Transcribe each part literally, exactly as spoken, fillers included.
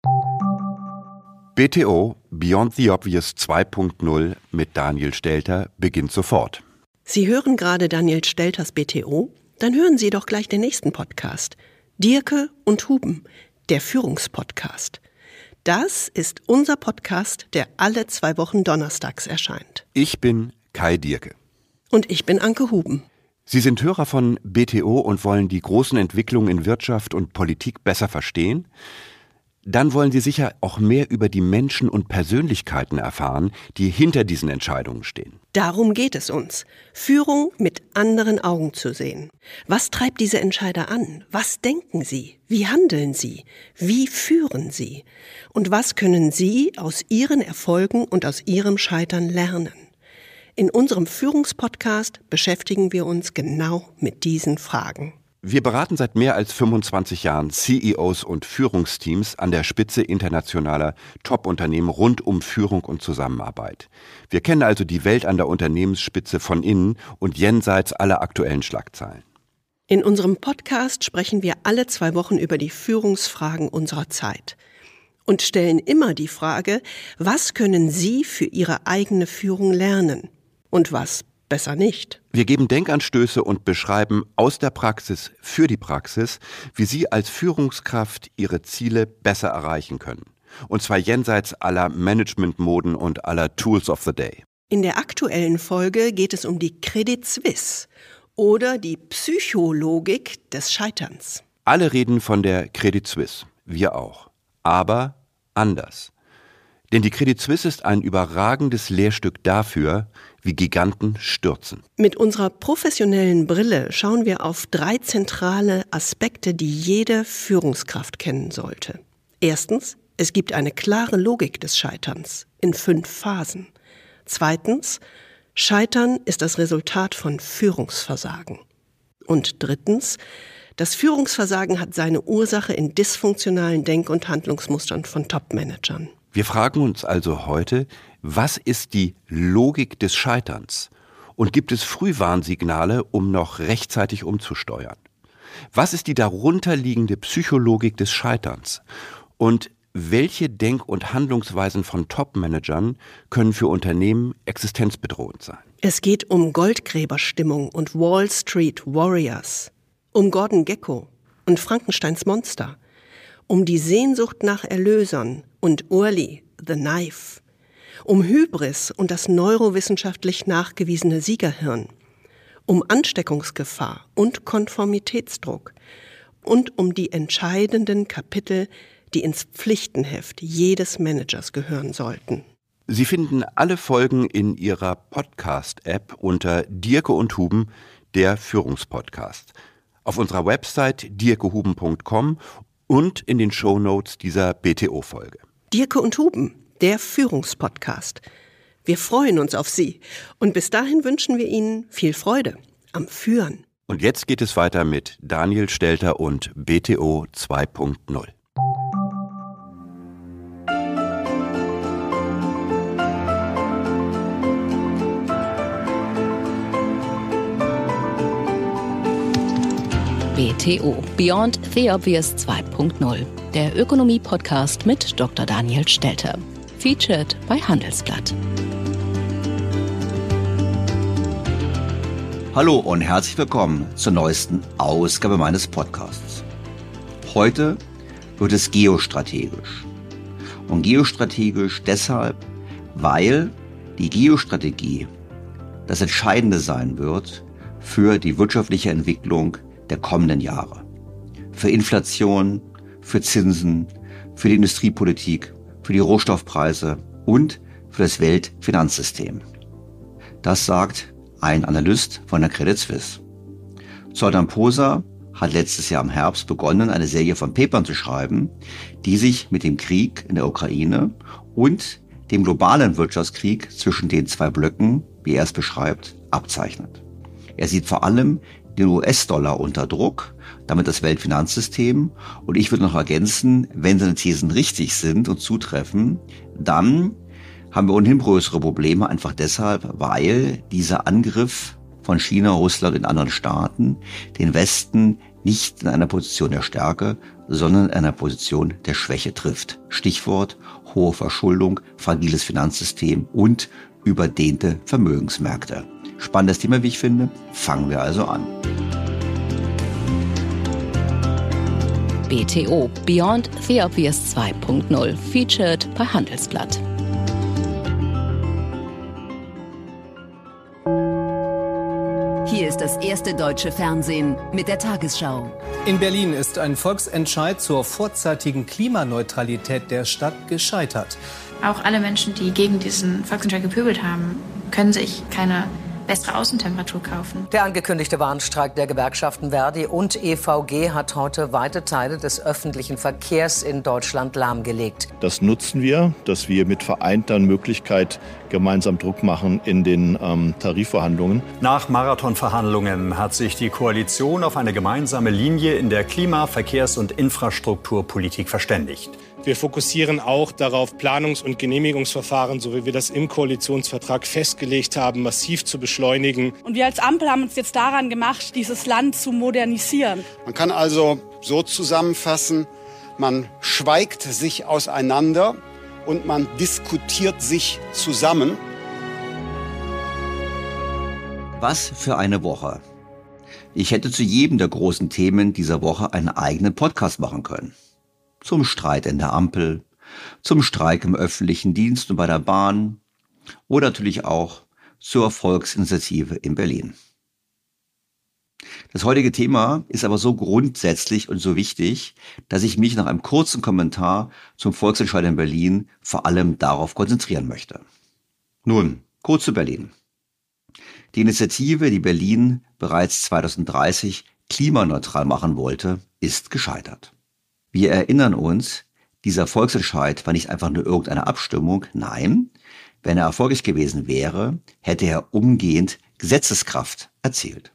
B T O Beyond the Obvious zwei Punkt null mit Daniel Stelter beginnt sofort. Sie hören gerade Daniel Stelters B T O? Dann hören Sie doch gleich den nächsten Podcast. Dierke und Huben, der Führungspodcast. Das ist unser Podcast, der alle zwei Wochen donnerstags erscheint. Ich bin Kai Dierke. Und ich bin Anke Huben. Sie sind Hörer von B T O und wollen die großen Entwicklungen in Wirtschaft und Politik besser verstehen? Dann wollen Sie sicher auch mehr über die Menschen und Persönlichkeiten erfahren, die hinter diesen Entscheidungen stehen. Darum geht es uns, Führung mit anderen Augen zu sehen. Was treibt diese Entscheider an? Was denken sie? Wie handeln sie? Wie führen sie? Und was können Sie aus Ihren Erfolgen und aus Ihrem Scheitern lernen? In unserem Führungspodcast beschäftigen wir uns genau mit diesen Fragen. Wir beraten seit mehr als fünfundzwanzig Jahren C E Os und Führungsteams an der Spitze internationaler Top-Unternehmen rund um Führung und Zusammenarbeit. Wir kennen also die Welt an der Unternehmensspitze von innen und jenseits aller aktuellen Schlagzeilen. In unserem Podcast sprechen wir alle zwei Wochen über die Führungsfragen unserer Zeit und stellen immer die Frage, was können Sie für Ihre eigene Führung lernen und was besser nicht. Wir geben Denkanstöße und beschreiben aus der Praxis für die Praxis, wie Sie als Führungskraft Ihre Ziele besser erreichen können. Und zwar jenseits aller Managementmoden und aller Tools of the Day. In der aktuellen Folge geht es um die Credit Suisse oder die Psychologik des Scheiterns. Alle reden von der Credit Suisse, wir auch. Aber anders. Denn die Credit Suisse ist ein überragendes Lehrstück dafür, wie Giganten stürzen. Mit unserer professionellen Brille schauen wir auf drei zentrale Aspekte, die jede Führungskraft kennen sollte. Erstens, es gibt eine klare Logik des Scheiterns in fünf Phasen. Zweitens, Scheitern ist das Resultat von Führungsversagen. Und drittens, das Führungsversagen hat seine Ursache in dysfunktionalen Denk- und Handlungsmustern von Top-Managern. Wir fragen uns also heute, was ist die Logik des Scheiterns? Und gibt es Frühwarnsignale, um noch rechtzeitig umzusteuern? Was ist die darunterliegende Psychologik des Scheiterns? Und welche Denk- und Handlungsweisen von Top-Managern können für Unternehmen existenzbedrohend sein? Es geht um Goldgräberstimmung und Wall Street Warriors, um Gordon Gekko und Frankensteins Monster, um die Sehnsucht nach Erlösern und Urli, The Knife, um Hybris und das neurowissenschaftlich nachgewiesene Siegerhirn, um Ansteckungsgefahr und Konformitätsdruck und um die entscheidenden Kapitel, die ins Pflichtenheft jedes Managers gehören sollten. Sie finden alle Folgen in Ihrer Podcast-App unter Dierke und Huben, der Führungspodcast, auf unserer Website dierkehuben punkt com und in den Shownotes dieser B T O-Folge. Dierke und Huben, der Führungspodcast. Wir freuen uns auf Sie und bis dahin wünschen wir Ihnen viel Freude am Führen. Und jetzt geht es weiter mit Daniel Stelter und B T O zwei Punkt null. B T O Beyond the Obvious zwei Punkt null, der Ökonomie-Podcast mit Doktor Daniel Stelter. Featured bei Handelsblatt. Hallo und herzlich willkommen zur neuesten Ausgabe meines Podcasts. Heute wird es geostrategisch. Und geostrategisch deshalb, weil die Geostrategie das Entscheidende sein wird für die wirtschaftliche Entwicklung der kommenden Jahre. Für Inflation, für Zinsen, für die Industriepolitik, für die Rohstoffpreise und für das Weltfinanzsystem. Das sagt ein Analyst von der Credit Suisse. Zoltan Poser hat letztes Jahr im Herbst begonnen, eine Serie von Papern zu schreiben, die sich mit dem Krieg in der Ukraine und dem globalen Wirtschaftskrieg zwischen den zwei Blöcken, wie er es beschreibt, abzeichnet. Er sieht vor allem den U S-Dollar unter Druck, damit das Weltfinanzsystem. Und ich würde noch ergänzen, wenn seine Thesen richtig sind und zutreffen, dann haben wir ohnehin größere Probleme, einfach deshalb, weil dieser Angriff von China, Russland und anderen Staaten den Westen nicht in einer Position der Stärke, sondern in einer Position der Schwäche trifft. Stichwort hohe Verschuldung, fragiles Finanzsystem und überdehnte Vermögensmärkte. Spannendes Thema, wie ich finde. Fangen wir also an. B T O Beyond the Obvious zwei Punkt null, featured bei Handelsblatt. Hier ist das erste deutsche Fernsehen mit der Tagesschau. In Berlin ist ein Volksentscheid zur vorzeitigen Klimaneutralität der Stadt gescheitert. Auch alle Menschen, die gegen diesen Volksentscheid gepöbelt haben, können sich keine bessere Außentemperatur kaufen. Der angekündigte Warnstreik der Gewerkschaften Verdi und E V G hat heute weite Teile des öffentlichen Verkehrs in Deutschland lahmgelegt. Das nutzen wir, dass wir mit vereinter Möglichkeit gemeinsam Druck machen in den ähm, Tarifverhandlungen. Nach Marathonverhandlungen hat sich die Koalition auf eine gemeinsame Linie in der Klima-, Verkehrs- und Infrastrukturpolitik verständigt. Wir fokussieren auch darauf, Planungs- und Genehmigungsverfahren, so wie wir das im Koalitionsvertrag festgelegt haben, massiv zu beschleunigen. Und wir als Ampel haben uns jetzt daran gemacht, dieses Land zu modernisieren. Man kann also so zusammenfassen, man schweigt sich auseinander und man diskutiert sich zusammen. Was für eine Woche. Ich hätte zu jedem der großen Themen dieser Woche einen eigenen Podcast machen können. Zum Streit in der Ampel, zum Streik im öffentlichen Dienst und bei der Bahn oder natürlich auch zur Volksinitiative in Berlin. Das heutige Thema ist aber so grundsätzlich und so wichtig, dass ich mich nach einem kurzen Kommentar zum Volksentscheid in Berlin vor allem darauf konzentrieren möchte. Nun, kurz zu Berlin. Die Initiative, die Berlin bereits zweitausenddreißig klimaneutral machen wollte, ist gescheitert. Wir erinnern uns, dieser Volksentscheid war nicht einfach nur irgendeine Abstimmung. Nein, wenn er erfolgreich gewesen wäre, hätte er umgehend Gesetzeskraft erzielt.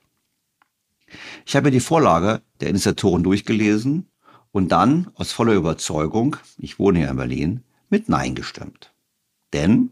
Ich habe mir die Vorlage der Initiatoren durchgelesen und dann aus voller Überzeugung, ich wohne hier in Berlin, mit Nein gestimmt. Denn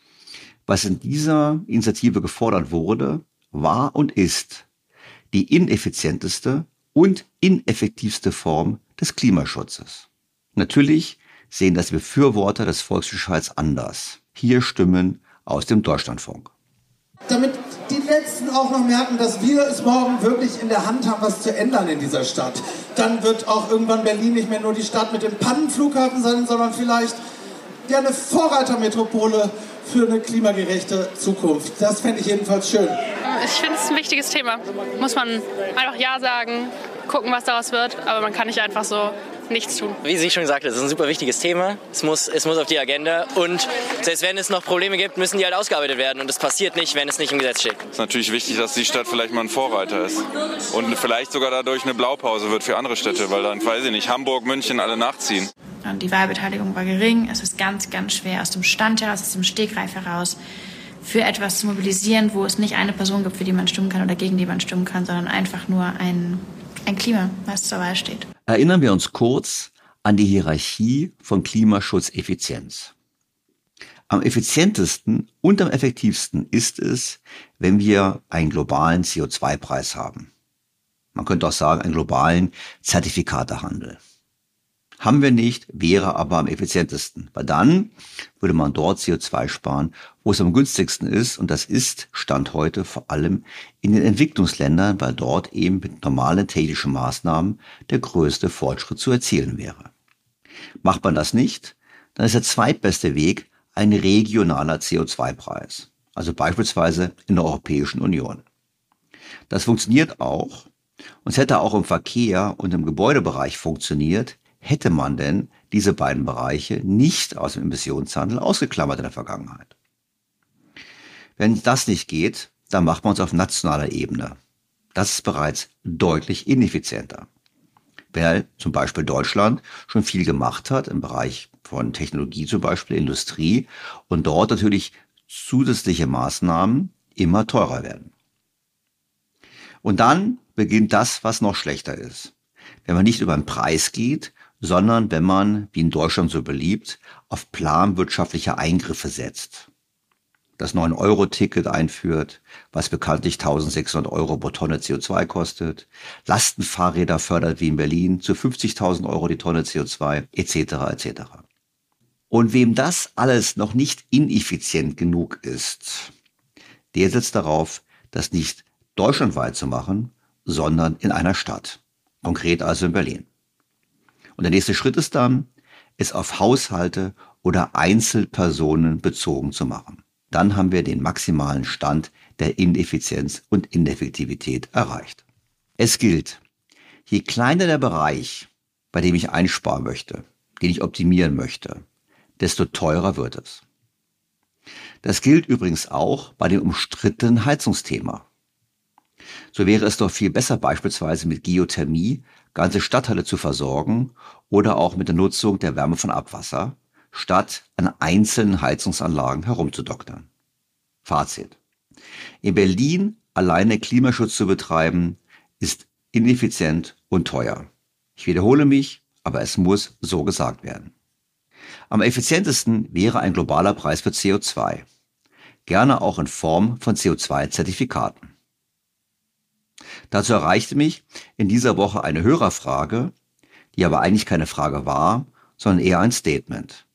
was in dieser Initiative gefordert wurde, war und ist die ineffizienteste und ineffektivste Form des Klimaschutzes. Natürlich sehen das Befürworter des Volksentscheids anders. Hier Stimmen aus dem Deutschlandfunk. Damit die Letzten auch noch merken, dass wir es morgen wirklich in der Hand haben, was zu ändern in dieser Stadt. Dann wird auch irgendwann Berlin nicht mehr nur die Stadt mit dem Pannenflughafen sein, sondern vielleicht ja eine Vorreitermetropole für eine klimagerechte Zukunft. Das fände ich jedenfalls schön. Ich finde es ein wichtiges Thema. Muss man einfach Ja sagen, gucken, was daraus wird, aber man kann nicht einfach so nichts tun. Wie Sie schon gesagt haben, es ist ein super wichtiges Thema. Es muss, es muss auf die Agenda und selbst wenn es noch Probleme gibt, müssen die halt ausgearbeitet werden und das passiert nicht, wenn es nicht im Gesetz steht. Es ist natürlich wichtig, dass die Stadt vielleicht mal ein Vorreiter ist und vielleicht sogar dadurch eine Blaupause wird für andere Städte, weil dann, weiß ich nicht, Hamburg, München alle nachziehen. Und die Wahlbeteiligung war gering. Es ist ganz, ganz schwer aus dem Stand heraus, aus dem Stegreif heraus für etwas zu mobilisieren, wo es nicht eine Person gibt, für die man stimmen kann oder gegen die man stimmen kann, sondern einfach nur ein, ein Klima, was zur Wahl steht. Erinnern wir uns kurz an die Hierarchie von Klimaschutzeffizienz. Am effizientesten und am effektivsten ist es, wenn wir einen globalen C O zwei Preis haben. Man könnte auch sagen, einen globalen Zertifikatehandel. Haben wir nicht, wäre aber am effizientesten. Weil dann würde man dort C O zwei sparen, wo es am günstigsten ist. Und das ist, Stand heute, vor allem in den Entwicklungsländern, weil dort eben mit normalen technischen Maßnahmen der größte Fortschritt zu erzielen wäre. Macht man das nicht, dann ist der zweitbeste Weg ein regionaler C O zwei Preis. Also beispielsweise in der Europäischen Union. Das funktioniert auch. Und es hätte auch im Verkehr und im Gebäudebereich funktioniert, hätte man denn diese beiden Bereiche nicht aus dem Emissionshandel ausgeklammert in der Vergangenheit. Wenn das nicht geht, dann macht man es auf nationaler Ebene. Das ist bereits deutlich ineffizienter. Weil zum Beispiel Deutschland schon viel gemacht hat im Bereich von Technologie, zum Beispiel Industrie, und dort natürlich zusätzliche Maßnahmen immer teurer werden. Und dann beginnt das, was noch schlechter ist. Wenn man nicht über den Preis geht, sondern wenn man, wie in Deutschland so beliebt, auf planwirtschaftliche Eingriffe setzt. das neun Euro Ticket einführt, was bekanntlich eintausendsechshundert Euro pro Tonne C O zwei kostet, Lastenfahrräder fördert wie in Berlin zu fünfzigtausend Euro die Tonne C O zwei, et cetera et cetera. Und wem das alles noch nicht ineffizient genug ist, der setzt darauf, das nicht deutschlandweit zu machen, sondern in einer Stadt, konkret also in Berlin. Und der nächste Schritt ist dann, es auf Haushalte oder Einzelpersonen bezogen zu machen. Dann haben wir den maximalen Stand der Ineffizienz und Ineffektivität erreicht. Es gilt, je kleiner der Bereich, bei dem ich einsparen möchte, den ich optimieren möchte, desto teurer wird es. Das gilt übrigens auch bei dem umstrittenen Heizungsthema. So wäre es doch viel besser, beispielsweise mit Geothermie ganze Stadtteile zu versorgen oder auch mit der Nutzung der Wärme von Abwasser, statt an einzelnen Heizungsanlagen herumzudoktern. Fazit. In Berlin alleine Klimaschutz zu betreiben, ist ineffizient und teuer. Ich wiederhole mich, aber es muss so gesagt werden. Am effizientesten wäre ein globaler Preis für C O zwei. Gerne auch in Form von C O zwei Zertifikaten. Dazu erreichte mich in dieser Woche eine Hörerfrage, die aber eigentlich keine Frage war, sondern eher ein Statement.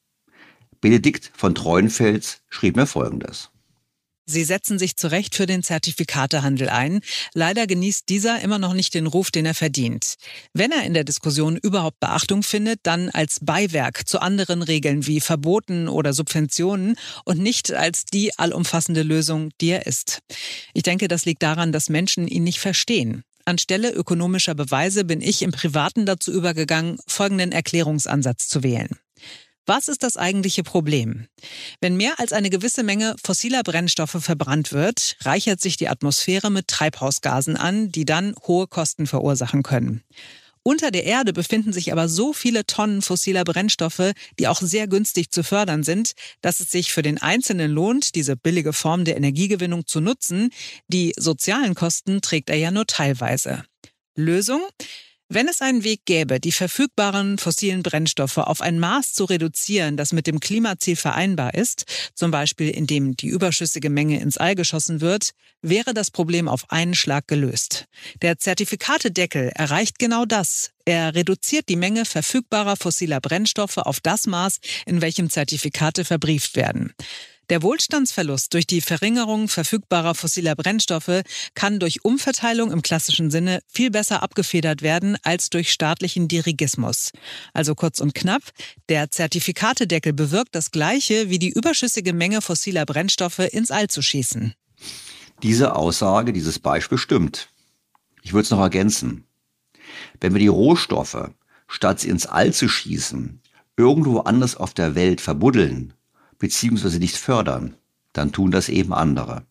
Benedikt von Treuenfels schrieb mir Folgendes. Sie setzen sich zu Recht für den Zertifikatehandel ein. Leider genießt dieser immer noch nicht den Ruf, den er verdient. Wenn er in der Diskussion überhaupt Beachtung findet, dann als Beiwerk zu anderen Regeln wie Verboten oder Subventionen und nicht als die allumfassende Lösung, die er ist. Ich denke, das liegt daran, dass Menschen ihn nicht verstehen. Anstelle ökonomischer Beweise bin ich im Privaten dazu übergegangen, folgenden Erklärungsansatz zu wählen. Was ist das eigentliche Problem? Wenn mehr als eine gewisse Menge fossiler Brennstoffe verbrannt wird, reichert sich die Atmosphäre mit Treibhausgasen an, die dann hohe Kosten verursachen können. Unter der Erde befinden sich aber so viele Tonnen fossiler Brennstoffe, die auch sehr günstig zu fördern sind, dass es sich für den Einzelnen lohnt, diese billige Form der Energiegewinnung zu nutzen. Die sozialen Kosten trägt er ja nur teilweise. Lösung? Wenn es einen Weg gäbe, die verfügbaren fossilen Brennstoffe auf ein Maß zu reduzieren, das mit dem Klimaziel vereinbar ist, zum Beispiel indem die überschüssige Menge ins All geschossen wird, wäre das Problem auf einen Schlag gelöst. Der Zertifikatedeckel erreicht genau das. Er reduziert die Menge verfügbarer fossiler Brennstoffe auf das Maß, in welchem Zertifikate verbrieft werden. Der Wohlstandsverlust durch die Verringerung verfügbarer fossiler Brennstoffe kann durch Umverteilung im klassischen Sinne viel besser abgefedert werden als durch staatlichen Dirigismus. Also kurz und knapp, der Zertifikatedeckel bewirkt das Gleiche, wie die überschüssige Menge fossiler Brennstoffe ins All zu schießen. Diese Aussage, dieses Beispiel stimmt. Ich würde es noch ergänzen. Wenn wir die Rohstoffe, statt sie ins All zu schießen, irgendwo anders auf der Welt verbuddeln, beziehungsweise nicht fördern, dann tun das eben andere.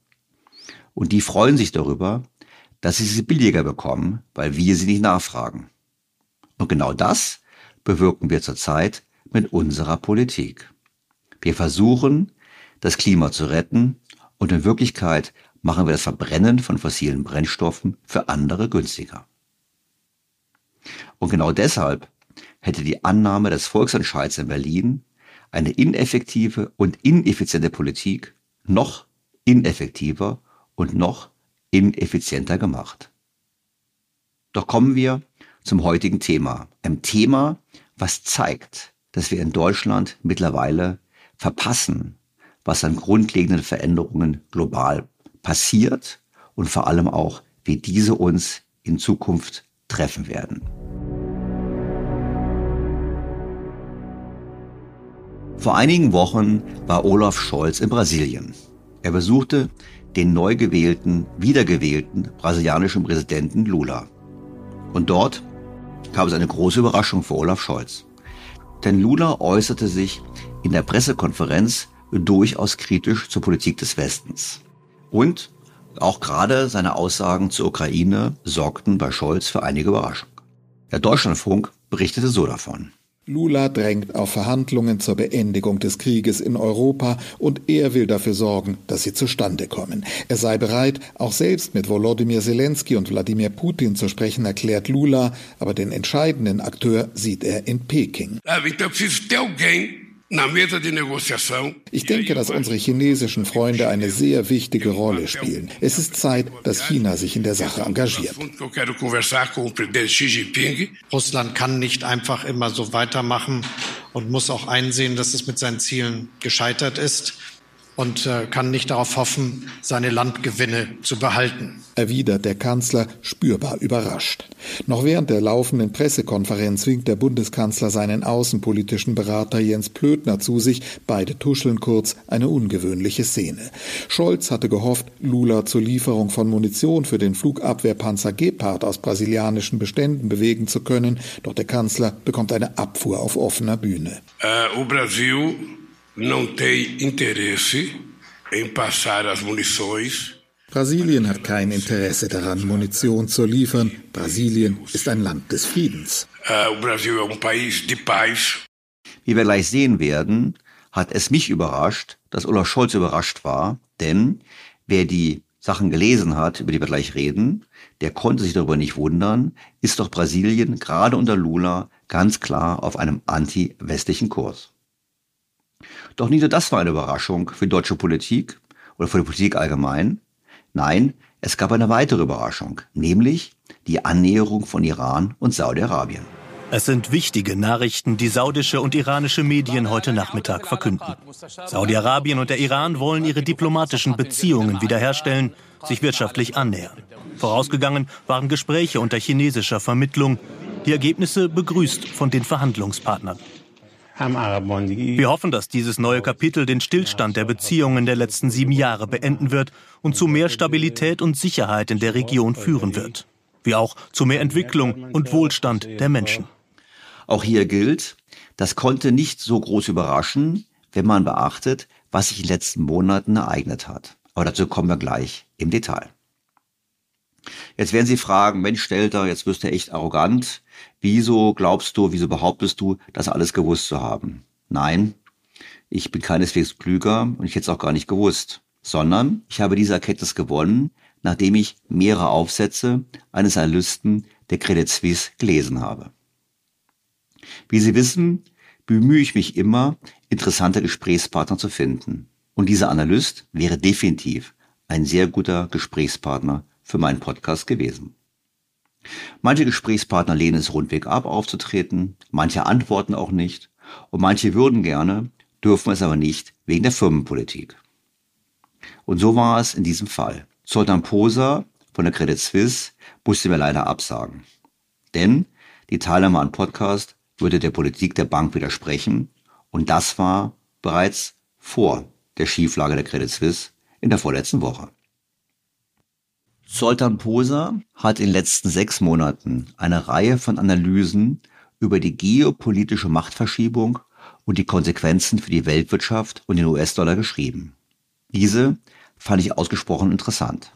Und die freuen sich darüber, dass sie sie billiger bekommen, weil wir sie nicht nachfragen. Und genau das bewirken wir zurzeit mit unserer Politik. Wir versuchen, das Klima zu retten und in Wirklichkeit machen wir das Verbrennen von fossilen Brennstoffen für andere günstiger. Und genau deshalb hätte die Annahme des Volksentscheids in Berlin eine ineffektive und ineffiziente Politik noch ineffektiver und noch ineffizienter gemacht. Doch kommen wir zum heutigen Thema. Ein Thema, was zeigt, dass wir in Deutschland mittlerweile verpassen, was an grundlegenden Veränderungen global passiert und vor allem auch, wie diese uns in Zukunft treffen werden. Vor einigen Wochen war Olaf Scholz in Brasilien. Er besuchte den neu gewählten, wiedergewählten brasilianischen Präsidenten Lula. Und dort kam es eine große Überraschung für Olaf Scholz. Denn Lula äußerte sich in der Pressekonferenz durchaus kritisch zur Politik des Westens. Und auch gerade seine Aussagen zur Ukraine sorgten bei Scholz für einige Überraschung. Der Deutschlandfunk berichtete so davon. Lula drängt auf Verhandlungen zur Beendigung des Krieges in Europa und er will dafür sorgen, dass sie zustande kommen. Er sei bereit, auch selbst mit Volodymyr Zelensky und Wladimir Putin zu sprechen, erklärt Lula, aber den entscheidenden Akteur sieht er in Peking. Ich denke, dass unsere chinesischen Freunde eine sehr wichtige Rolle spielen. Es ist Zeit, dass China sich in der Sache engagiert. Russland kann nicht einfach immer so weitermachen und muss auch einsehen, dass es mit seinen Zielen gescheitert ist und äh, kann nicht darauf hoffen, seine Landgewinne zu behalten, erwidert der Kanzler spürbar überrascht. Noch während der laufenden Pressekonferenz winkt der Bundeskanzler seinen außenpolitischen Berater Jens Plötner zu sich. Beide tuscheln kurz, eine ungewöhnliche Szene. Scholz hatte gehofft, Lula zur Lieferung von Munition für den Flugabwehrpanzer Gepard aus brasilianischen Beständen bewegen zu können. Doch der Kanzler bekommt eine Abfuhr auf offener Bühne. Uh, o Brasil não tem interesse em passar as munições. Brasilien hat kein Interesse daran, Munition zu liefern. Brasilien ist ein Land des Friedens. Uh, o Brasil é um país de paz. Wie wir gleich sehen werden, hat es mich überrascht, dass Olaf Scholz überrascht war, denn wer die Sachen gelesen hat, über die wir gleich reden, der konnte sich darüber nicht wundern, ist doch Brasilien gerade unter Lula ganz klar auf einem anti-westlichen Kurs. Doch nicht nur das war eine Überraschung für die deutsche Politik oder für die Politik allgemein. Nein, es gab eine weitere Überraschung, nämlich die Annäherung von Iran und Saudi-Arabien. Es sind wichtige Nachrichten, die saudische und iranische Medien heute Nachmittag verkünden. Saudi-Arabien und der Iran wollen ihre diplomatischen Beziehungen wiederherstellen, sich wirtschaftlich annähern. Vorausgegangen waren Gespräche unter chinesischer Vermittlung. Die Ergebnisse begrüßt von den Verhandlungspartnern. Wir hoffen, dass dieses neue Kapitel den Stillstand der Beziehungen der letzten sieben Jahre beenden wird und zu mehr Stabilität und Sicherheit in der Region führen wird. Wie auch zu mehr Entwicklung und Wohlstand der Menschen. Auch hier gilt, das konnte nicht so groß überraschen, wenn man beachtet, was sich in den letzten Monaten ereignet hat. Aber dazu kommen wir gleich im Detail. Jetzt werden Sie fragen, Mensch Stelter, jetzt wirst du echt arrogant. Wieso glaubst du, wieso behauptest du, das alles gewusst zu haben? Nein, ich bin keineswegs klüger und ich hätte es auch gar nicht gewusst. Sondern ich habe diese Erkenntnis gewonnen, nachdem ich mehrere Aufsätze eines Analysten der Credit Suisse gelesen habe. Wie Sie wissen, bemühe ich mich immer, interessante Gesprächspartner zu finden. Und dieser Analyst wäre definitiv ein sehr guter Gesprächspartner für meinen Podcast gewesen. Manche Gesprächspartner lehnen es rundweg ab, aufzutreten, manche antworten auch nicht und manche würden gerne, dürfen es aber nicht wegen der Firmenpolitik. Und so war es in diesem Fall. Zoltan Poser von der Credit Suisse musste mir leider absagen. Denn die Teilnahme am Podcast würde der Politik der Bank widersprechen und das war bereits vor der Schieflage der Credit Suisse in der vorletzten Woche. Zoltan Poser hat in den letzten sechs Monaten eine Reihe von Analysen über die geopolitische Machtverschiebung und die Konsequenzen für die Weltwirtschaft und den U S-Dollar geschrieben. Diese fand ich ausgesprochen interessant.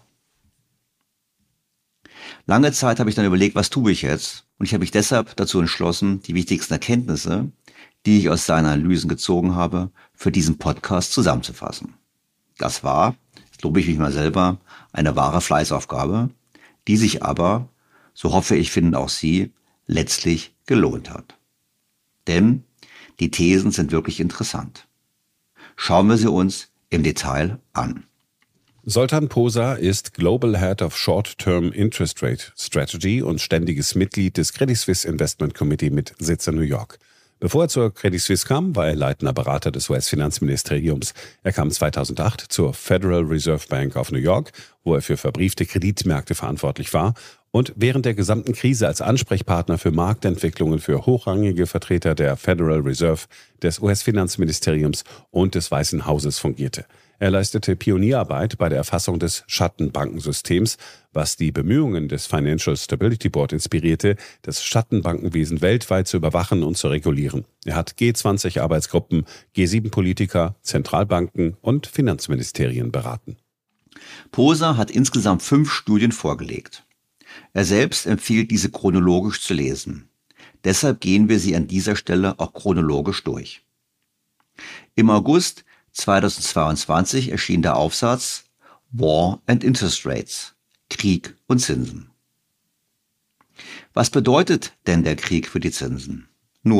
Lange Zeit habe ich dann überlegt, was tue ich jetzt? Und ich habe mich deshalb dazu entschlossen, die wichtigsten Erkenntnisse, die ich aus seinen Analysen gezogen habe, für diesen Podcast zusammenzufassen. Das war, das lobe ich mich mal selber, eine wahre Fleißaufgabe, die sich aber, so hoffe ich, finden auch Sie, letztlich gelohnt hat. Denn die Thesen sind wirklich interessant. Schauen wir sie uns im Detail an. Zoltan Poser ist Global Head of Short-Term Interest Rate Strategy und ständiges Mitglied des Credit Suisse Investment Committee mit Sitz in New York. Bevor er zur Credit Suisse kam, war er leitender Berater des U S-Finanzministeriums. Er kam zweitausendacht zur Federal Reserve Bank of New York, wo er für verbriefte Kreditmärkte verantwortlich war und während der gesamten Krise als Ansprechpartner für Marktentwicklungen für hochrangige Vertreter der Federal Reserve, des U S-Finanzministeriums und des Weißen Hauses fungierte. Er leistete Pionierarbeit bei der Erfassung des Schattenbankensystems, was die Bemühungen des Financial Stability Board inspirierte, das Schattenbankenwesen weltweit zu überwachen und zu regulieren. Er hat G zwanzig Arbeitsgruppen, G sieben Politiker, Zentralbanken und Finanzministerien beraten. Poser hat insgesamt fünf Studien vorgelegt. Er selbst empfiehlt, diese chronologisch zu lesen. Deshalb gehen wir sie an dieser Stelle auch chronologisch durch. Im August zweitausendzweiundzwanzig erschien der Aufsatz War and Interest Rates, Krieg und Zinsen. Was bedeutet denn der Krieg für die Zinsen? Nun,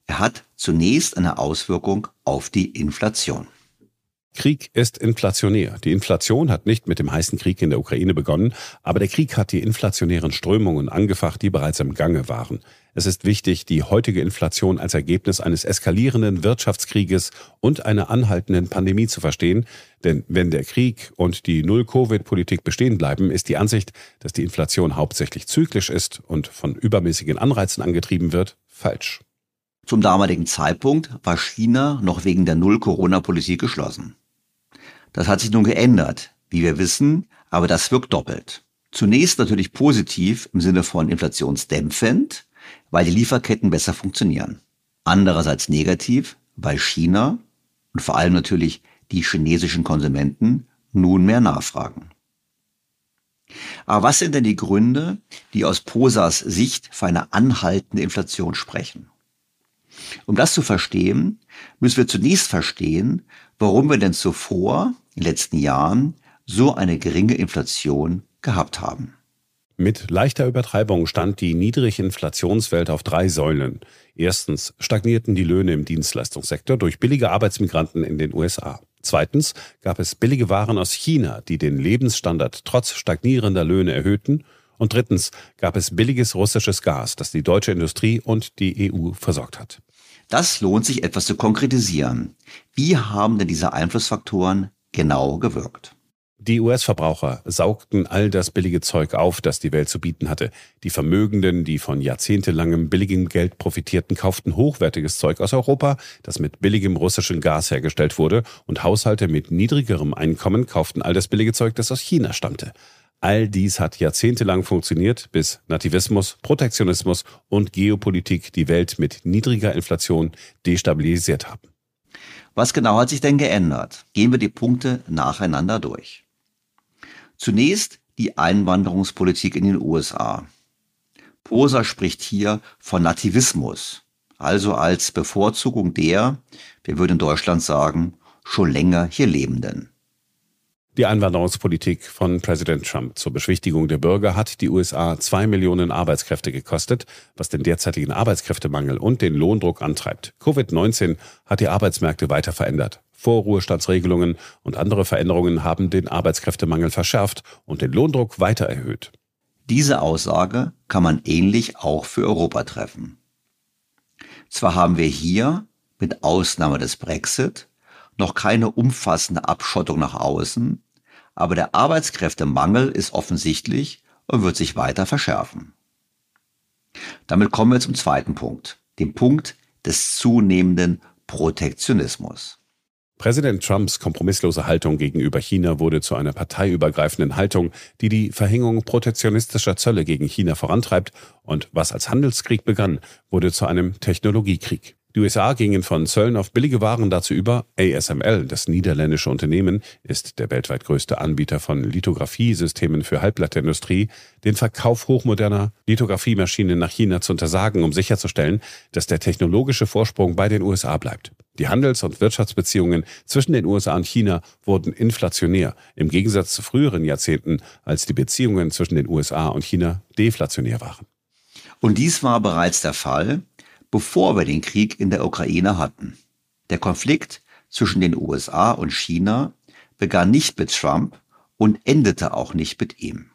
Er hat zunächst eine Auswirkung auf die Inflation. Krieg ist inflationär. Die Inflation hat nicht mit dem heißen Krieg in der Ukraine begonnen, aber der Krieg hat die inflationären Strömungen angefacht, die bereits im Gange waren. Es ist wichtig, die heutige Inflation als Ergebnis eines eskalierenden Wirtschaftskrieges und einer anhaltenden Pandemie zu verstehen, denn wenn der Krieg und die Null-Covid-Politik bestehen bleiben, ist die Ansicht, dass die Inflation hauptsächlich zyklisch ist und von übermäßigen Anreizen angetrieben wird, falsch. Zum damaligen Zeitpunkt war China noch wegen der Null-Corona-Politik geschlossen. Das hat sich nun geändert, wie wir wissen, aber das wirkt doppelt. Zunächst natürlich positiv im Sinne von inflationsdämpfend, weil die Lieferketten besser funktionieren. Andererseits negativ, weil China und vor allem natürlich die chinesischen Konsumenten nun mehr nachfragen. Aber was sind denn die Gründe, die aus Posas Sicht für eine anhaltende Inflation sprechen? Um das zu verstehen, müssen wir zunächst verstehen, warum wir denn zuvor, in den letzten Jahren, so eine geringe Inflation gehabt haben. Mit leichter Übertreibung stand die niedrige Inflationswelt auf drei Säulen. Erstens stagnierten die Löhne im Dienstleistungssektor durch billige Arbeitsmigranten in den U S A. Zweitens gab es billige Waren aus China, die den Lebensstandard trotz stagnierender Löhne erhöhten. Und drittens gab es billiges russisches Gas, das die deutsche Industrie und die E U versorgt hat. Das lohnt sich etwas zu konkretisieren. Wie haben denn diese Einflussfaktoren genau gewirkt? Die U S-Verbraucher saugten all das billige Zeug auf, das die Welt zu bieten hatte. Die Vermögenden, die von jahrzehntelangem billigem Geld profitierten, kauften hochwertiges Zeug aus Europa, das mit billigem russischem Gas hergestellt wurde, und Haushalte mit niedrigerem Einkommen kauften all das billige Zeug, das aus China stammte. All dies hat jahrzehntelang funktioniert, bis Nativismus, Protektionismus und Geopolitik die Welt mit niedriger Inflation destabilisiert haben. Was genau hat sich denn geändert? Gehen wir die Punkte nacheinander durch. Zunächst die Einwanderungspolitik in den U S A. Posa spricht hier von Nativismus, also als Bevorzugung der, wir würden in Deutschland sagen, schon länger hier Lebenden. Die Einwanderungspolitik von Präsident Trump zur Beschwichtigung der Bürger hat die U S A zwei Millionen Arbeitskräfte gekostet, was den derzeitigen Arbeitskräftemangel und den Lohndruck antreibt. Covid neunzehn hat die Arbeitsmärkte weiter verändert. Vorruhestandsregelungen und andere Veränderungen haben den Arbeitskräftemangel verschärft und den Lohndruck weiter erhöht. Diese Aussage kann man ähnlich auch für Europa treffen. Zwar haben wir hier, mit Ausnahme des Brexit, noch keine umfassende Abschottung nach außen, aber der Arbeitskräftemangel ist offensichtlich und wird sich weiter verschärfen. Damit kommen wir zum zweiten Punkt, dem Punkt des zunehmenden Protektionismus. Präsident Trumps kompromisslose Haltung gegenüber China wurde zu einer parteiübergreifenden Haltung, die die Verhängung protektionistischer Zölle gegen China vorantreibt, und was als Handelskrieg begann, wurde zu einem Technologiekrieg. Die U S A gingen von Zöllen auf billige Waren dazu über. A S M L, das niederländische Unternehmen, ist der weltweit größte Anbieter von Lithografiesystemen für Halbleiterindustrie, den Verkauf hochmoderner Lithografiemaschinen nach China zu untersagen, um sicherzustellen, dass der technologische Vorsprung bei den U S A bleibt. Die Handels- und Wirtschaftsbeziehungen zwischen den U S A und China wurden inflationär, im Gegensatz zu früheren Jahrzehnten, als die Beziehungen zwischen den U S A und China deflationär waren. Und dies war bereits der Fall, bevor wir den Krieg in der Ukraine hatten. Der Konflikt zwischen den U S A und China begann nicht mit Trump und endete auch nicht mit ihm.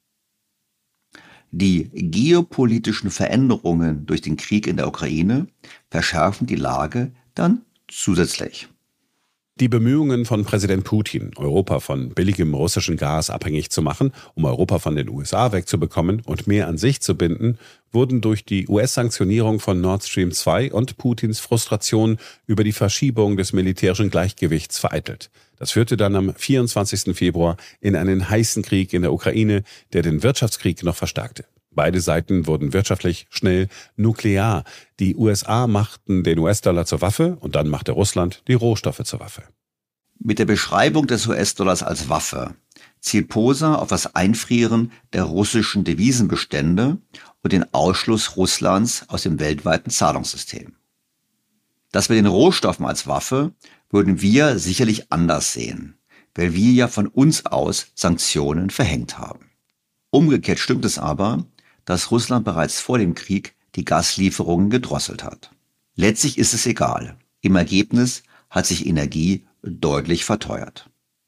Die geopolitischen Veränderungen durch den Krieg in der Ukraine verschärfen die Lage dann zusätzlich. Die Bemühungen von Präsident Putin, Europa von billigem russischen Gas abhängig zu machen, um Europa von den U S A wegzubekommen und mehr an sich zu binden, wurden durch die U S-Sanktionierung von Nord Stream zwei und Putins Frustration über die Verschiebung des militärischen Gleichgewichts vereitelt. Das führte dann am vierundzwanzigsten Februar in einen heißen Krieg in der Ukraine, der den Wirtschaftskrieg noch verstärkte. Beide Seiten wurden wirtschaftlich schnell nuklear. Die U S A machten den U S-Dollar zur Waffe und dann machte Russland die Rohstoffe zur Waffe. Mit der Beschreibung des U S-Dollars als Waffe zielt Posa auf das Einfrieren der russischen Devisenbestände und den Ausschluss Russlands aus dem weltweiten Zahlungssystem. Das mit den Rohstoffen als Waffe würden wir sicherlich anders sehen, weil wir ja von uns aus Sanktionen verhängt haben. Umgekehrt stimmt es aber, dass Russland bereits vor dem Krieg die Gaslieferungen gedrosselt hat. Letztlich ist es egal. Im Ergebnis hat sich Energie deutlich verteuert.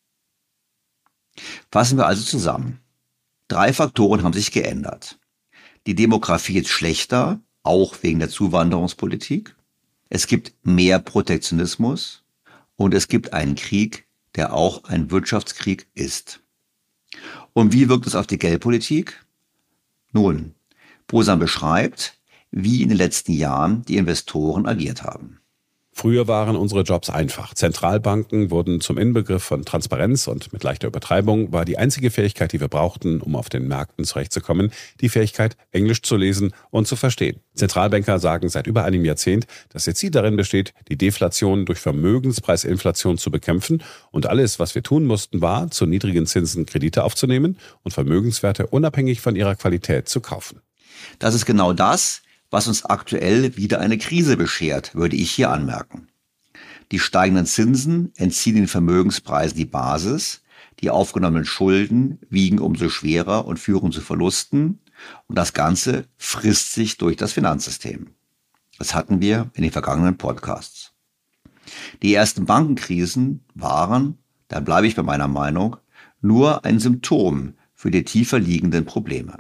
Fassen wir also zusammen. Drei Faktoren haben sich geändert. Die Demografie ist schlechter, auch wegen der Zuwanderungspolitik. Es gibt mehr Protektionismus und es gibt einen Krieg, der auch ein Wirtschaftskrieg ist. Und wie wirkt es auf die Geldpolitik? Nun, Posan beschreibt, wie in den letzten Jahren die Investoren agiert haben. Früher waren unsere Jobs einfach. Zentralbanken wurden zum Inbegriff von Transparenz und mit leichter Übertreibung war die einzige Fähigkeit, die wir brauchten, um auf den Märkten zurechtzukommen, die Fähigkeit, Englisch zu lesen und zu verstehen. Zentralbanker sagen seit über einem Jahrzehnt, dass ihr Ziel darin besteht, die Deflation durch Vermögenspreisinflation zu bekämpfen und alles, was wir tun mussten, war, zu niedrigen Zinsen Kredite aufzunehmen und Vermögenswerte unabhängig von ihrer Qualität zu kaufen. Das ist genau das, was uns aktuell wieder eine Krise beschert, würde ich hier anmerken. Die steigenden Zinsen entziehen den Vermögenspreisen die Basis, die aufgenommenen Schulden wiegen umso schwerer und führen zu Verlusten und das Ganze frisst sich durch das Finanzsystem. Das hatten wir in den vergangenen Podcasts. Die ersten Bankenkrisen waren, da bleibe ich bei meiner Meinung, nur ein Symptom für die tiefer liegenden Probleme.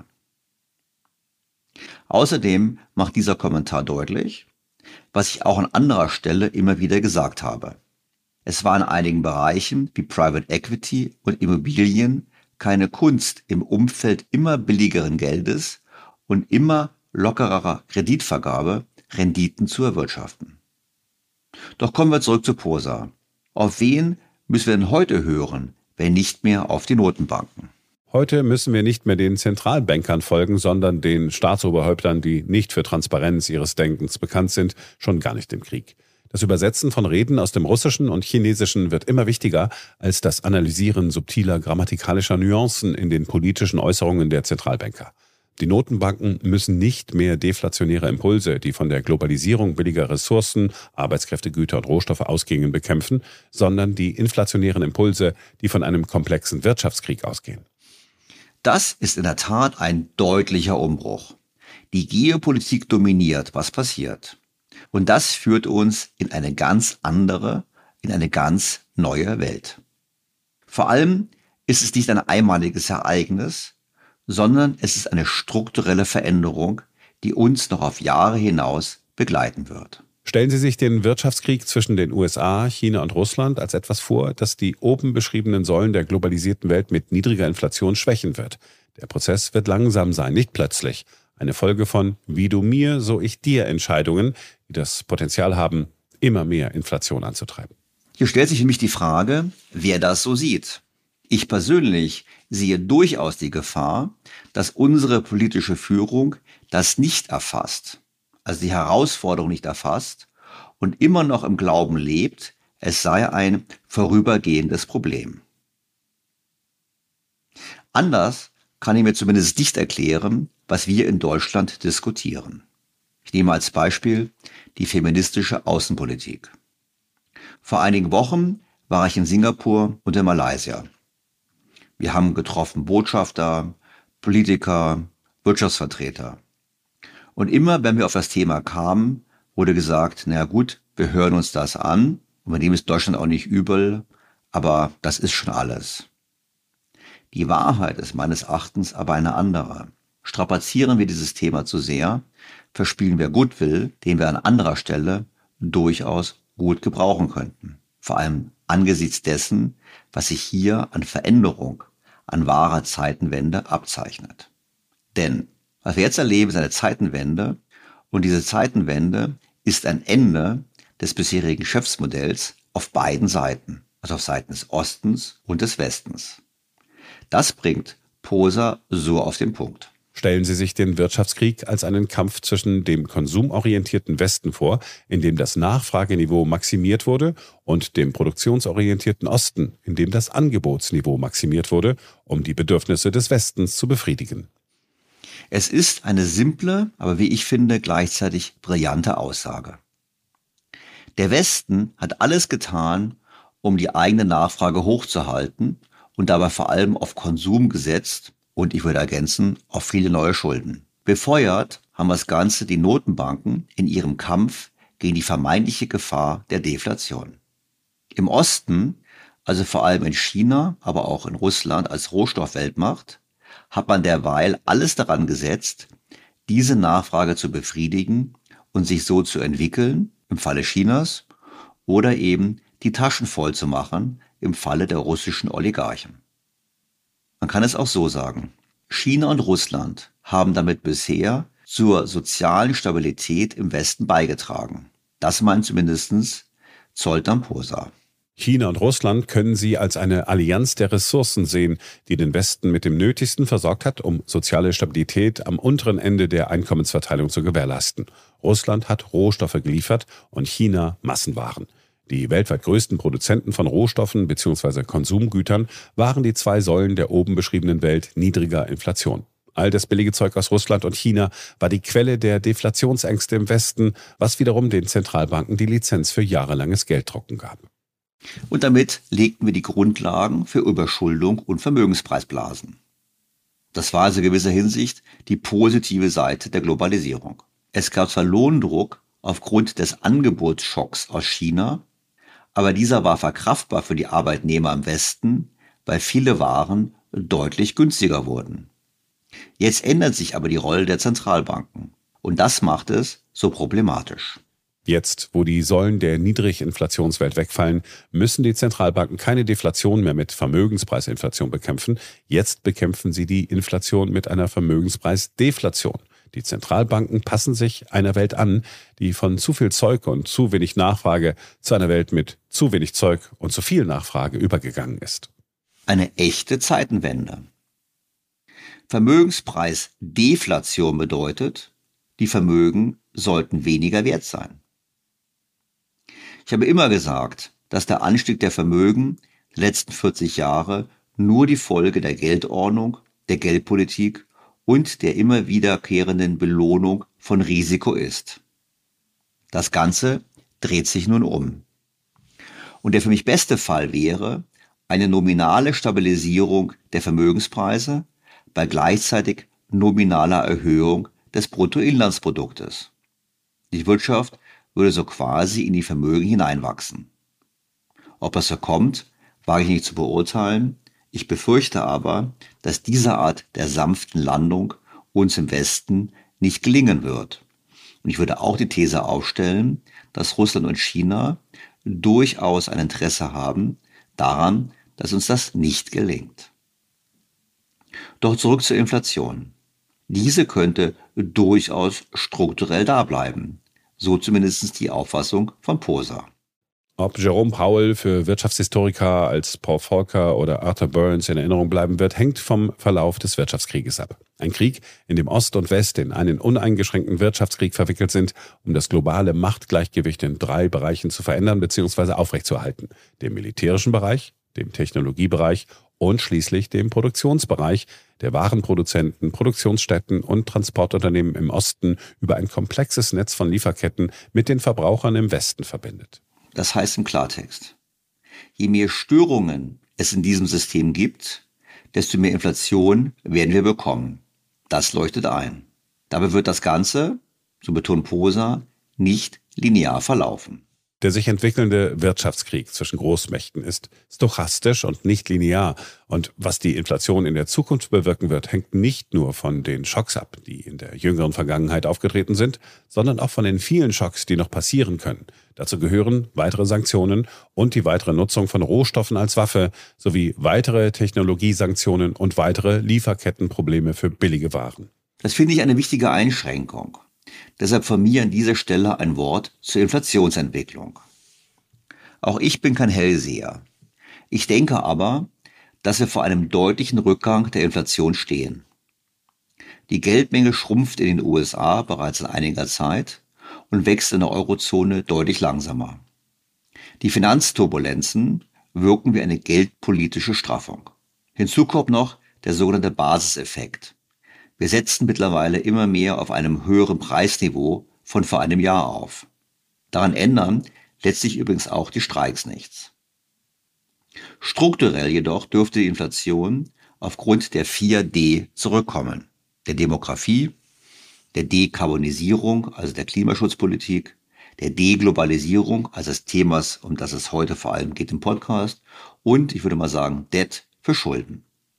Außerdem macht dieser Kommentar deutlich, was ich auch an anderer Stelle immer wieder gesagt habe. Es war in einigen Bereichen wie Private Equity und Immobilien keine Kunst, im Umfeld immer billigeren Geldes und immer lockerer Kreditvergabe Renditen zu erwirtschaften. Doch kommen wir zurück zu Posa. Auf wen müssen wir denn heute hören, wenn nicht mehr auf die Notenbanken? Heute müssen wir nicht mehr den Zentralbankern folgen, sondern den Staatsoberhäuptern, die nicht für Transparenz ihres Denkens bekannt sind, schon gar nicht im Krieg. Das Übersetzen von Reden aus dem Russischen und Chinesischen wird immer wichtiger als das Analysieren subtiler grammatikalischer Nuancen in den politischen Äußerungen der Zentralbanker. Die Notenbanken müssen nicht mehr deflationäre Impulse, die von der Globalisierung billiger Ressourcen, Arbeitskräfte, Güter und Rohstoffe ausgingen, bekämpfen, sondern die inflationären Impulse, die von einem komplexen Wirtschaftskrieg ausgehen. Das ist in der Tat ein deutlicher Umbruch. Die Geopolitik dominiert, was passiert. Und das führt uns in eine ganz andere, in eine ganz neue Welt. Vor allem ist es nicht ein einmaliges Ereignis, sondern es ist eine strukturelle Veränderung, die uns noch auf Jahre hinaus begleiten wird. Stellen Sie sich den Wirtschaftskrieg zwischen den U S A, China und Russland als etwas vor, das die oben beschriebenen Säulen der globalisierten Welt mit niedriger Inflation schwächen wird. Der Prozess wird langsam sein, nicht plötzlich. Eine Folge von wie du mir, so ich dir Entscheidungen, die das Potenzial haben, immer mehr Inflation anzutreiben. Hier stellt sich für mich die Frage, wer das so sieht. Ich persönlich sehe durchaus die Gefahr, dass unsere politische Führung das nicht erfasst. Also die Herausforderung nicht erfasst und immer noch im Glauben lebt, es sei ein vorübergehendes Problem. Anders kann ich mir zumindest nicht erklären, was wir in Deutschland diskutieren. Ich nehme als Beispiel die feministische Außenpolitik. Vor einigen Wochen war ich in Singapur und in Malaysia. Wir haben getroffen Botschafter, Politiker, Wirtschaftsvertreter. Und immer, wenn wir auf das Thema kamen, wurde gesagt, naja gut, wir hören uns das an und wir nehmen es Deutschland auch nicht übel, aber das ist schon alles. Die Wahrheit ist meines Erachtens aber eine andere. Strapazieren wir dieses Thema zu sehr, verspielen wir Goodwill, den wir an anderer Stelle durchaus gut gebrauchen könnten. Vor allem angesichts dessen, was sich hier an Veränderung, an wahrer Zeitenwende abzeichnet. Denn was wir jetzt erleben, ist eine Zeitenwende und diese Zeitenwende ist ein Ende des bisherigen Geschäftsmodells auf beiden Seiten, also auf Seiten des Ostens und des Westens. Das bringt Posa so auf den Punkt. Stellen Sie sich den Wirtschaftskrieg als einen Kampf zwischen dem konsumorientierten Westen vor, in dem das Nachfrageniveau maximiert wurde, und dem produktionsorientierten Osten, in dem das Angebotsniveau maximiert wurde, um die Bedürfnisse des Westens zu befriedigen. Es ist eine simple, aber wie ich finde, gleichzeitig brillante Aussage. Der Westen hat alles getan, um die eigene Nachfrage hochzuhalten und dabei vor allem auf Konsum gesetzt und ich würde ergänzen, auf viele neue Schulden. Befeuert haben das Ganze die Notenbanken in ihrem Kampf gegen die vermeintliche Gefahr der Deflation. Im Osten, also vor allem in China, aber auch in Russland als Rohstoffweltmacht, hat man derweil alles daran gesetzt, diese Nachfrage zu befriedigen und sich so zu entwickeln, im Falle Chinas, oder eben die Taschen voll zu machen, im Falle der russischen Oligarchen. Man kann es auch so sagen. China und Russland haben damit bisher zur sozialen Stabilität im Westen beigetragen. Das meint zumindest Zoltan Posa. China und Russland können sie als eine Allianz der Ressourcen sehen, die den Westen mit dem Nötigsten versorgt hat, um soziale Stabilität am unteren Ende der Einkommensverteilung zu gewährleisten. Russland hat Rohstoffe geliefert und China Massenwaren. Die weltweit größten Produzenten von Rohstoffen bzw. Konsumgütern waren die zwei Säulen der oben beschriebenen Welt niedriger Inflation. All das billige Zeug aus Russland und China war die Quelle der Deflationsängste im Westen, was wiederum den Zentralbanken die Lizenz für jahrelanges Gelddrucken gab. Und damit legten wir die Grundlagen für Überschuldung und Vermögenspreisblasen. Das war also in gewisser Hinsicht die positive Seite der Globalisierung. Es gab zwar Lohndruck aufgrund des Angebotsschocks aus China, aber dieser war verkraftbar für die Arbeitnehmer im Westen, weil viele Waren deutlich günstiger wurden. Jetzt ändert sich aber die Rolle der Zentralbanken und das macht es so problematisch. Jetzt, wo die Säulen der Niedriginflationswelt wegfallen, müssen die Zentralbanken keine Deflation mehr mit Vermögenspreisinflation bekämpfen. Jetzt bekämpfen sie die Inflation mit einer Vermögenspreisdeflation. Die Zentralbanken passen sich einer Welt an, die von zu viel Zeug und zu wenig Nachfrage zu einer Welt mit zu wenig Zeug und zu viel Nachfrage übergegangen ist. Eine echte Zeitenwende. Vermögenspreisdeflation bedeutet, die Vermögen sollten weniger wert sein. Ich habe immer gesagt, dass der Anstieg der Vermögen der letzten vierzig Jahre nur die Folge der Geldordnung, der Geldpolitik und der immer wiederkehrenden Belohnung von Risiko ist. Das Ganze dreht sich nun um. Und der für mich beste Fall wäre eine nominale Stabilisierung der Vermögenspreise bei gleichzeitig nominaler Erhöhung des Bruttoinlandsproduktes. Die Wirtschaft würde so quasi in die Vermögen hineinwachsen. Ob das so kommt, wage ich nicht zu beurteilen. Ich befürchte aber, dass diese Art der sanften Landung uns im Westen nicht gelingen wird. Und ich würde auch die These aufstellen, dass Russland und China durchaus ein Interesse haben daran, dass uns das nicht gelingt. Doch zurück zur Inflation. Diese könnte durchaus strukturell da bleiben. So zumindest die Auffassung von Posa. Ob Jerome Powell für Wirtschaftshistoriker als Paul Volcker oder Arthur Burns in Erinnerung bleiben wird, hängt vom Verlauf des Wirtschaftskrieges ab. Ein Krieg, in dem Ost und West in einen uneingeschränkten Wirtschaftskrieg verwickelt sind, um das globale Machtgleichgewicht in drei Bereichen zu verändern bzw. aufrechtzuerhalten. Dem militärischen Bereich, dem Technologiebereich und schließlich dem Produktionsbereich, der Warenproduzenten, Produktionsstätten und Transportunternehmen im Osten über ein komplexes Netz von Lieferketten mit den Verbrauchern im Westen verbindet. Das heißt im Klartext, je mehr Störungen es in diesem System gibt, desto mehr Inflation werden wir bekommen. Das leuchtet ein. Dabei wird das Ganze, so betont Posa, nicht linear verlaufen. Der sich entwickelnde Wirtschaftskrieg zwischen Großmächten ist stochastisch und nicht linear. Und was die Inflation in der Zukunft bewirken wird, hängt nicht nur von den Schocks ab, die in der jüngeren Vergangenheit aufgetreten sind, sondern auch von den vielen Schocks, die noch passieren können. Dazu gehören weitere Sanktionen und die weitere Nutzung von Rohstoffen als Waffe sowie weitere Technologiesanktionen und weitere Lieferkettenprobleme für billige Waren. Das finde ich eine wichtige Einschränkung. Deshalb von mir an dieser Stelle ein Wort zur Inflationsentwicklung. Auch ich bin kein Hellseher. Ich denke aber, dass wir vor einem deutlichen Rückgang der Inflation stehen. Die Geldmenge schrumpft in den U S A bereits seit einiger Zeit und wächst in der Eurozone deutlich langsamer. Die Finanzturbulenzen wirken wie eine geldpolitische Straffung. Hinzu kommt noch der sogenannte Basiseffekt. Wir setzen mittlerweile immer mehr auf einem höheren Preisniveau von vor einem Jahr auf. Daran ändern letztlich übrigens auch die Streiks nichts. Strukturell jedoch dürfte die Inflation aufgrund der vier D zurückkommen. Der Demografie, der Dekarbonisierung, also der Klimaschutzpolitik, der Deglobalisierung, also des Themas, um das es heute vor allem geht im Podcast, und ich würde mal sagen, Debt für Schulden.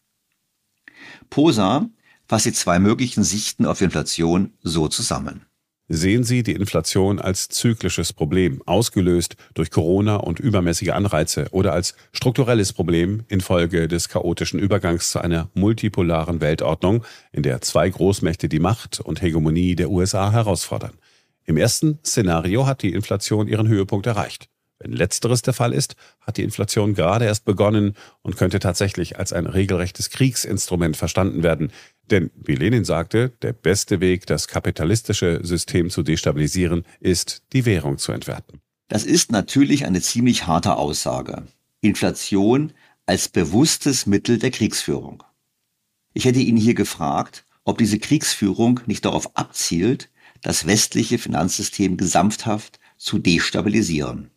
Posa fasst die zwei möglichen Sichten auf Inflation so zusammen. Sehen Sie die Inflation als zyklisches Problem, ausgelöst durch Corona und übermäßige Anreize, oder als strukturelles Problem infolge des chaotischen Übergangs zu einer multipolaren Weltordnung, in der zwei Großmächte die Macht und Hegemonie der U S A herausfordern? Im ersten Szenario hat die Inflation ihren Höhepunkt erreicht. Wenn letzteres der Fall ist, hat die Inflation gerade erst begonnen und könnte tatsächlich als ein regelrechtes Kriegsinstrument verstanden werden. Denn, wie Lenin sagte, der beste Weg, das kapitalistische System zu destabilisieren, ist, die Währung zu entwerten. Das ist natürlich eine ziemlich harte Aussage. Inflation als bewusstes Mittel der Kriegsführung. Ich hätte ihn hier gefragt, ob diese Kriegsführung nicht darauf abzielt, das westliche Finanzsystem gesamthaft zu destabilisieren.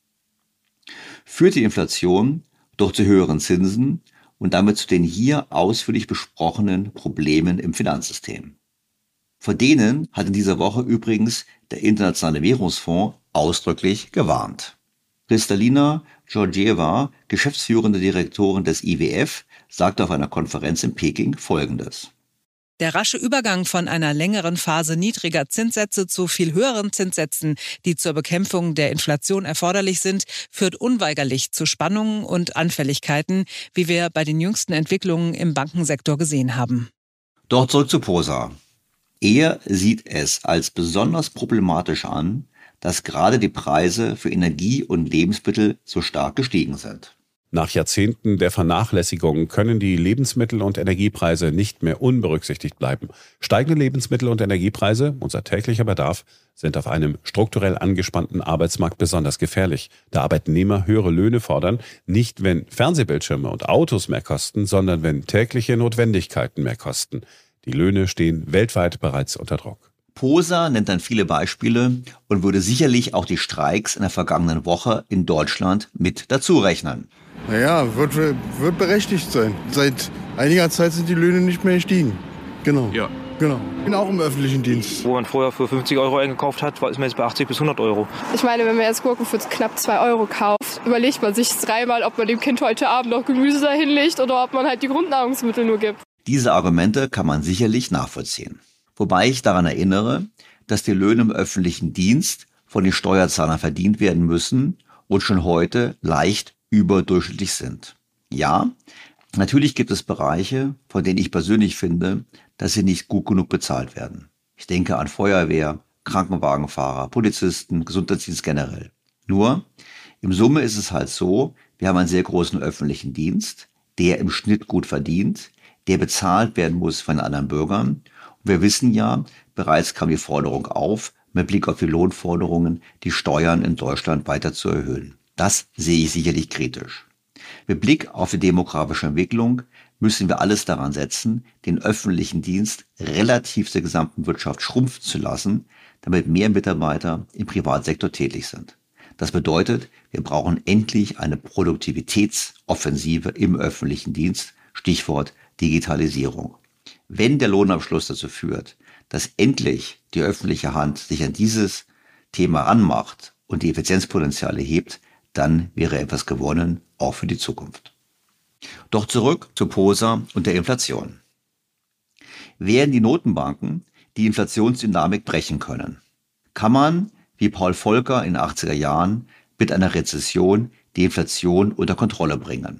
Führt die Inflation doch zu höheren Zinsen und damit zu den hier ausführlich besprochenen Problemen im Finanzsystem. Vor denen hat in dieser Woche übrigens der Internationale Währungsfonds ausdrücklich gewarnt. Kristalina Georgieva, geschäftsführende Direktorin des I W F, sagte auf einer Konferenz in Peking Folgendes. Der rasche Übergang von einer längeren Phase niedriger Zinssätze zu viel höheren Zinssätzen, die zur Bekämpfung der Inflation erforderlich sind, führt unweigerlich zu Spannungen und Anfälligkeiten, wie wir bei den jüngsten Entwicklungen im Bankensektor gesehen haben. Doch zurück zu Posa. Er sieht es als besonders problematisch an, dass gerade die Preise für Energie und Lebensmittel so stark gestiegen sind. Nach Jahrzehnten der Vernachlässigung können die Lebensmittel- und Energiepreise nicht mehr unberücksichtigt bleiben. Steigende Lebensmittel- und Energiepreise, unser täglicher Bedarf, sind auf einem strukturell angespannten Arbeitsmarkt besonders gefährlich, da Arbeitnehmer höhere Löhne fordern, nicht wenn Fernsehbildschirme und Autos mehr kosten, sondern wenn tägliche Notwendigkeiten mehr kosten. Die Löhne stehen weltweit bereits unter Druck. Posa nennt dann viele Beispiele und würde sicherlich auch die Streiks in der vergangenen Woche in Deutschland mit dazu rechnen. Naja, wird, wird berechtigt sein. Seit einiger Zeit sind die Löhne nicht mehr gestiegen. Genau. Ja. Genau. Ich bin auch im öffentlichen Dienst. Wo man vorher für fünfzig Euro eingekauft hat, ist man jetzt bei achtzig bis hundert Euro. Ich meine, wenn man jetzt Gurken für knapp zwei Euro kauft, überlegt man sich dreimal, ob man dem Kind heute Abend noch Gemüse dahin legt oder ob man halt die Grundnahrungsmittel nur gibt. Diese Argumente kann man sicherlich nachvollziehen. Wobei ich daran erinnere, dass die Löhne im öffentlichen Dienst von den Steuerzahlern verdient werden müssen und schon heute leicht überdurchschnittlich sind. Ja, natürlich gibt es Bereiche, von denen ich persönlich finde, dass sie nicht gut genug bezahlt werden. Ich denke an Feuerwehr, Krankenwagenfahrer, Polizisten, Gesundheitsdienst generell. Nur, im Summe ist es halt so, wir haben einen sehr großen öffentlichen Dienst, der im Schnitt gut verdient, der bezahlt werden muss von anderen Bürgern. Und wir wissen ja, bereits kam die Forderung auf, mit Blick auf die Lohnforderungen, die Steuern in Deutschland weiter zu erhöhen. Das sehe ich sicherlich kritisch. Mit Blick auf die demografische Entwicklung müssen wir alles daran setzen, den öffentlichen Dienst relativ der gesamten Wirtschaft schrumpfen zu lassen, damit mehr Mitarbeiter im Privatsektor tätig sind. Das bedeutet, wir brauchen endlich eine Produktivitätsoffensive im öffentlichen Dienst, Stichwort Digitalisierung. Wenn der Lohnabschluss dazu führt, dass endlich die öffentliche Hand sich an dieses Thema ranmacht und die Effizienzpotenziale hebt, dann wäre etwas gewonnen, auch für die Zukunft. Doch zurück zu Posa und der Inflation. Werden die Notenbanken die Inflationsdynamik brechen können? Kann man, wie Paul Volcker in den achtziger Jahren, mit einer Rezession die Inflation unter Kontrolle bringen?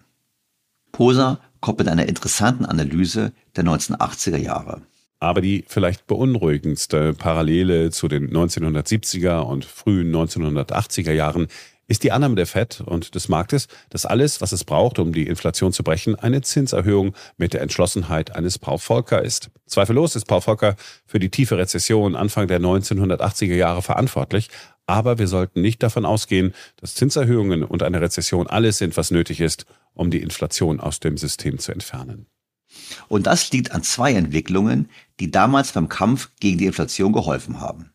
Posa kommt mit einer interessanten Analyse der neunzehnhundertachtziger Jahre. Aber die vielleicht beunruhigendste Parallele zu den neunzehnhundertsiebziger und frühen neunzehnhundertachtziger Jahren ist die Annahme der Fed und des Marktes, dass alles, was es braucht, um die Inflation zu brechen, eine Zinserhöhung mit der Entschlossenheit eines Paul Volcker ist. Zweifellos ist Paul Volcker für die tiefe Rezession Anfang der neunzehnhundertachtziger Jahre verantwortlich, aber wir sollten nicht davon ausgehen, dass Zinserhöhungen und eine Rezession alles sind, was nötig ist, um die Inflation aus dem System zu entfernen. Und das liegt an zwei Entwicklungen, die damals beim Kampf gegen die Inflation geholfen haben.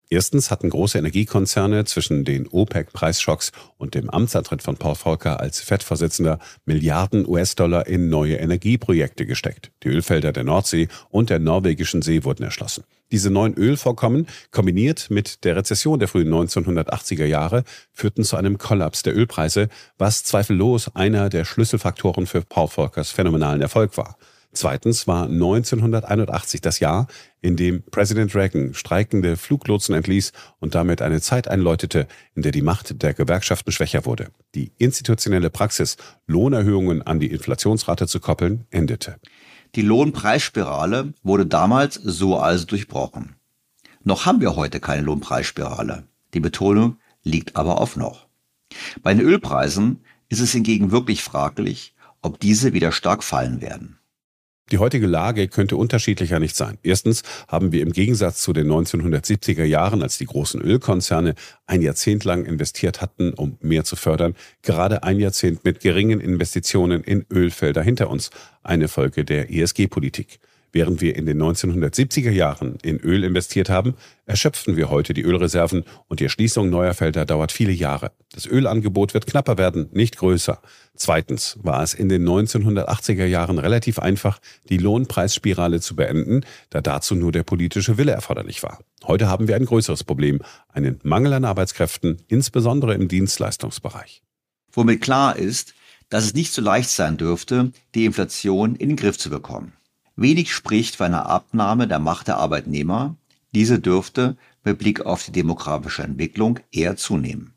Erstens hatten große Energiekonzerne zwischen den OPEC-Preisschocks und dem Amtsantritt von Paul Volcker als F E D-Vorsitzender Milliarden U S-Dollar in neue Energieprojekte gesteckt. Die Ölfelder der Nordsee und der norwegischen See wurden erschlossen. Diese neuen Ölvorkommen, kombiniert mit der Rezession der frühen neunzehnhundertachtziger Jahre, führten zu einem Kollaps der Ölpreise, was zweifellos einer der Schlüsselfaktoren für Paul Volckers phänomenalen Erfolg war. Zweitens war neunzehnhunderteinundachtzig das Jahr, in dem Präsident Reagan streikende Fluglotsen entließ und damit eine Zeit einläutete, in der die Macht der Gewerkschaften schwächer wurde. Die institutionelle Praxis, Lohnerhöhungen an die Inflationsrate zu koppeln, endete. Die Lohnpreisspirale wurde damals so also durchbrochen. Noch haben wir heute keine Lohnpreisspirale. Die Betonung liegt aber auf noch. Bei den Ölpreisen ist es hingegen wirklich fraglich, ob diese wieder stark fallen werden. Die heutige Lage könnte unterschiedlicher nicht sein. Erstens haben wir im Gegensatz zu den neunzehnhundertsiebziger Jahren, als die großen Ölkonzerne ein Jahrzehnt lang investiert hatten, um mehr zu fördern, gerade ein Jahrzehnt mit geringen Investitionen in Ölfelder hinter uns, eine Folge der E S G-Politik. Während wir in den neunzehnhundertsiebziger Jahren in Öl investiert haben, erschöpfen wir heute die Ölreserven und die Erschließung neuer Felder dauert viele Jahre. Das Ölangebot wird knapper werden, nicht größer. Zweitens war es in den neunzehnhundertachtziger Jahren relativ einfach, die Lohnpreisspirale zu beenden, da dazu nur der politische Wille erforderlich war. Heute haben wir ein größeres Problem, einen Mangel an Arbeitskräften, insbesondere im Dienstleistungsbereich. Womit klar ist, dass es nicht so leicht sein dürfte, die Inflation in den Griff zu bekommen. Wenig spricht für eine Abnahme der Macht der Arbeitnehmer. Diese dürfte mit Blick auf die demografische Entwicklung eher zunehmen.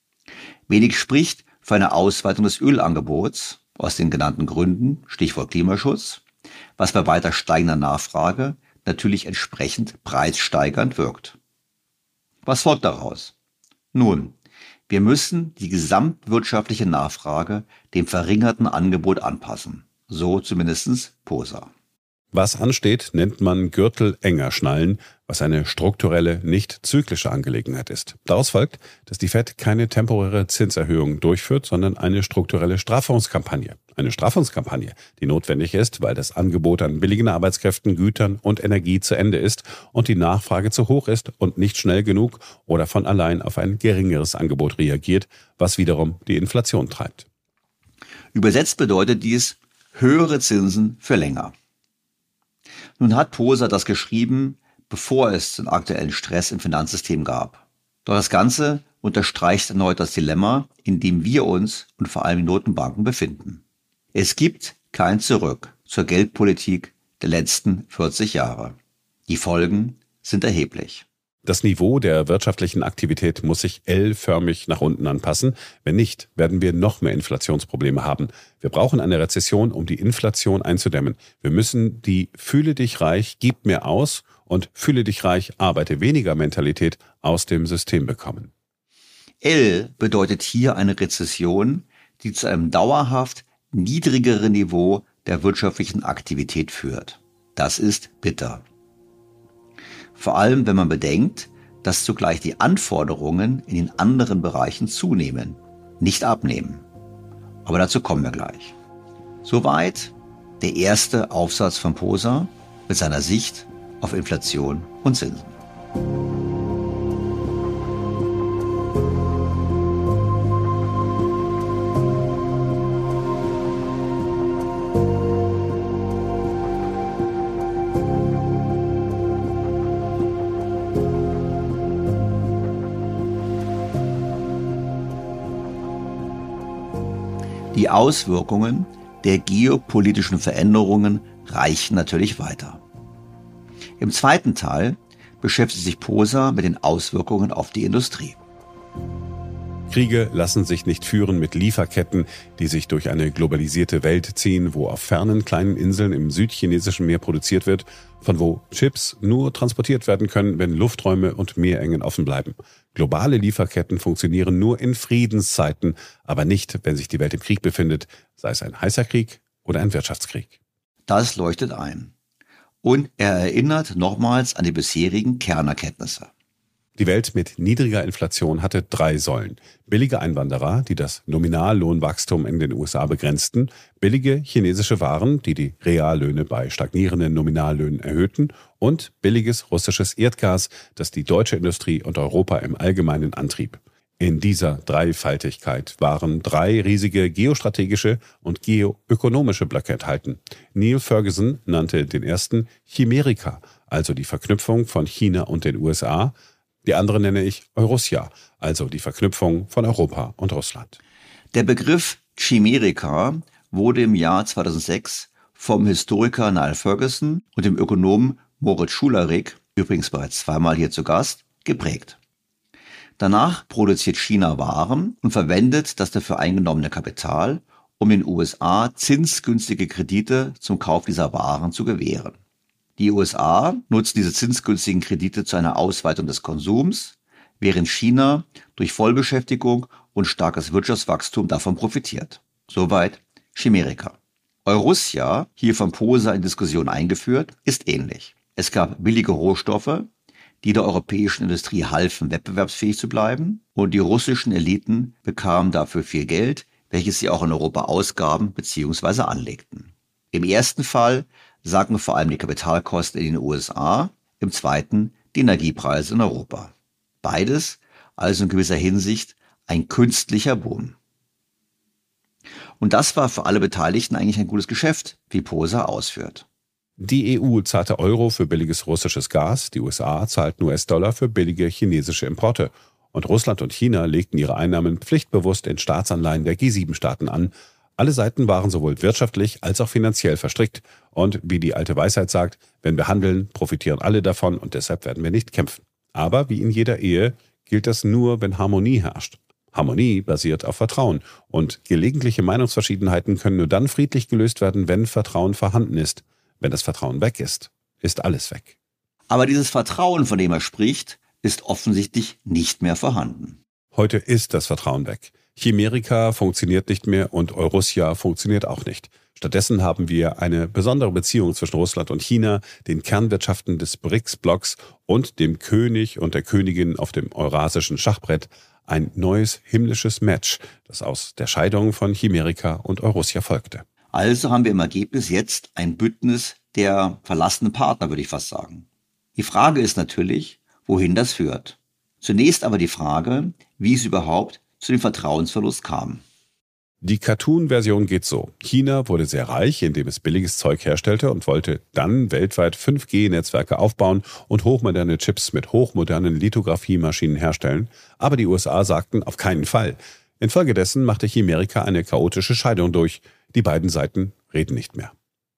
Wenig spricht für eine Ausweitung des Ölangebots aus den genannten Gründen, Stichwort Klimaschutz, was bei weiter steigender Nachfrage natürlich entsprechend preissteigernd wirkt. Was folgt daraus? Nun, wir müssen die gesamtwirtschaftliche Nachfrage dem verringerten Angebot anpassen. So zumindest Posa. Was ansteht, nennt man Gürtel enger schnallen, was eine strukturelle, nicht zyklische Angelegenheit ist. Daraus folgt, dass die F E D keine temporäre Zinserhöhung durchführt, sondern eine strukturelle Straffungskampagne. Eine Straffungskampagne, die notwendig ist, weil das Angebot an billigen Arbeitskräften, Gütern und Energie zu Ende ist und die Nachfrage zu hoch ist und nicht schnell genug oder von allein auf ein geringeres Angebot reagiert, was wiederum die Inflation treibt. Übersetzt bedeutet dies höhere Zinsen für länger. Nun hat Posa das geschrieben, bevor es den aktuellen Stress im Finanzsystem gab. Doch das Ganze unterstreicht erneut das Dilemma, in dem wir uns und vor allem die Notenbanken befinden. Es gibt kein Zurück zur Geldpolitik der letzten vierzig Jahre. Die Folgen sind erheblich. Das Niveau der wirtschaftlichen Aktivität muss sich L-förmig nach unten anpassen. Wenn nicht, werden wir noch mehr Inflationsprobleme haben. Wir brauchen eine Rezession, um die Inflation einzudämmen. Wir müssen die Fühle dich reich, gib mehr aus und Fühle dich reich, arbeite weniger Mentalität aus dem System bekommen. L bedeutet hier eine Rezession, die zu einem dauerhaft niedrigeren Niveau der wirtschaftlichen Aktivität führt. Das ist bitter. Vor allem, wenn man bedenkt, dass zugleich die Anforderungen in den anderen Bereichen zunehmen, nicht abnehmen. Aber dazu kommen wir gleich. Soweit der erste Aufsatz von Posa mit seiner Sicht auf Inflation und Zinsen. Die Auswirkungen der geopolitischen Veränderungen reichen natürlich weiter. Im zweiten Teil beschäftigt sich Posa mit den Auswirkungen auf die Industrie. Kriege lassen sich nicht führen mit Lieferketten, die sich durch eine globalisierte Welt ziehen, wo auf fernen kleinen Inseln im südchinesischen Meer produziert wird, von wo Chips nur transportiert werden können, wenn Lufträume und Meerengen offen bleiben. Globale Lieferketten funktionieren nur in Friedenszeiten, aber nicht, wenn sich die Welt im Krieg befindet, sei es ein heißer Krieg oder ein Wirtschaftskrieg. Das leuchtet ein. Und er erinnert nochmals an die bisherigen Kernerkenntnisse. Die Welt mit niedriger Inflation hatte drei Säulen. Billige Einwanderer, die das Nominallohnwachstum in den U S A begrenzten, billige chinesische Waren, die die Reallöhne bei stagnierenden Nominallöhnen erhöhten, und billiges russisches Erdgas, das die deutsche Industrie und Europa im Allgemeinen antrieb. In dieser Dreifaltigkeit waren drei riesige geostrategische und geoökonomische Blöcke enthalten. Neil Ferguson nannte den ersten Chimerika, also die Verknüpfung von China und den U S A. Die andere nenne ich Eurussia, also die Verknüpfung von Europa und Russland. Der Begriff Chimerika wurde im Jahr zweitausendsechs vom Historiker Niall Ferguson und dem Ökonomen Moritz Schularik, übrigens bereits zweimal hier zu Gast, geprägt. Danach produziert China Waren und verwendet das dafür eingenommene Kapital, um den U S A zinsgünstige Kredite zum Kauf dieser Waren zu gewähren. Die U S A nutzen diese zinsgünstigen Kredite zu einer Ausweitung des Konsums, während China durch Vollbeschäftigung und starkes Wirtschaftswachstum davon profitiert. Soweit Chimerika. Eurussia, hier von Posa in Diskussion eingeführt, ist ähnlich. Es gab billige Rohstoffe, die der europäischen Industrie halfen, wettbewerbsfähig zu bleiben, und die russischen Eliten bekamen dafür viel Geld, welches sie auch in Europa ausgaben bzw. anlegten. Im ersten Fall sanken vor allem die Kapitalkosten in den U S A, im zweiten die Energiepreise in Europa. Beides also in gewisser Hinsicht ein künstlicher Boom. Und das war für alle Beteiligten eigentlich ein gutes Geschäft, wie Posa ausführt. Die E U zahlte Euro für billiges russisches Gas, die U S A zahlten U S-Dollar für billige chinesische Importe. Und Russland und China legten ihre Einnahmen pflichtbewusst in Staatsanleihen der G sieben Staaten an. Alle Seiten waren sowohl wirtschaftlich als auch finanziell verstrickt. Und wie die alte Weisheit sagt, wenn wir handeln, profitieren alle davon und deshalb werden wir nicht kämpfen. Aber wie in jeder Ehe gilt das nur, wenn Harmonie herrscht. Harmonie basiert auf Vertrauen und gelegentliche Meinungsverschiedenheiten können nur dann friedlich gelöst werden, wenn Vertrauen vorhanden ist. Wenn das Vertrauen weg ist, ist alles weg. Aber dieses Vertrauen, von dem er spricht, ist offensichtlich nicht mehr vorhanden. Heute ist das Vertrauen weg. Chimerika funktioniert nicht mehr und Eurussia funktioniert auch nicht. Stattdessen haben wir eine besondere Beziehung zwischen Russland und China, den Kernwirtschaften des B R I C S-Blocks und dem König und der Königin auf dem eurasischen Schachbrett. Ein neues himmlisches Match, das aus der Scheidung von Chimerika und Eurussia folgte. Also haben wir im Ergebnis jetzt ein Bündnis der verlassenen Partner, würde ich fast sagen. Die Frage ist natürlich, wohin das führt. Zunächst aber die Frage, wie es überhaupt zu dem Vertrauensverlust kam. Die Cartoon-Version geht so. China wurde sehr reich, indem es billiges Zeug herstellte und wollte dann weltweit fünf G Netzwerke aufbauen und hochmoderne Chips mit hochmodernen Lithografiemaschinen herstellen. Aber die U S A sagten auf keinen Fall. Infolgedessen machte Chimerika eine chaotische Scheidung durch. Die beiden Seiten reden nicht mehr.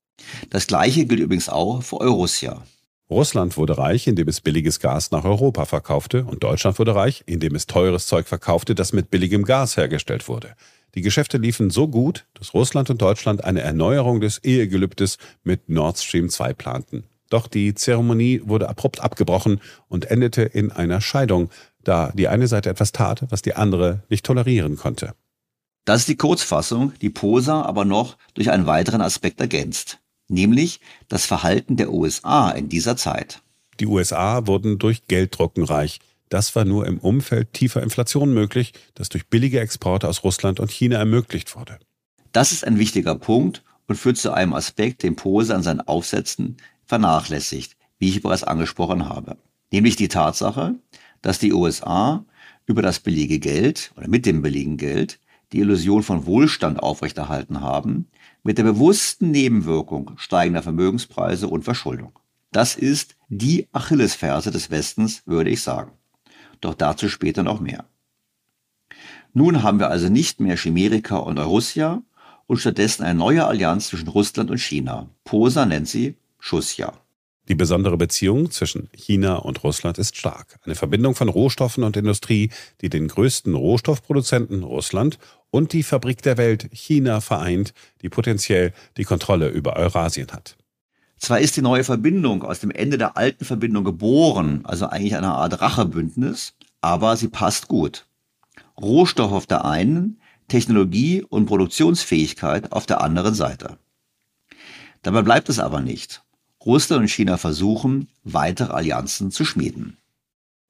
Das Gleiche gilt übrigens auch für Eurussia. Russland wurde reich, indem es billiges Gas nach Europa verkaufte, und Deutschland wurde reich, indem es teures Zeug verkaufte, das mit billigem Gas hergestellt wurde. Die Geschäfte liefen so gut, dass Russland und Deutschland eine Erneuerung des Ehegelübdes mit Nord Stream zwei planten. Doch die Zeremonie wurde abrupt abgebrochen und endete in einer Scheidung, da die eine Seite etwas tat, was die andere nicht tolerieren konnte. Das ist die Kurzfassung, die Posa aber noch durch einen weiteren Aspekt ergänzt, nämlich das Verhalten der U S A in dieser Zeit. Die U S A wurden durch Gelddrucken reich. Das war nur im Umfeld tiefer Inflation möglich, das durch billige Exporte aus Russland und China ermöglicht wurde. Das ist ein wichtiger Punkt und führt zu einem Aspekt, den Posa an seinen Aufsätzen vernachlässigt, wie ich bereits angesprochen habe. Nämlich die Tatsache, dass die U S A über das billige Geld oder mit dem billigen Geld die Illusion von Wohlstand aufrechterhalten haben, mit der bewussten Nebenwirkung steigender Vermögenspreise und Verschuldung. Das ist die Achillesferse des Westens, würde ich sagen. Doch dazu später noch mehr. Nun haben wir also nicht mehr Chimerika und Eurussia und stattdessen eine neue Allianz zwischen Russland und China. Posa nennt sie Schussja. Die besondere Beziehung zwischen China und Russland ist stark. Eine Verbindung von Rohstoffen und Industrie, die den größten Rohstoffproduzenten Russland und die Fabrik der Welt China vereint, die potenziell die Kontrolle über Eurasien hat. Zwar ist die neue Verbindung aus dem Ende der alten Verbindung geboren, also eigentlich eine Art Rachebündnis, aber sie passt gut. Rohstoff auf der einen, Technologie und Produktionsfähigkeit auf der anderen Seite. Dabei bleibt es aber nicht. Russland und China versuchen, weitere Allianzen zu schmieden.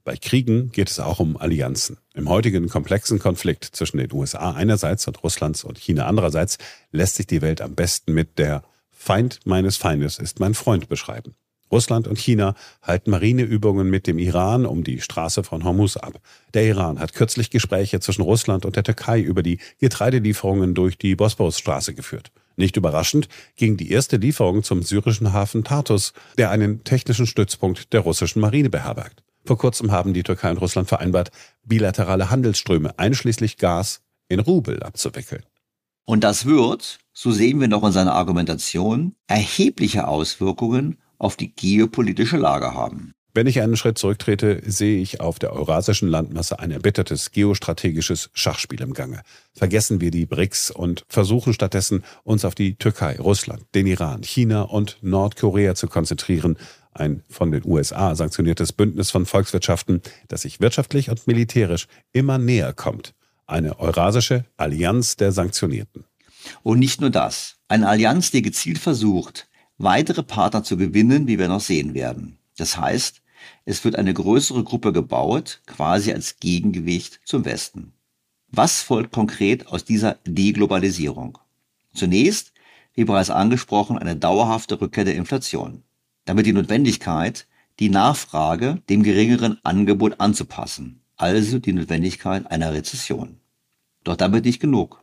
Bei Kriegen geht es auch um Allianzen. Im heutigen komplexen Konflikt zwischen den U S A einerseits und Russlands und China andererseits lässt sich die Welt am besten mit der Feind meines Feindes ist mein Freund beschreiben. Russland und China halten Marineübungen mit dem Iran um die Straße von Hormuz ab. Der Iran hat kürzlich Gespräche zwischen Russland und der Türkei über die Getreidelieferungen durch die Bosporusstraße geführt. Nicht überraschend ging die erste Lieferung zum syrischen Hafen Tartus, der einen technischen Stützpunkt der russischen Marine beherbergt. Vor kurzem haben die Türkei und Russland vereinbart, bilaterale Handelsströme einschließlich Gas in Rubel abzuwickeln. Und das wird, so sehen wir noch in seiner Argumentation, erhebliche Auswirkungen auf die geopolitische Lage haben. Wenn ich einen Schritt zurücktrete, sehe ich auf der eurasischen Landmasse ein erbittertes geostrategisches Schachspiel im Gange. Vergessen wir die B R I C S und versuchen stattdessen, uns auf die Türkei, Russland, den Iran, China und Nordkorea zu konzentrieren. Ein von den U S A sanktioniertes Bündnis von Volkswirtschaften, das sich wirtschaftlich und militärisch immer näher kommt. Eine eurasische Allianz der Sanktionierten. Und nicht nur das. Eine Allianz, die gezielt versucht, weitere Partner zu gewinnen, wie wir noch sehen werden. Das heißt, es wird eine größere Gruppe gebaut, quasi als Gegengewicht zum Westen. Was folgt konkret aus dieser Deglobalisierung? Zunächst, wie bereits angesprochen, eine dauerhafte Rückkehr der Inflation. Damit die Notwendigkeit, die Nachfrage dem geringeren Angebot anzupassen, also die Notwendigkeit einer Rezession. Doch damit nicht genug.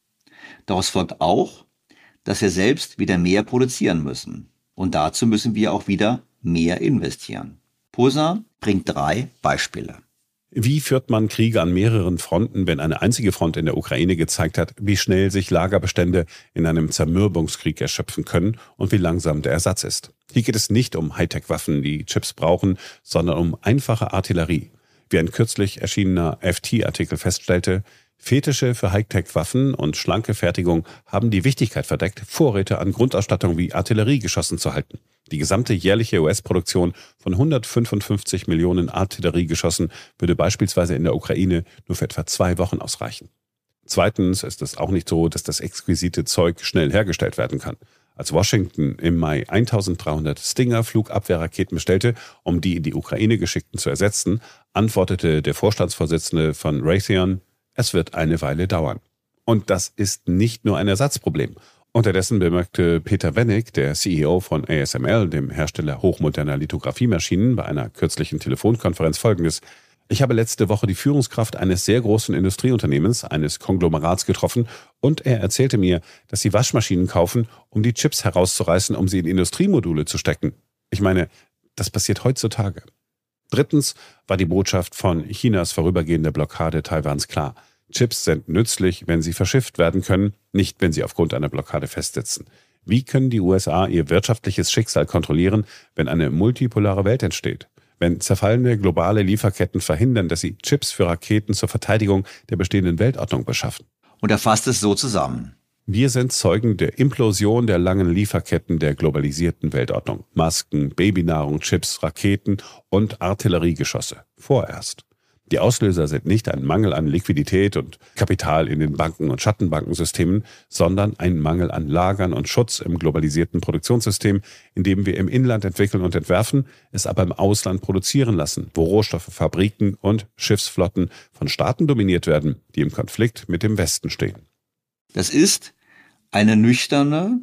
Daraus folgt auch, dass wir selbst wieder mehr produzieren müssen. Und dazu müssen wir auch wieder mehr investieren. Posa bringt drei Beispiele. Wie führt man Kriege an mehreren Fronten, wenn eine einzige Front in der Ukraine gezeigt hat, wie schnell sich Lagerbestände in einem Zermürbungskrieg erschöpfen können und wie langsam der Ersatz ist? Hier geht es nicht um Hightech-Waffen, die Chips brauchen, sondern um einfache Artillerie. Wie ein kürzlich erschienener F T-Artikel feststellte, Fetische für Hightech-Waffen und schlanke Fertigung haben die Wichtigkeit verdeckt, Vorräte an Grundausstattung wie Artilleriegeschossen zu halten. Die gesamte jährliche U S-Produktion von hundertfünfundfünfzig Millionen Artilleriegeschossen würde beispielsweise in der Ukraine nur für etwa zwei Wochen ausreichen. Zweitens ist es auch nicht so, dass das exquisite Zeug schnell hergestellt werden kann. Als Washington im Mai eintausenddreihundert Stinger-Flugabwehrraketen bestellte, um die in die Ukraine geschickten zu ersetzen, antwortete der Vorstandsvorsitzende von Raytheon: Es wird eine Weile dauern. Und das ist nicht nur ein Ersatzproblem. Unterdessen bemerkte Peter Wennick, der C E O von A S M L, dem Hersteller hochmoderner Lithografiemaschinen, bei einer kürzlichen Telefonkonferenz Folgendes: Ich habe letzte Woche die Führungskraft eines sehr großen Industrieunternehmens, eines Konglomerats, getroffen und er erzählte mir, dass sie Waschmaschinen kaufen, um die Chips herauszureißen, um sie in Industriemodule zu stecken. Ich meine, das passiert heutzutage. Drittens war die Botschaft von Chinas vorübergehender Blockade Taiwans klar. Chips sind nützlich, wenn sie verschifft werden können, nicht wenn sie aufgrund einer Blockade festsitzen. Wie können die U S A ihr wirtschaftliches Schicksal kontrollieren, wenn eine multipolare Welt entsteht? Wenn zerfallene globale Lieferketten verhindern, dass sie Chips für Raketen zur Verteidigung der bestehenden Weltordnung beschaffen? Und er fasst es so zusammen. Wir sind Zeugen der Implosion der langen Lieferketten der globalisierten Weltordnung. Masken, Babynahrung, Chips, Raketen und Artilleriegeschosse. Vorerst. Die Auslöser sind nicht ein Mangel an Liquidität und Kapital in den Banken- und Schattenbankensystemen, sondern ein Mangel an Lagern und Schutz im globalisierten Produktionssystem, in dem wir im Inland entwickeln und entwerfen, es aber im Ausland produzieren lassen, wo Rohstoffe, Fabriken und Schiffsflotten von Staaten dominiert werden, die im Konflikt mit dem Westen stehen. Das ist eine nüchterne,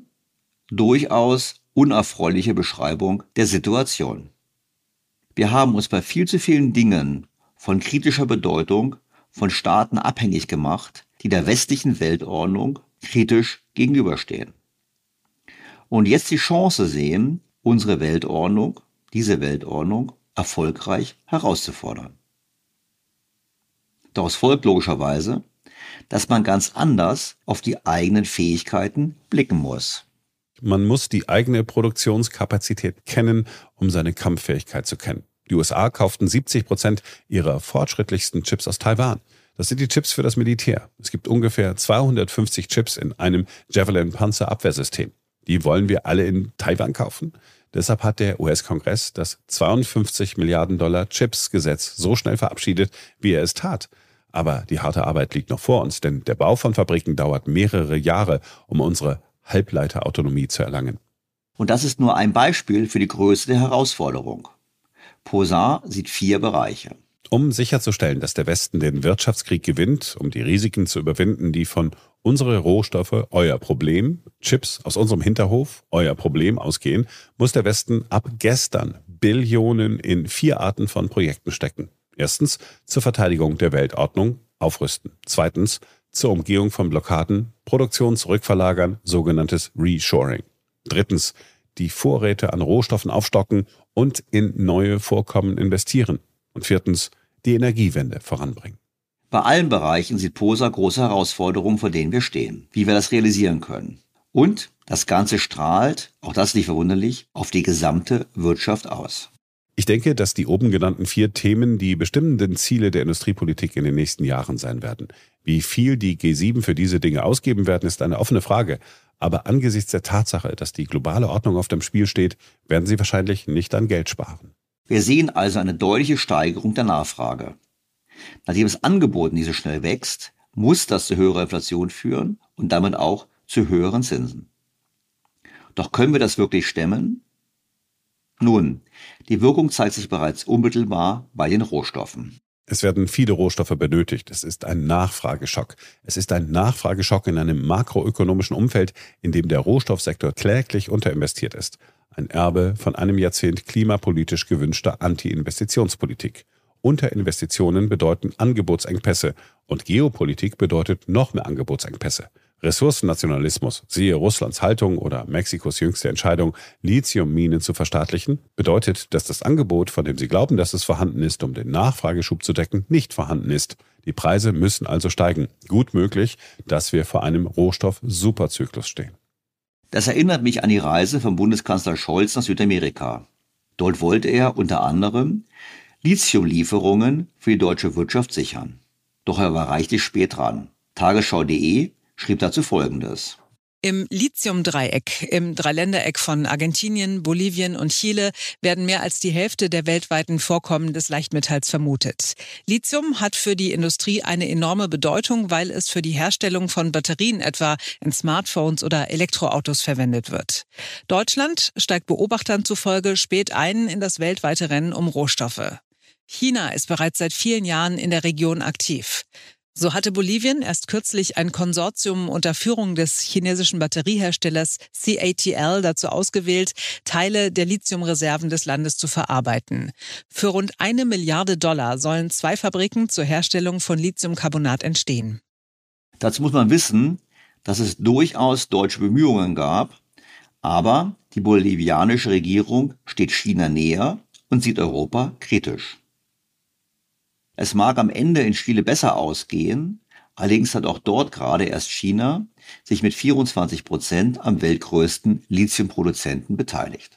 durchaus unerfreuliche Beschreibung der Situation. Wir haben uns bei viel zu vielen Dingen von kritischer Bedeutung von Staaten abhängig gemacht, die der westlichen Weltordnung kritisch gegenüberstehen. Und jetzt die Chance sehen, unsere Weltordnung, diese Weltordnung, erfolgreich herauszufordern. Daraus folgt logischerweise, dass man ganz anders auf die eigenen Fähigkeiten blicken muss. Man muss die eigene Produktionskapazität kennen, um seine Kampffähigkeit zu kennen. Die U S A kauften siebzig Prozent ihrer fortschrittlichsten Chips aus Taiwan. Das sind die Chips für das Militär. Es gibt ungefähr zweihundertfünfzig Chips in einem Javelin-Panzerabwehrsystem. Die wollen wir alle in Taiwan kaufen? Deshalb hat der U S-Kongress das zweiundfünfzig Milliarden Dollar Chips-Gesetz so schnell verabschiedet, wie er es tat. Aber die harte Arbeit liegt noch vor uns, denn der Bau von Fabriken dauert mehrere Jahre, um unsere Halbleiterautonomie zu erlangen. Und das ist nur ein Beispiel für die Größe der Herausforderung. Posa sieht vier Bereiche. Um sicherzustellen, dass der Westen den Wirtschaftskrieg gewinnt, um die Risiken zu überwinden, die von unsere Rohstoffe, euer Problem, Chips aus unserem Hinterhof, euer Problem ausgehen, muss der Westen ab gestern Billionen in vier Arten von Projekten stecken. Erstens zur Verteidigung der Weltordnung, aufrüsten. Zweitens zur Umgehung von Blockaden, Produktion zurückverlagern, sogenanntes Reshoring. Drittens die Vorräte an Rohstoffen aufstocken und in neue Vorkommen investieren. Und viertens die Energiewende voranbringen. Bei allen Bereichen sieht Poser große Herausforderungen, vor denen wir stehen, wie wir das realisieren können. Und das Ganze strahlt, auch das nicht verwunderlich, auf die gesamte Wirtschaft aus. Ich denke, dass die oben genannten vier Themen die bestimmenden Ziele der Industriepolitik in den nächsten Jahren sein werden. Wie viel die G sieben für diese Dinge ausgeben werden, ist eine offene Frage. Aber angesichts der Tatsache, dass die globale Ordnung auf dem Spiel steht, werden sie wahrscheinlich nicht an Geld sparen. Wir sehen also eine deutliche Steigerung der Nachfrage. Nachdem das Angebot nicht so schnell wächst, muss das zu höherer Inflation führen und damit auch zu höheren Zinsen. Doch können wir das wirklich stemmen? Nun, die Wirkung zeigt sich bereits unmittelbar bei den Rohstoffen. Es werden viele Rohstoffe benötigt. Es ist ein Nachfrageschock. Es ist ein Nachfrageschock in einem makroökonomischen Umfeld, in dem der Rohstoffsektor kläglich unterinvestiert ist. Ein Erbe von einem Jahrzehnt klimapolitisch gewünschter Anti-Investitionspolitik. Unterinvestitionen bedeuten Angebotsengpässe und Geopolitik bedeutet noch mehr Angebotsengpässe. Ressourcennationalismus, siehe Russlands Haltung oder Mexikos jüngste Entscheidung, Lithiumminen zu verstaatlichen, bedeutet, dass das Angebot, von dem sie glauben, dass es vorhanden ist, um den Nachfrageschub zu decken, nicht vorhanden ist. Die Preise müssen also steigen. Gut möglich, dass wir vor einem Rohstoff-Superzyklus stehen. Das erinnert mich an die Reise von Bundeskanzler Scholz nach Südamerika. Dort wollte er unter anderem Lithiumlieferungen für die deutsche Wirtschaft sichern. Doch er war reichlich spät dran. Tagesschau punkt de schrieb dazu Folgendes. Im Lithium-Dreieck, im Dreiländereck von Argentinien, Bolivien und Chile, werden mehr als die Hälfte der weltweiten Vorkommen des Leichtmetalls vermutet. Lithium hat für die Industrie eine enorme Bedeutung, weil es für die Herstellung von Batterien etwa in Smartphones oder Elektroautos verwendet wird. Deutschland steigt Beobachtern zufolge spät ein in das weltweite Rennen um Rohstoffe. China ist bereits seit vielen Jahren in der Region aktiv. So hatte Bolivien erst kürzlich ein Konsortium unter Führung des chinesischen Batterieherstellers C A T L dazu ausgewählt, Teile der Lithiumreserven des Landes zu verarbeiten. Für rund eine Milliarde Dollar sollen zwei Fabriken zur Herstellung von Lithiumcarbonat entstehen. Dazu muss man wissen, dass es durchaus deutsche Bemühungen gab, aber die bolivianische Regierung steht China näher und sieht Europa kritisch. Es mag am Ende in Chile besser ausgehen, allerdings hat auch dort gerade erst China sich mit vierundzwanzig Prozent am weltgrößten Lithiumproduzenten beteiligt.